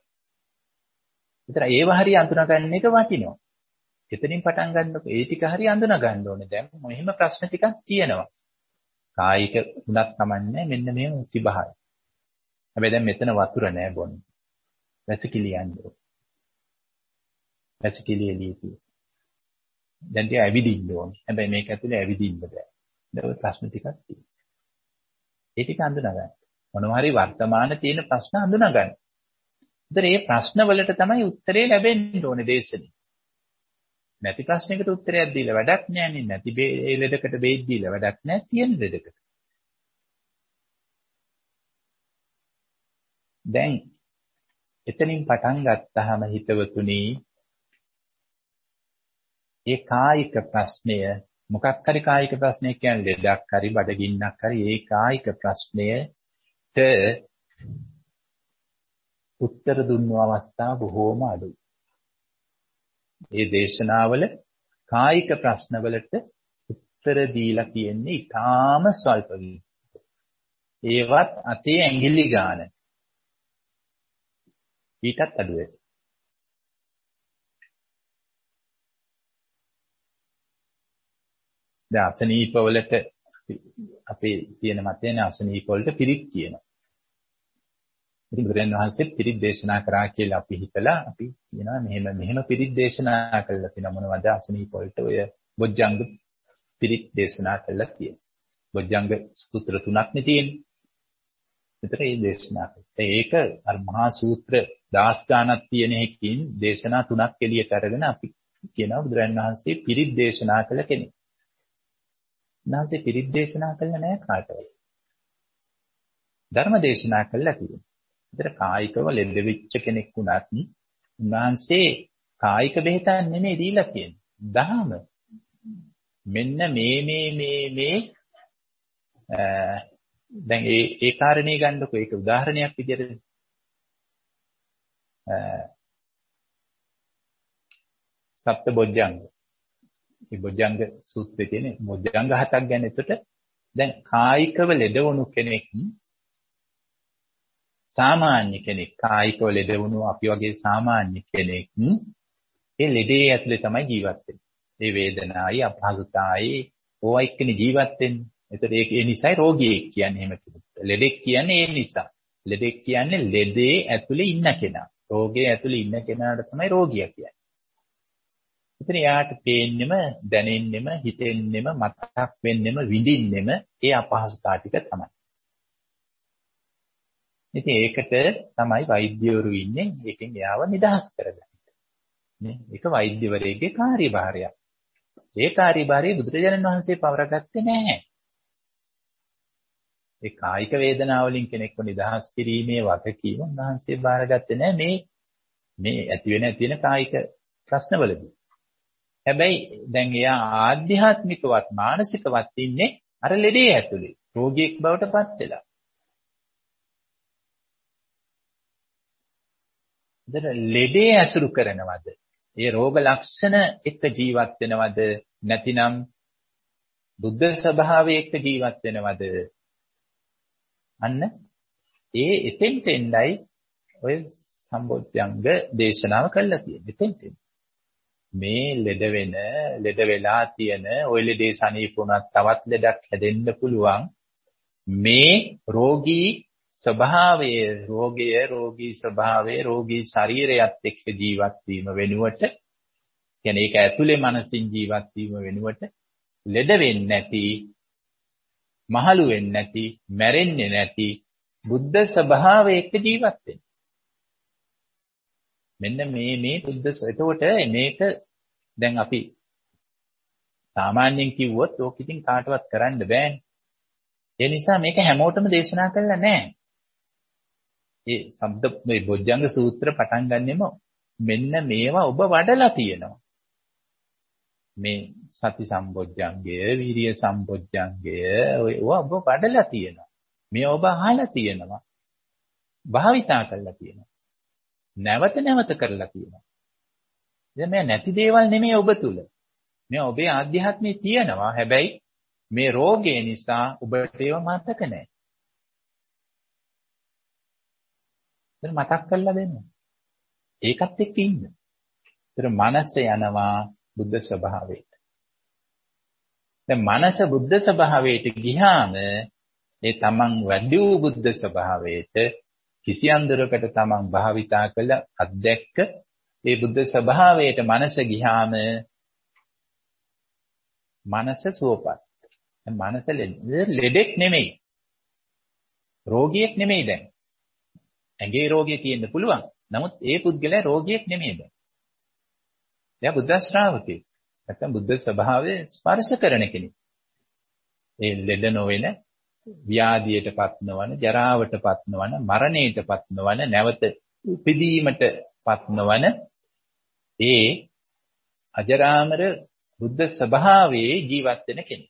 විතර ඒව හරිය අඳුනා ගන්න එක වටිනවා. එතනින් පටන් ගන්නකො ඒ ටික හරිය අඳුනා ගන්න ඕනේ. දැන් මෙහෙම ප්‍රශ්න ටිකක් තියෙනවා. කායික උනත් කමන්නේ මෙන්න මෙහෙම තිබහයි. හැබැයි දැන් මෙතන වතුර නෑ බොන්න. වැසිකිලි යන්න ඕනේ. වැසිකිලි එළියේ. දැන් තිය ඇවිදින්න ඕනේ. හැබැයි මේක ඇතුලේ ඇවිදින්න බෑ. දැන් ওই ප්‍රශ්න ටිකක් තියෙනවා. ඒ ටික අඳුනා ගන්න. මොනවා හරි වර්තමාන තියෙන ප්‍රශ්න අඳුනා ගන්න. ඒතර මේ ප්‍රශ්න වලට තමයි උත්තරේ ලැබෙන්න ඕනේ දේශනේ. නැති ප්‍රශ්නයකට උත්තරයක් දීලා වැඩක් නැහැ. නැති ඒ ලෙඩකට බේත් දීලා වැඩක් නැහැ. තියෙන ලෙඩකට. දැන් එතනින් පටන් ගත්තාම හිතවතුනි ඒ කායික ප්‍රශ්නය මොකක් හරි කායික ප්‍රශ්නයක් කියන්නේ ලෙඩක් හරි බඩගින්නක් හරි ඒ කායික ප්‍රශ්නයට උත්තර දුන්නු අවස්ථා බොහෝම අඩුයි. ඒ දේශනාවල කායික ප්‍රශ්නවලට උත්තර දීලා තියෙන්නේ ඊටාම ස්වල්පයි. ඒවත් අතේ ඇඟිලි ගාන. ඊටත් අඩුයි. දැන් අසනීපවලට අපේ තියෙන මතයන අසනීපවලට පිරිත් කියනවා. ඉතින් බුදුරජාණන් වහන්සේ පිරිත් දේශනා කරා කියලා අපි හිතලා අපි කියනවා මෙහෙම මෙහෙම පිරිත් දේශනා කළා කියන මොනවද අසනීපවලට ඔය බොජ්ජංග පිරිත් දේශනා කළා කියන. බොජ්ජංග සූත්‍ර තුනක් නේ තියෙන්නේ. විතර මේ දේශනා කළා. ඒක අර මහා සූත්‍ර දහස් ගණනක් තියෙන එකකින් දේශනා තුනක් එළියට අරගෙන අපි කියනවා බුදුරජාණන් වහන්සේ පිරිත් දේශනා කළ කෙනෙක්. නැත්නම් පිරිත් දේශනා කළා නෑ කාටවත්. ධර්ම දේශනා කළා තියෙනවා. ඒතර කායිකව ලෙඩ වෙච්ච කෙනෙක් වුණත් උන්වහන්සේ කායික බෙහෙතක් නෙමෙයි දීලා තියෙන්නේ. දහම. මෙන්න මේ මේ මේ මේ දැන් ඒ ඒ කාරණේ ගන්නකො ඒක උදාහරණයක් විදිහට සප්ත බොජ්ජංග. මේ බොජ්ජංග සූත්‍රයේ තියෙන බොජ්ජංග හතක් ගැන එතකොට දැන් කායිකව ලෙඩ වුණු කෙනෙක් සාමාන්‍ය කෙනෙක් කායිකව ලෙඩ වුණු අපි වගේ සාමාන්‍ය කෙනෙක් ඒ ලෙඩේ ඇතුලේ තමයි ජීවත් වෙන්නේ. ඒ වේදනාවයි අපහසුතාවයි ඕවා එක්කනේ ජීවත් වෙන්නේ. ඒතර ඒක ඒ නිසායි රෝගියෙක් කියන්නේ එහෙම කිව්වොත්. ලෙඩෙක් කියන්නේ ඒ නිසා. ලෙඩෙක් කියන්නේ ලෙඩේ ඇතුලේ ඉන්න කෙනා. රෝගයේ ඇතුලේ ඉන්න කෙනාට තමයි රෝගියා කියන්නේ. ඉතින් යාට පේන්නෙම දැනෙන්නෙම හිතෙන්නෙම මතක් වෙන්නෙම විඳින්නෙම ඒ අපහසුතාව ටික තමයි. ඉතින් ඒකට තමයි වෛද්‍යවරු ඉන්නේ. ඒකෙන් එයාව නිදහස් කරගන්න. නේ? ඒක වෛද්‍යවරයෙක්ගේ කාර්යභාරයක්. ඒ කාර්යභාරය බුදුරජාණන් වහන්සේ පවරගත්තේ නැහැ. ඒ කායික වේදනාව වලින් කෙනෙක්ව නිදහස් කිරීමේ වගකීම උන්වහන්සේ බාරගත්තේ නැහැ මේ මේ ඇති වෙන ඇති වෙන කායික ප්‍රශ්නවලදී. හැබැයි දැන් එයා ආධ්‍යාත්මිකවත් මානසිකවත් ඉන්නේ අර ලෙඩේ ඇතුලේ. රෝගියෙක් බවට පත් වෙලා. දැන් ලෙඩේ ඇසුරු කරනවද? ඒ රෝග ලක්ෂණ එක්ක ජීවත් වෙනවද? නැතිනම් බුද්ධ ස්වභාවයේ එක්ක ජීවත් වෙනවද? අන්න ඒ එතෙන්ට එන්නයි ඔය සම්බොධ්‍යංග දේශනාව කළා තියෙන්නේ. එතෙන්ට මේ ලෙඩ වෙන ලෙඩ වෙලා තියෙන ඔය ලෙඩේ සනීප වුණත් තවත් ලෙඩක් හැදෙන්න පුළුවන්. මේ රෝගී ස්වභාවයේ රෝගය රෝගී ස්වභාවයේ රෝගී ශරීරයත් එක්ක ජීවත් වීම වෙනුවට කියන්නේ ඒක ඇතුලේ මනසින් ජීවත් වීම වෙනුවට ලෙඩ වෙන්නේ නැති මහලු වෙන්නේ නැති මැරෙන්නේ නැති බුද්ධ ස්වභාවයේ එක්ක ජීවත් වෙන්න. මෙන්න මේ මේ බුද්ධ එතකොට මේක දැන් අපි සාමාන්‍යයෙන් කිව්වොත් ඕක ඉතින් කාටවත් කරන්න බෑනේ. ඒ නිසා මේක හැමෝටම දේශනා කළා නෑ. ඒ શબ્ද මේ බොජ්ජංග සූත්‍ර පටන් ගන්නෙම මෙන්න මේවා ඔබ වඩලා තියෙනවා. මේ සති සම්බොජ්ජංගය, වීරිය සම්බොජ්ජංගය ඔයවා ඔබ වඩලා තියෙනවා. මේ ඔබ අහලා තියෙනවා. භාවිතා කරලා තියෙනවා. නැවත නැවත කරලා තියෙනවා. දැන් මේ නැති දේවල් නෙමෙයි ඔබ තුල. මේ ඔබේ ආධ්‍යාත්මයේ තියෙනවා. හැබැයි මේ රෝගය නිසා ඔබට ඒව මතක නැහැ. දැන් මතක් කරලා දෙන්න. ඒකත් එක්ක ඉන්න. ඒතර මනස යනවා බුද්ධ ස්වභාවයට. දැන් මනස බුද්ධ ස්වභාවයට ගියාම ඒ තමන් වැඩි වූ බුද්ධ ස්වභාවයට කිසි අන්දරකට තමන් භාවිතා කළ අධ්‍යක්ක ඒ බුද්ධ ස්වභාවයට මනස ගියාම මනස සුවපත්. මනස ලෙඩෙක් නෙමෙයි. රෝගියෙක් නෙමෙයි දැන්. ඇඟේ රෝගිය තියෙන්න පුළුවන්. නමුත් ඒ පුද්ගලයා රෝගියෙක් නෙමෙයි දැන්. එයා බුද්ධ ශ්‍රාවකෙක්. නැත්නම් බුද්ධ ස්වභාවය ස්පර්ශ කරන කෙනෙක්. ඒ ලෙඩ නොවන, ව්‍යාධියටපත් නොවන, ජරාවටපත් නොවන, මරණයටපත් නොවන, නැවත උපදීමටපත් නොවන ඒ අජරාමර බුද්ධ ස්වභාවයේ ජීවත් වෙන කෙනෙක්.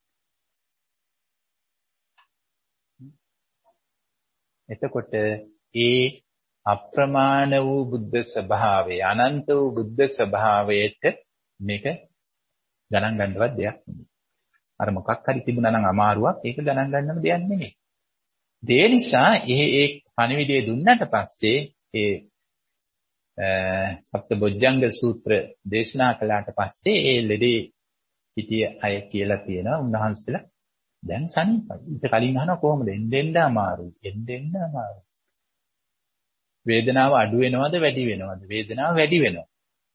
එතකොට ඒ අප්‍රමාණ වූ බුද්ධ ස්වභාවය අනන්ත වූ බුද්ධ ස්වභාවයට මේක ගණන් ගන්නවත් දෙයක් නෙමෙයි. අර මොකක් හරි තිබුණා නම් අමාරුවක් ඒක ගණන් ගන්නම දෙයක් නෙමෙයි. ඒ නිසා ඒ ඒ පණිවිඩය දුන්නට පස්සේ ඒ සප්තබොජ්ජංග සූත්‍ර දේශනා කළාට පස්සේ ඒ ලෙඩේ හිටිය අය කියලා තියෙනවා උන්වහන්සේලා දැන් සනීපයි. ඊට කලින් අහනවා කොහොමද එන්න අමාරුයි. එන්න එන්න අමාරුයි. වේදනාව අඩු වෙනවද වැඩි වෙනවද? වේදනාව වැඩි වෙනවා.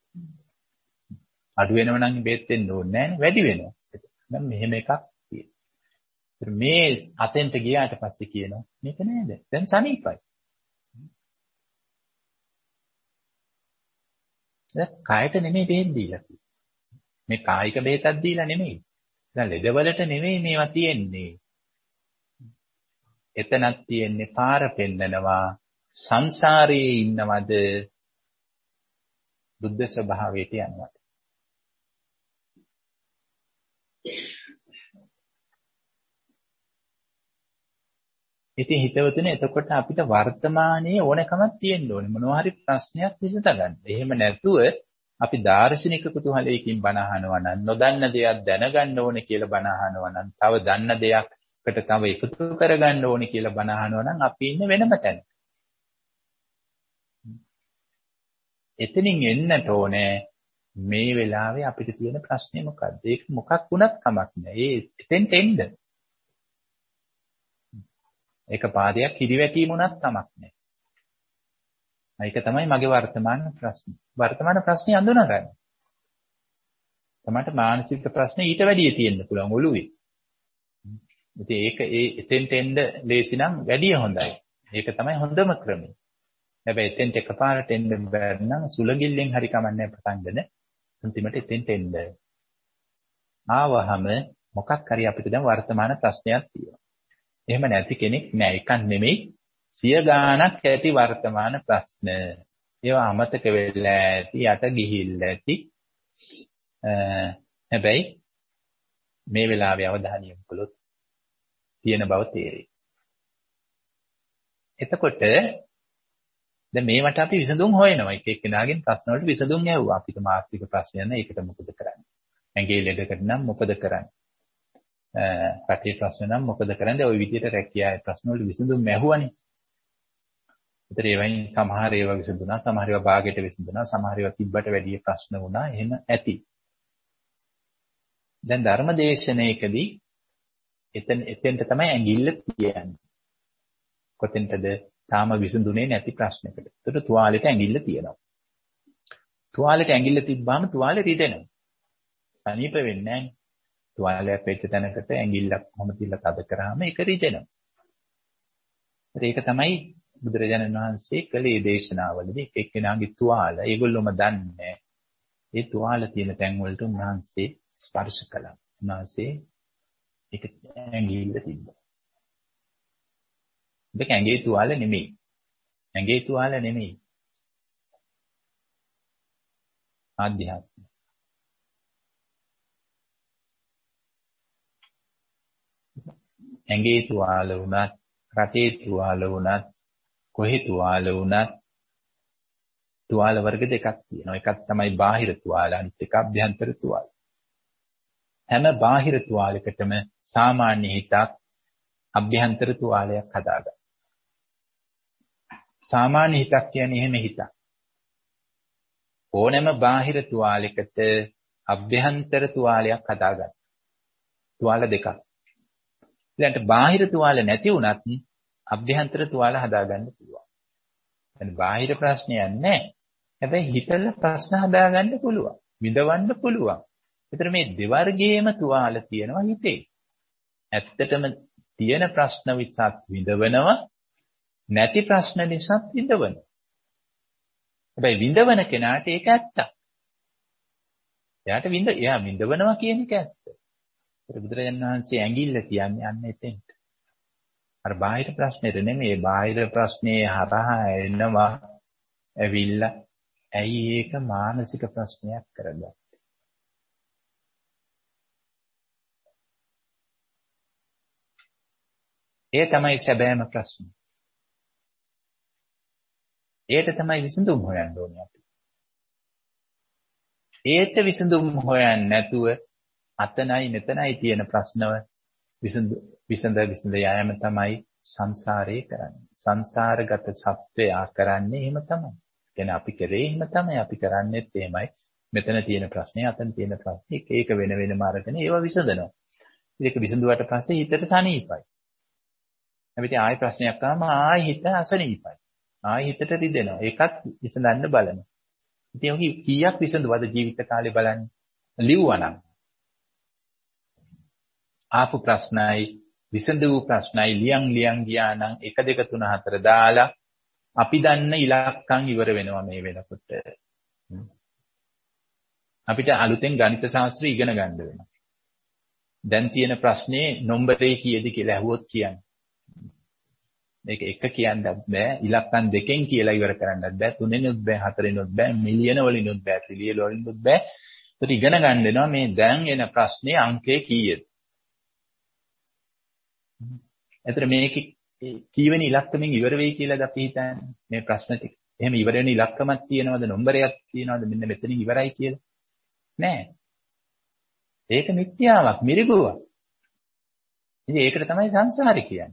අඩු වෙනව නම් බෙහෙත් දෙන්න ඕනේ නැහැ වැඩි වෙනවා. දැන් මෙහෙම එකක් තියෙනවා. මේ අතෙන්ට ගියාට පස්සේ කියනවා මේක නේද? දැන් සනීපයි. දැන් කායට නෙමෙයි බෙහෙත් දීලා තියෙන්නේ. මේ කායික බෙහෙතක් දීලා නෙමෙයි. දැන් ලෙඩවලට නෙමෙයි මේවා තියෙන්නේ. එතනක් තියෙන්නේ පාර පෙන්නනවා සංසාරයේ ඉන්නවද බුද්ධ ස්වභාවයට යනවද? ඉතින් හිතවතුනේ එතකොට අපිට වර්තමානයේ ඕනකමක් තියෙන්න ඕනේ මොනවා හරි ප්‍රශ්නයක් විසඳගන්න. එහෙම නැතුව අපි දාර්ශනික කුතුහලයකින් බණ අහනවා නම් නොදන්න දෙයක් දැනගන්න ඕනේ කියලා බණ අහනවා නම් තව දන්න දෙයක්කට තව එකතු කරගන්න ඕනේ කියලා බණ අහනවා නම් අපි ඉන්නේ වෙනම තැනක. එතනින් එන්නට ඕනේ මේ වෙලාවේ අපිට තියෙන ප්‍රශ්නේ මොකද්ද? ඒක මොකක් වුණත් කමක් නෑ. ඒ එතෙන්ට එන්න. ඒක පාදයක් හිරිවැටීම උනත් කමක් නෑ. ඒක තමයි මගේ වර්තමාන ප්‍රශ්නේ. වර්තමාන ප්‍රශ්නේ අඳුනා ගන්න. තමයි මානසික ප්‍රශ්නේ ඊට වැඩිය තියෙන්න පුළුවන් ඔළුවේ. ඉතින් ඒක ඒ එතෙන්ට එන්න ලේසි නම් වැඩිය හොඳයි. ඒක තමයි හොඳම ක්‍රමය. හැබැයි එතෙන්ට එකපාරට එන්න බැරි නම් සුලගිල්ලෙන් හරි කමන්නේ පටන් ගන්න. අන්තිමට එතෙන්ට එන්න. ආවහම මොකක් හරි අපිට දැන් වර්තමාන ප්‍රශ්නයක් තියෙනවා. එහෙම නැති කෙනෙක් නෑ. එකක් නෙමෙයි සිය ගාණක් ඇති වර්තමාන ප්‍රශ්න. ඒවා අමතක වෙලා ඇති, යට ගිහිල්ලා ඇති. හැබැයි මේ වෙලාවේ අවධානය යොමු කළොත් තියෙන බව තේරෙයි. එතකොට දැන් මේවට අපි විසඳුම් හොයනවා. එක එක්කෙනාගෙන් ප්‍රශ්න වලට විසඳුම් ඇහුවා. අපිට මානසික ප්‍රශ්න යන ඒකට මොකද කරන්නේ? ඇඟේ ලෙඩකට නම් මොකද කරන්නේ? රටේ ප්‍රශ්න නම් මොකද කරන්නේ? ওই විදිහට රැකියාවේ ප්‍රශ්න වලට විසඳුම් ඇහුවනේ. ඒතර ඒවයින් සමහර ඒවා විසඳුණා, සමහර ඒවා භාගයට විසඳුණා, සමහර ඒවා තිබ්බට වැඩි ප්‍රශ්න වුණා. එහෙම ඇති. දැන් ධර්මදේශනයකදී එතන එතෙන්ට තමයි ඇඟිල්ල තියන්නේ. කොතෙන්ටද? තාම විසඳුනේ නැති ප්‍රශ්නයකට. ඒතර තුවාලෙට ඇඟිල්ල තියෙනවා. තුවාලෙට ඇඟිල්ල තිබ්බාම තුවාලෙ රිදෙනවා. සනීප වෙන්නේ නැහැ. තුවාලයක් වෙච්ච තැනකට ඇඟිල්ලක් කොහොම තියලා තද කරාම ඒක රිදෙනවා. ඒක තමයි බුදුරජාණන් වහන්සේ කළේ දේශනාවලදී එක එක්කෙනාගේ තුවාල. ඒගොල්ලොම දන්නේ ඒ තුවාල තියෙන තැන් වලට උන්වහන්සේ ස්පර්ශ කළා. උන්වහන්සේ ඒක ඇඟිල්ල තිබ්බා. ඒක ඇඟේ තුවාල නෙමෙයි. ඇඟේ තුවාල නෙමෙයි. ආධ්‍යාත්ම. ඇඟේ තුවාල වුණත්, රටේ තුවාල වුණත්, කොහේ තුවාල වුණත් තුවාල වර්ග දෙකක් තියෙනවා. එකක් තමයි බාහිර තුවාල, අනිත් එක අභ්‍යන්තර තුවාල. හැම බාහිර තුවාලයකටම සාමාන්‍ය හිතක් අභ්‍යන්තර තුවාලයක් හදාගන්න. සාමාන්‍ය හිතක් කියන්නේ එහෙම හිතක්. ඕනෑම බාහිර තුවාලයකට අභ්‍යන්තර තුවාලයක් හදාගන්න. තුවාල දෙකක්. ඊළඟට බාහිර තුවාල නැති වුණත් අභ්‍යන්තර තුවාල හදාගන්න පුළුවන්. يعني බාහිර ප්‍රශ්නයක් නැහැ. හැබැයි හිතල ප්‍රශ්න හදාගන්න පුළුවන්. විඳවන්න පුළුවන්. ඒතර මේ දෙවර්ගයේම තුවාල තියෙනවා හිතේ. ඇත්තටම තියෙන ප්‍රශ්න විසත් විඳවනවා, නැති ප්‍රශ්න නිසාත් විඳවනවා. හැබැයි විඳවන කෙනාට ඒක ඇත්තක්. එයාට විඳ එයා විඳවනවා කියන එක ඇත්ත. ඒක බුදුරජාණන් වහන්සේ ඇඟිල්ල තියන්නේ අන්න එතෙන්ට. අර බාහිර ප්‍රශ්නෙට නෙමෙයි, බාහිර ප්‍රශ්නේ හරහා එනවා ඇවිල්ලා ඇයි ඒක මානසික ප්‍රශ්නයක් කරගත්තේ? ඒ තමයි සැබෑම ප්‍රශ්නේ. ඒකට තමයි විසඳුම් හොයන්න ඕනේ අපි. ඒකට විසඳුම් හොයන්නේ නැතුව අතනයි මෙතනයි තියෙන ප්‍රශ්නව විසඳ විසඳ විසඳ යෑම තමයි සංසාරේ කරන්නේ. සංසාරගත සත්‍යය කරන්නේ එහෙම තමයි. කියන්නේ අපි කරේ එහෙම තමයි. අපි කරන්නේත් එහෙමයි. මෙතන තියෙන ප්‍රශ්නේ, අතන තියෙන ප්‍රශ්නේ එක එක වෙන වෙනම අරගෙන ඒවා විසඳනවා. ඒක විසඳුවට පස්සේ හිතට සනීපයි. හැබැයි ආයෙ ප්‍රශ්නයක් ආවම ආයෙ හිත අසනීපයි. ආයෙ හිතට රිදෙනවා. ඒකත් විසඳන්න බලනවා. ඉතින් ඔහි කීයක් විසඳුවද ජීවිත කාලේ බලන්න. ලිව්වනම් ආපු ප්‍රශ්නයි විසඳු ප්‍රශ්නයි ලියන් ලියන් ගියා නම් එක දෙක තුන හතර දාලා අපි දන්න ඉලක්කම් ඉවර වෙනවා මේ වෙනකොට. අපිට අලුතෙන් ගණිත ශාස්ත්‍රය ඉගෙන ගන්න වෙනවා. දැන් තියෙන ප්‍රශ්නේ නම්බරේ කීයද කියලා අහුවොත් කියන්නේ. මේක එක කියන්නත් බෑ. ඉලක්කම් දෙකෙන් කියලා ඉවර කරන්නත් බෑ. තුනෙනුත් බෑ, හතරෙනුත් බෑ, මිලියන වලිනුත් බෑ, ට්‍රිලියන වලිනුත් බෑ. ඒත් ඉගෙන ගන්න වෙනවා මේ දැන් එන ප්‍රශ්නේ අංකය කීයද? එතන මේක කීවෙනි ඉලක්කමෙන් ඉවර වෙයි කියලාද අපි හිතන්නේ මේ ප්‍රශ්න ටික. එහෙම ඉවර වෙන ඉලක්කමක් තියෙනවද? නම්බරයක් තියෙනවද? මෙන්න මෙතනින් ඉවරයි කියලා. නෑ. ඒක මිත්‍යාවක්, මිරිගුවක්. ඉතින් ඒකට තමයි සංසාරي කියන්නේ.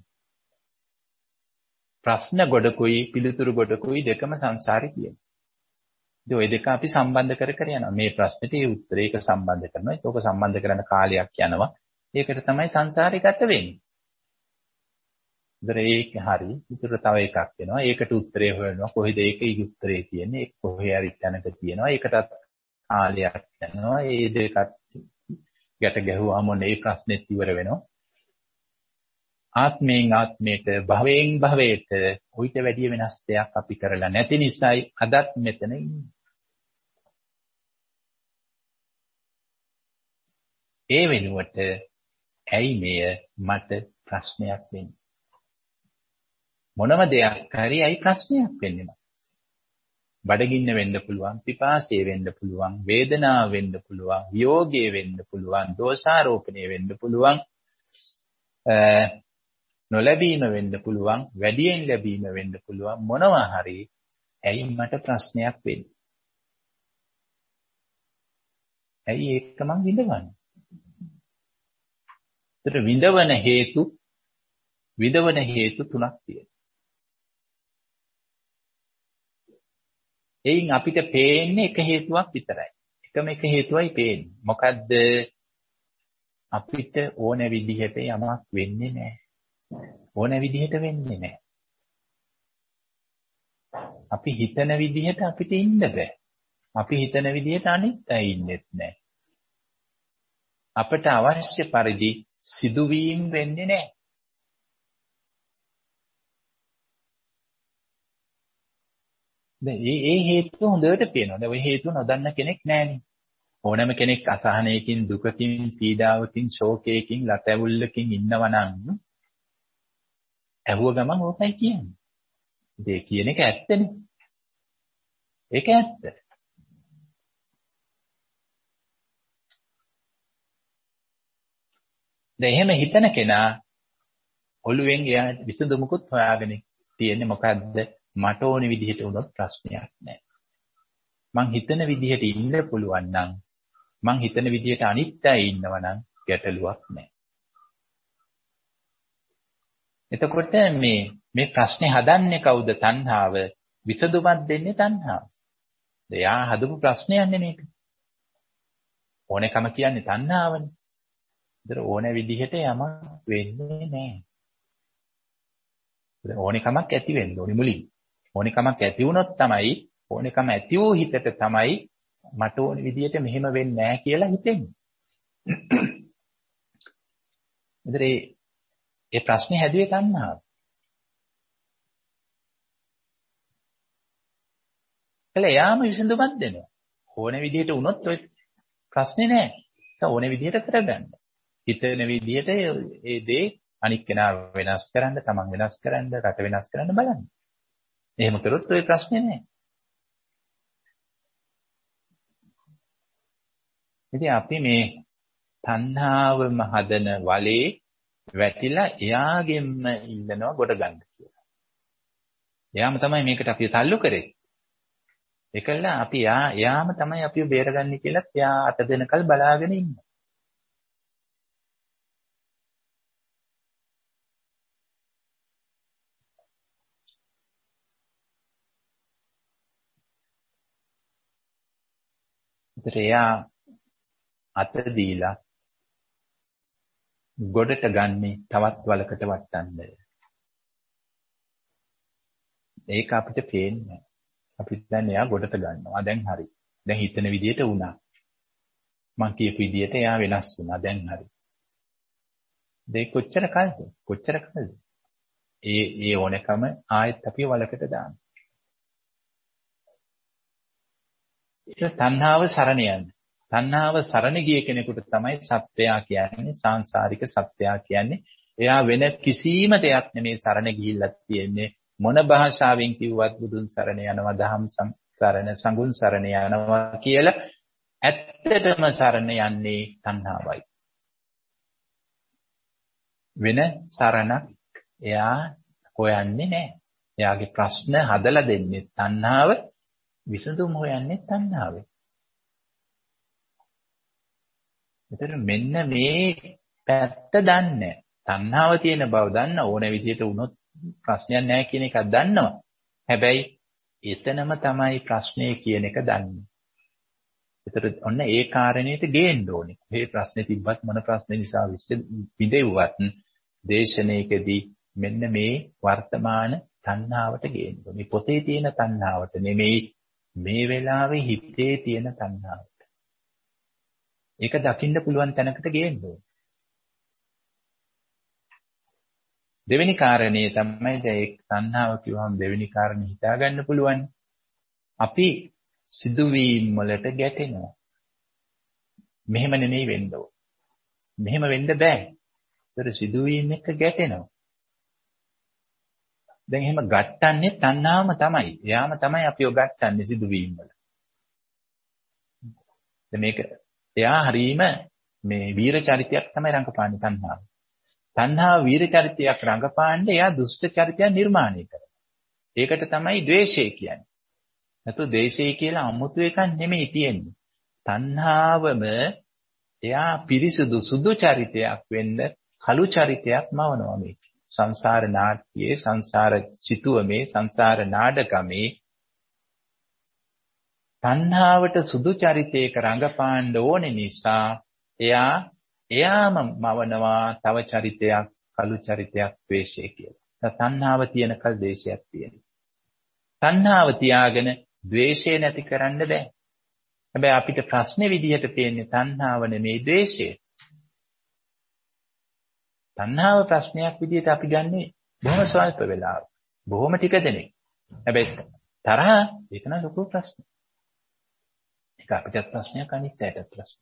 ප්‍රශ්න ගොඩකුයි පිළිතුරු ගොඩකුයි දෙකම සංසාරي කියන්නේ. ඉතින් ওই දෙක අපි සම්බන්ධ කර කර යනවා. මේ ප්‍රශ්නෙට ඒ උත්තරේක සම්බන්ධ කරනවා. ඒක සම්බන්ධ කරන කාලයක් යනවා. ඒකට තමයි සංසාරي ගත වෙන්නේ. ඉතින් ඒක හරි. ඊටර තව එකක් වෙනවා. ඒකට උත්තරේ හොයනවා. කොහෙද ඒකේ උත්තරේ තියෙන්නේ? ඒක කොහේ හරි තැනක තියෙනවා. ඒකටත් කාලයක් යනවා. ඒ දෙකත් ගැට ගැහුවාම මේ ප්‍රශ්නෙත් ඉවර වෙනවා. ආත්මයෙන් ආත්මයට භවයෙන් භවයට උවිත වැඩි වෙනස් දෙයක් අපි කරලා නැති නිසායි අදත් මෙතන ඉන්නේ. ඒ වෙනුවට ඇයි මෙය මට ප්‍රශ්නයක් වෙන්නේ? මොනම දෙයක් හරි ඇයි ප්‍රශ්නයක් වෙන්නේ? බඩගින්න වෙන්න පුළුවන්, පිපාසය වෙන්න පුළුවන්, වේදනාව වෙන්න පුළුවන්, වියෝගය වෙන්න පුළුවන්, දෝෂාරෝපණය වෙන්න පුළුවන්, නොලැබීම වෙන්න පුළුවන්, වැඩියෙන් ලැබීම වෙන්න පුළුවන්, මොනවා හරි ඇයි මට ප්‍රශ්නයක් වෙන්නේ? ඇයි ඒක මං විඳවන්නේ? ඒතර විඳවන හේතු විඳවන හේතු තුනක් තියෙනවා. එයින් අපිට පේන්නේ එක හේතුවක් විතරයි. එකම එක හේතුවයි පේන්නේ. මොකද්ද? අපිට ඕන විදිහට යමක් වෙන්නේ නැහැ. ඕන විදිහට වෙන්නේ නැහැ. අපි හිතන විදිහට අපිට ඉන්න බෑ. අපි හිතන විදිහට අනිත් අය ඉන්නෙත් නැහැ. අපට අවශ්‍ය පරිදි සිදුවීම් වෙන්නේ නැහැ. දැන් මේ ඒ හේතුව හොඳට පේනවා. දැන් ওই හේතුව නොදන්න කෙනෙක් නැහැනේ. ඕනෑම කෙනෙක් අසහනයකින්, දුකකින්, පීඩාවකින්, ශෝකයකින්, ලතැවුල්ලකින් ඉන්නවා නම් ඇහුව ගමන් ඕකයි කියන්නේ. ඒ කියන එක ඇත්තනේ. ඒක ඇත්ත. දැන් එහෙම හිතන කෙනා ඔළුවෙන් එයාට විසඳුමකුත් හොයාගෙන තියෙන්නේ මොකද්ද? මට ඕනේ විදිහට වුණොත් ප්‍රශ්නයක් නැහැ. මං හිතන විදිහට ඉන්න පුළුවන් නම් මං හිතන විදිහට අනිත් අය ඉන්නවා නම් ගැටලුවක් නැහැ. එතකොට මේ මේ ප්‍රශ්නේ හදන්නේ කවුද? තණ්හාව. විසඳුමක් දෙන්නේ තණ්හාව. එයා හදපු ප්‍රශ්නයන්නේ මේක. ඕනෑකම කියන්නේ තණ්හාවනේ. ඒතර ඕන විදිහට යමක් වෙන්නේ නැහැ. ඕනෑකමක් ඇති වෙන්න ඕනි මුලින්. ඕනෑකමක් ඇති වුණොත් තමයි ඕනෑකම ඇති වූ හිතට තමයි මට ඕන විදිහට මෙහෙම වෙන්නේ නැහැ කියලා හිතෙන්නේ. ඒතර ඒ ප්‍රශ්නේ හැදුවේ තණ්හාව. එළ යාම විසඳුමක් දෙනවා. ඕන විදිහට වුණොත් ඔය ප්‍රශ්නේ නැහැ. ඒක ඕන විදිහට කරගන්න. හිතන විදිහට ඒ දේ අනික් කෙනා වෙනස් කරන්න, තමන් වෙනස් කරන්න, රට වෙනස් කරන්න බලන්න. එහෙම කරොත් ඔය ප්‍රශ්නේ නැහැ. ඉතින් අපි මේ තණ්හාවම හදන වලේ වැටිලා එයාගෙන්ම ඉන්නනවා ගොඩ ගන්න කියලා. එයාම තමයි මේකට අපිව තල්ලු කරේ. ඒකල්ල අපි යා එයාම තමයි අපිව බේරගන්නේ කියලා එයා අත දෙනකල් බලාගෙන ඉන්නවා. ඒතර එයා අත දීලා ගොඩට ගන්නේ තවත් වලකට වට්ටන්න. ඒක අපිට පේන්නේ. අපිට දැන් එයා ගොඩට ගන්නවා. දැන් හරි. දැන් හිතන විදියට වුණා. මං කියපු විදියට එයා වෙනස් වුණා. දැන් හරි. දෙක කොච්චර කල්ද? කොච්චර කල්ද? ඒ ඒ ඕනකම ආයෙත් අපි වලකට දානවා. ඒක තණ්හාව සරණ යන්නේ. තණ්හාව සරණ ගිය කෙනෙකුට තමයි සත්‍යය කියන්නේ, සාංශාරික සත්‍යය කියන්නේ. එයා වෙන කිසිම දෙයක් නෙමේ සරණ ගිහිල්ලා තියෙන්නේ. මොන භාෂාවෙන් කිව්වත් බුදුන් සරණ යනවා, දහම් සරණ, සංඝුන් සරණ යනවා කියලා ඇත්තටම සරණ යන්නේ තණ්හාවයි. වෙන සරණක් එයා හොයන්නේ නැහැ. එයාගේ ප්‍රශ්න හදලා දෙන්නේ තණ්හාව, විසඳුම් හොයන්නේ තණ්හාවෙන්. ඒතර මෙන්න මේ පැත්ත දන්නේ. තණ්හාව තියෙන බව දන්න ඕන විදිහට වුණොත් ප්‍රශ්නයක් නැහැ කියන එකක් දන්නවා. හැබැයි එතනම තමයි ප්‍රශ්නේ කියන එක දන්නේ. ඒතර ඔන්න ඒ කාරණේට ගේන්න ඕනේ. මේ ප්‍රශ්නේ තිබ්බත් මොන ප්‍රශ්නේ නිසා විදෙව්වත් දේශනාවකදී මෙන්න මේ වර්තමාන තණ්හාවට ගේන්න ඕනේ. පොතේ තියෙන තණ්හාවට නෙමෙයි මේ වෙලාවේ හිතේ තියෙන තණ්හාවට. ඒක දකින්න පුළුවන් තැනකට ගේන්න ඕනේ. දෙවෙනි කාරණේ තමයි ඒ තණ්හාව කිව්වම දෙවෙනි කාරණේ හිතා ගන්න පුළුවන්. අපි සිදුවීම් වලට ගැටෙනවා. මෙහෙම නෙමෙයි වෙන්න ඕන. මෙහෙම වෙන්න බෑ. ඒතර සිදුවීම් එක්ක ගැටෙනවා. දැන් එහෙම ගැටන්නේ තණ්හාවම තමයි. එයාම තමයි අපිව ගැටන්නේ සිදුවීම් වල. දැන් මේක එයා හරීම මේ වීර චරිතයක් තමයි රංගපාන්නේ තණ්හාව. තණ්හාව වීර චරිතයක් රංගපාන්නේ එයා දුෂ්ට චරිතයක් නිර්මාණය කරනවා. ඒකට තමයි ද්වේෂය කියන්නේ. නැතු ද්වේෂය කියලා අමුතු එකක් නෙමෙයි තියෙන්නේ. තණ්හාවම එයා පිරිසුදු සුදු චරිතයක් වෙන්න කළු චරිතයක් මවනවා මේක. සංසාර නාට්‍යයේ සංසාර සිතුවමේ සංසාර නාඩගමේ තණ්හාවට සුදු චරිතයක රංගපාන්න ඕනේ නිසා එයා එයාම මවනවා තව චරිතයක් කළු චරිතයක් ද්වේෂය කියලා. තණ්හාව තියෙනකල් ද්වේෂයක් තියෙනවා. තණ්හාව තියාගෙන ද්වේෂය නැති කරන්න බෑ. හැබැයි අපිට ප්‍රශ්නේ විදිහට පේන්නේ තණ්හාව නෙමෙයි ද්වේෂය. තණ්හාව ප්‍රශ්නයක් විදිහට අපි ගන්නෙ බොහොම ස්වල්ප වෙලාවක්. බොහොම ටික දෙනෙක්. හැබැයි තරහ ඒක නම් ලොකු ප්‍රශ්නයක්. ඒක අපිටත් ප්‍රශ්නයක් අනිත් අයටත් ප්‍රශ්නයක්.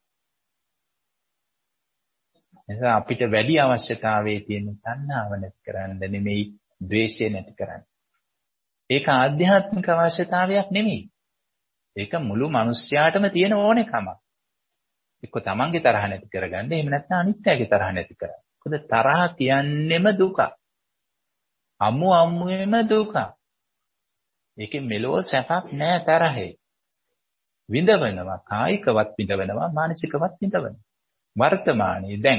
එනිසා අපිට වැඩි අවශ්‍යතාවයේ තියෙන තණ්හාව නැති කරන්න නෙමෙයි ද්වේෂය නැති කරන්න. ඒක ආධ්‍යාත්මික අවශ්‍යතාවයක් නෙමෙයි. ඒක මුළු මිනිස්යාටම තියෙන ඕනෙකමක්. එක්ක තමන්ගේ තරහ නැති කරගන්න, එහෙම නැත්නම් අනිත් අයගේ තරහ නැති කරගන්න. මොකද තරහ කියන්නේම දුක. අමු අමුෙම දුක. ඒකේ මෙලෝ සැපක් නෑ තරහේ. විඳවනවා, කායිකවත් විඳවනවා, මානසිකවත් විඳවනවා. වර්තමානයේ දැන්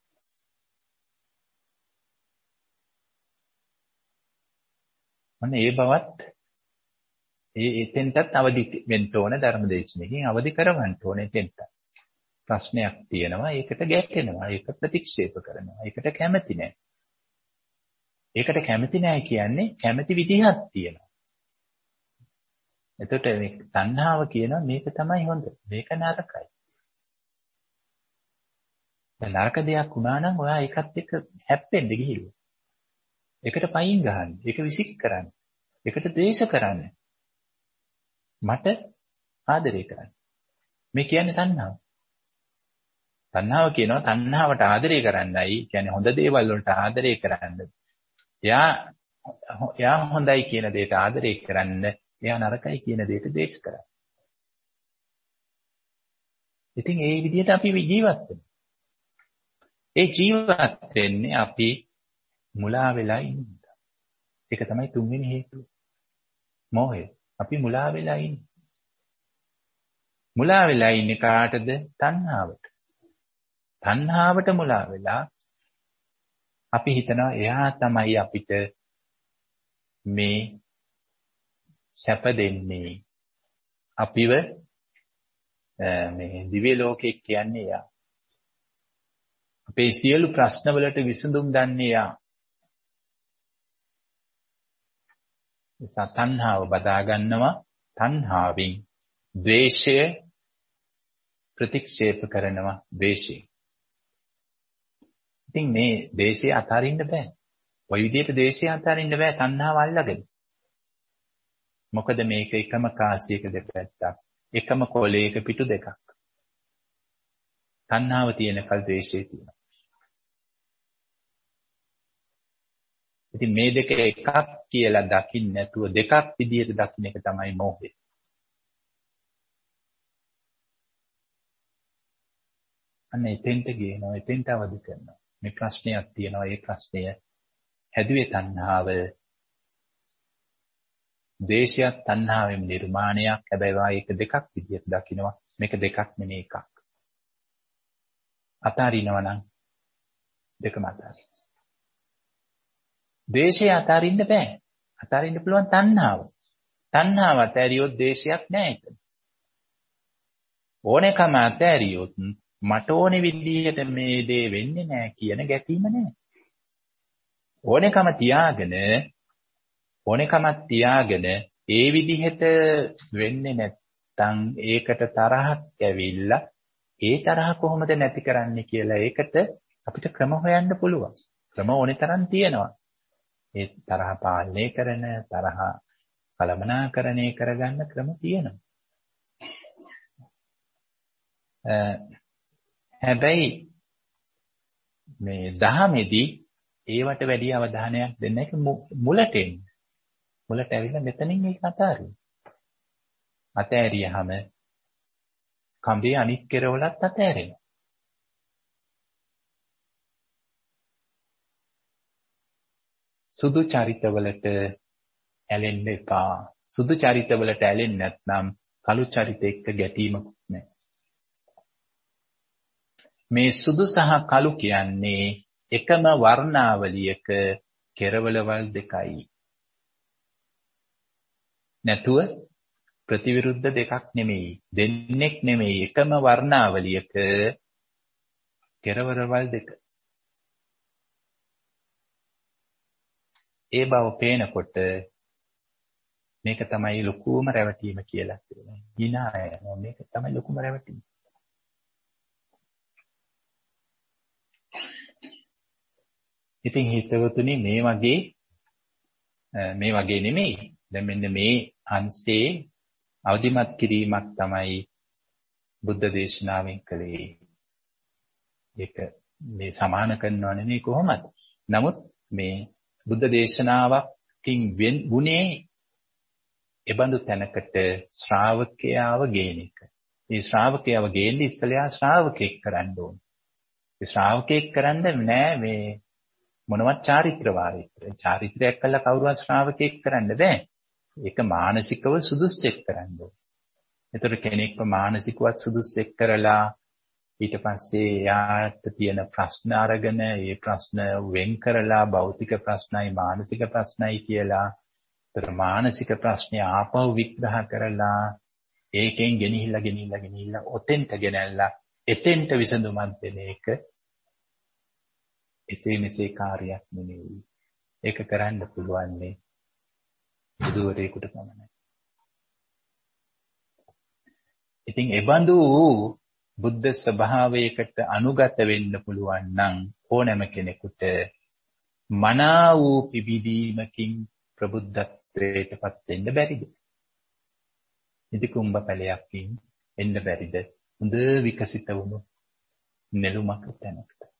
අන්න ඒ බවත් ඒ එතෙන්ටත් අවදි වෙන්න ඕන ධර්මදේශනකින් අවදි කරවන්න ඕනේ එතෙන්ට. ප්‍රශ්නයක් තියෙනවා ඒකට ගැටෙනවා ඒක ප්‍රතික්ෂේප කරනවා ඒකට කැමති නැහැ. ඒකට කැමති නැහැ කියන්නේ කැමති විදිහක් තියෙනවා. එතකොට මේ තණ්හාව කියනවා මේක තමයි හොඳ මේක නරකයි. දැන් නරක දෙයක් වුණා නම් ඔයා ඒකත් එක්ක හැප්පෙන්න ගිහිල්ලා. ඒකට පයින් ගහන්න. ඒක විසික් කරන්න. ඒකට ද්වේෂ කරන්න. මට ආදරය කරන්න. මේ කියන්නේ තණ්හාව. තණ්හාව කියනවා තණ්හාවට ආදරය කරන්නයි කියන්නේ හොඳ දේවල් වලට ආදරය කරන්න. එයා එයා හොඳයි කියන දෙයට ආදරය කරන්න, එයා නරකයි කියන දෙයට ද්වේෂ කරන්න. ඉතින් ඒ විදිහට අපි ජීවත් වෙනවා. ඒ ජීවත් වෙන්නේ අපි මුලා වෙලා ඉන්නවා. ඒක තමයි තුන්වෙනි හේතුව. මෝහය. අපි මුලා වෙලා ඉන්නේ. මුලා වෙලා ඉන්නේ කාටද? තණ්හාවට. තණ්හාවට මුලා වෙලා අපි හිතනවා එයා තමයි අපිට මේ සැප දෙන්නේ. අපිව මේ දිව්‍ය ලෝකෙක් කියන්නේ එයා. අපේ සියලු ප්‍රශ්න වලට විසඳුම් දන්නේ එයා. ඒ තණ්හාව බදා ගන්නවා තණ්හාවෙන් ද්වේෂය ප්‍රතික්ෂේප කරනවා ද්වේෂය. ඉතින් මේ ද්වේෂය අතාරින්න බෑ. ওই විදිහට ද්වේෂය අතාරින්න බෑ තණ්හාව අල්ලගෙන. මොකද මේක එකම කාසියක දෙපැත්තක්. එකම කොලයක පිටු දෙකක්. තණ්හාව තියෙනකල් ද්වේෂය තියෙනවා. ඉතින් මේ දෙක එකක් කියලා දකින්න නැතුව දෙකක් විදියට දකින්න එක තමයි මෝහය. අන්න එතෙන්ට ගේනවා, එතෙන්ට අවදි කරනවා. මේ ප්‍රශ්නයක් තියෙනවා, ඒ ප්‍රශ්නය හැදුවේ තණ්හාව. දේශයක් තණ්හාවෙන් නිර්මාණයක්. හැබැයි ඒක දෙකක් විදියට දකිනවා. මේක දෙකක් නෙමෙයි එකක්. අතාරිනවා නම් දෙකම අතාරින්න. දේශය අතාරින්න බෑ. අතාරින්න පුළුවන් තණ්හාව. තණ්හාව අතෑරියොත් දේශයක් නෑ එතන. ඕනෑකම අතෑරියොත් මට ඕනේ විදිහට මේ දේ වෙන්නේ නෑ කියන ගැටීම නෑ. ඕනෑකම තියාගෙන ඕනෑකමක් තියාගෙන ඒ විදිහට වෙන්නේ නැත්තම් ඒකට තරහක් ඇවිල්ලා ඒ තරහ කොහොමද නැති කරන්නේ කියලා ඒකට අපිට ක්‍රම හොයන්න පුළුවන්. ක්‍රම ඕනේ තරම් තියෙනවා. ඒ තරහ පාලනය කරන, තරහ කළමනාකරණය කරගන්න ක්‍රම තියෙනවා. හැබැයි මේ දහමේදී ඒවට වැඩි අවධානයක් දෙන්න එක මුලට එන්න. මුලට ඇවිල්ලා මෙතනින් ඒක අතාරින්න. අතෑරියාම කම්බේ අනිත් කෙරවලත් අතෑරෙනවා. සුදු චරිතවලට ඇලෙන්න එපා. සුදු චරිතවලට ඇලෙන්නේ නැත්නම් කළු චරිත එක්ක ගැටීමකුත් නැහැ. මේ සුදු සහ කළු කියන්නේ එකම වර්ණාවලියක කෙරවලවල් දෙකයි. නැතුව ප්‍රතිවිරුද්ධ දෙකක් නෙමෙයි. දෙන්නෙක් නෙමෙයි. එකම වර්ණාවලියක කෙරවලවල් දෙක. ඒ බව පේනකොට මේක තමයි ලොකුම රැවටීම කියලා කියනවා. ගිනාය. මේක තමයි ලොකුම රැවටීම. ඉතින් හිතවතුනි මේ වගේ මේ වගේ නෙමෙයි. දැන් මෙන්න මේ අංශේ අවදිමත් කිරීමක් තමයි බුද්ධ දේශනාවෙන් කළේ. ඒක මේ සමාන කරනවා නෙමෙයි කොහොමද? නමුත් මේ බුද්ධ දේශනාවකින් වුණේ එබඳු තැනකට ශ්‍රාවකයාව ගේන එක. මේ ශ්‍රාවකයාව ගේන්නේ ඉස්සෙල්ලා ශ්‍රාවකෙක් කරන්න ඕනේ. ඒ ශ්‍රාවකෙක් කරන්න නෑ මේ මොනවත් චාරිත්‍ර වාරිත්‍ර. චාරිත්‍රයක් කළා කවුරුවත් ශ්‍රාවකෙක් කරන්න බෑ. ඒක මානසිකව සුදුස්සෙක් කරන්න ඕනේ. ඒතර කෙනෙක්ව මානසිකවත් සුදුස්සෙක් කරලා ඊට පස්සේ යාට තියෙන ප්‍රශ්න අරගෙන ඒ ප්‍රශ්න වෙන් කරලා භෞතික ප්‍රශ්නයි මානසික ප්‍රශ්නයි කියලා ඒතර මානසික ප්‍රශ්නේ ආපහු විග්‍රහ කරලා ඒකෙන් ගෙනිහිල්ලා ගෙනිහිල්ලා ගෙනිහිල්ලා ඔතෙන්ට ගෙනල්ලා එතෙන්ට විසඳුමක් දෙන එක එසේ මෙසේ කාර්යයක් නෙමෙයි. ඒක කරන්න පුළුවන් නේ බුදුවරයෙකුට පමණයි. ඉතින් එබඳු බුද්ධ ස්වභාවයකට අනුගත වෙන්න පුළුවන් නම් ඕනෑම කෙනෙකුට මනා වූ පිබිදීමකින් ප්‍රබුද්ධත්වයටපත් වෙන්න බැරිද? ඉති කුම්භ පැලයක්කින් එන්න බැරිද? හොඳ විකසිත වුණු නෙළුමක් තැනකට.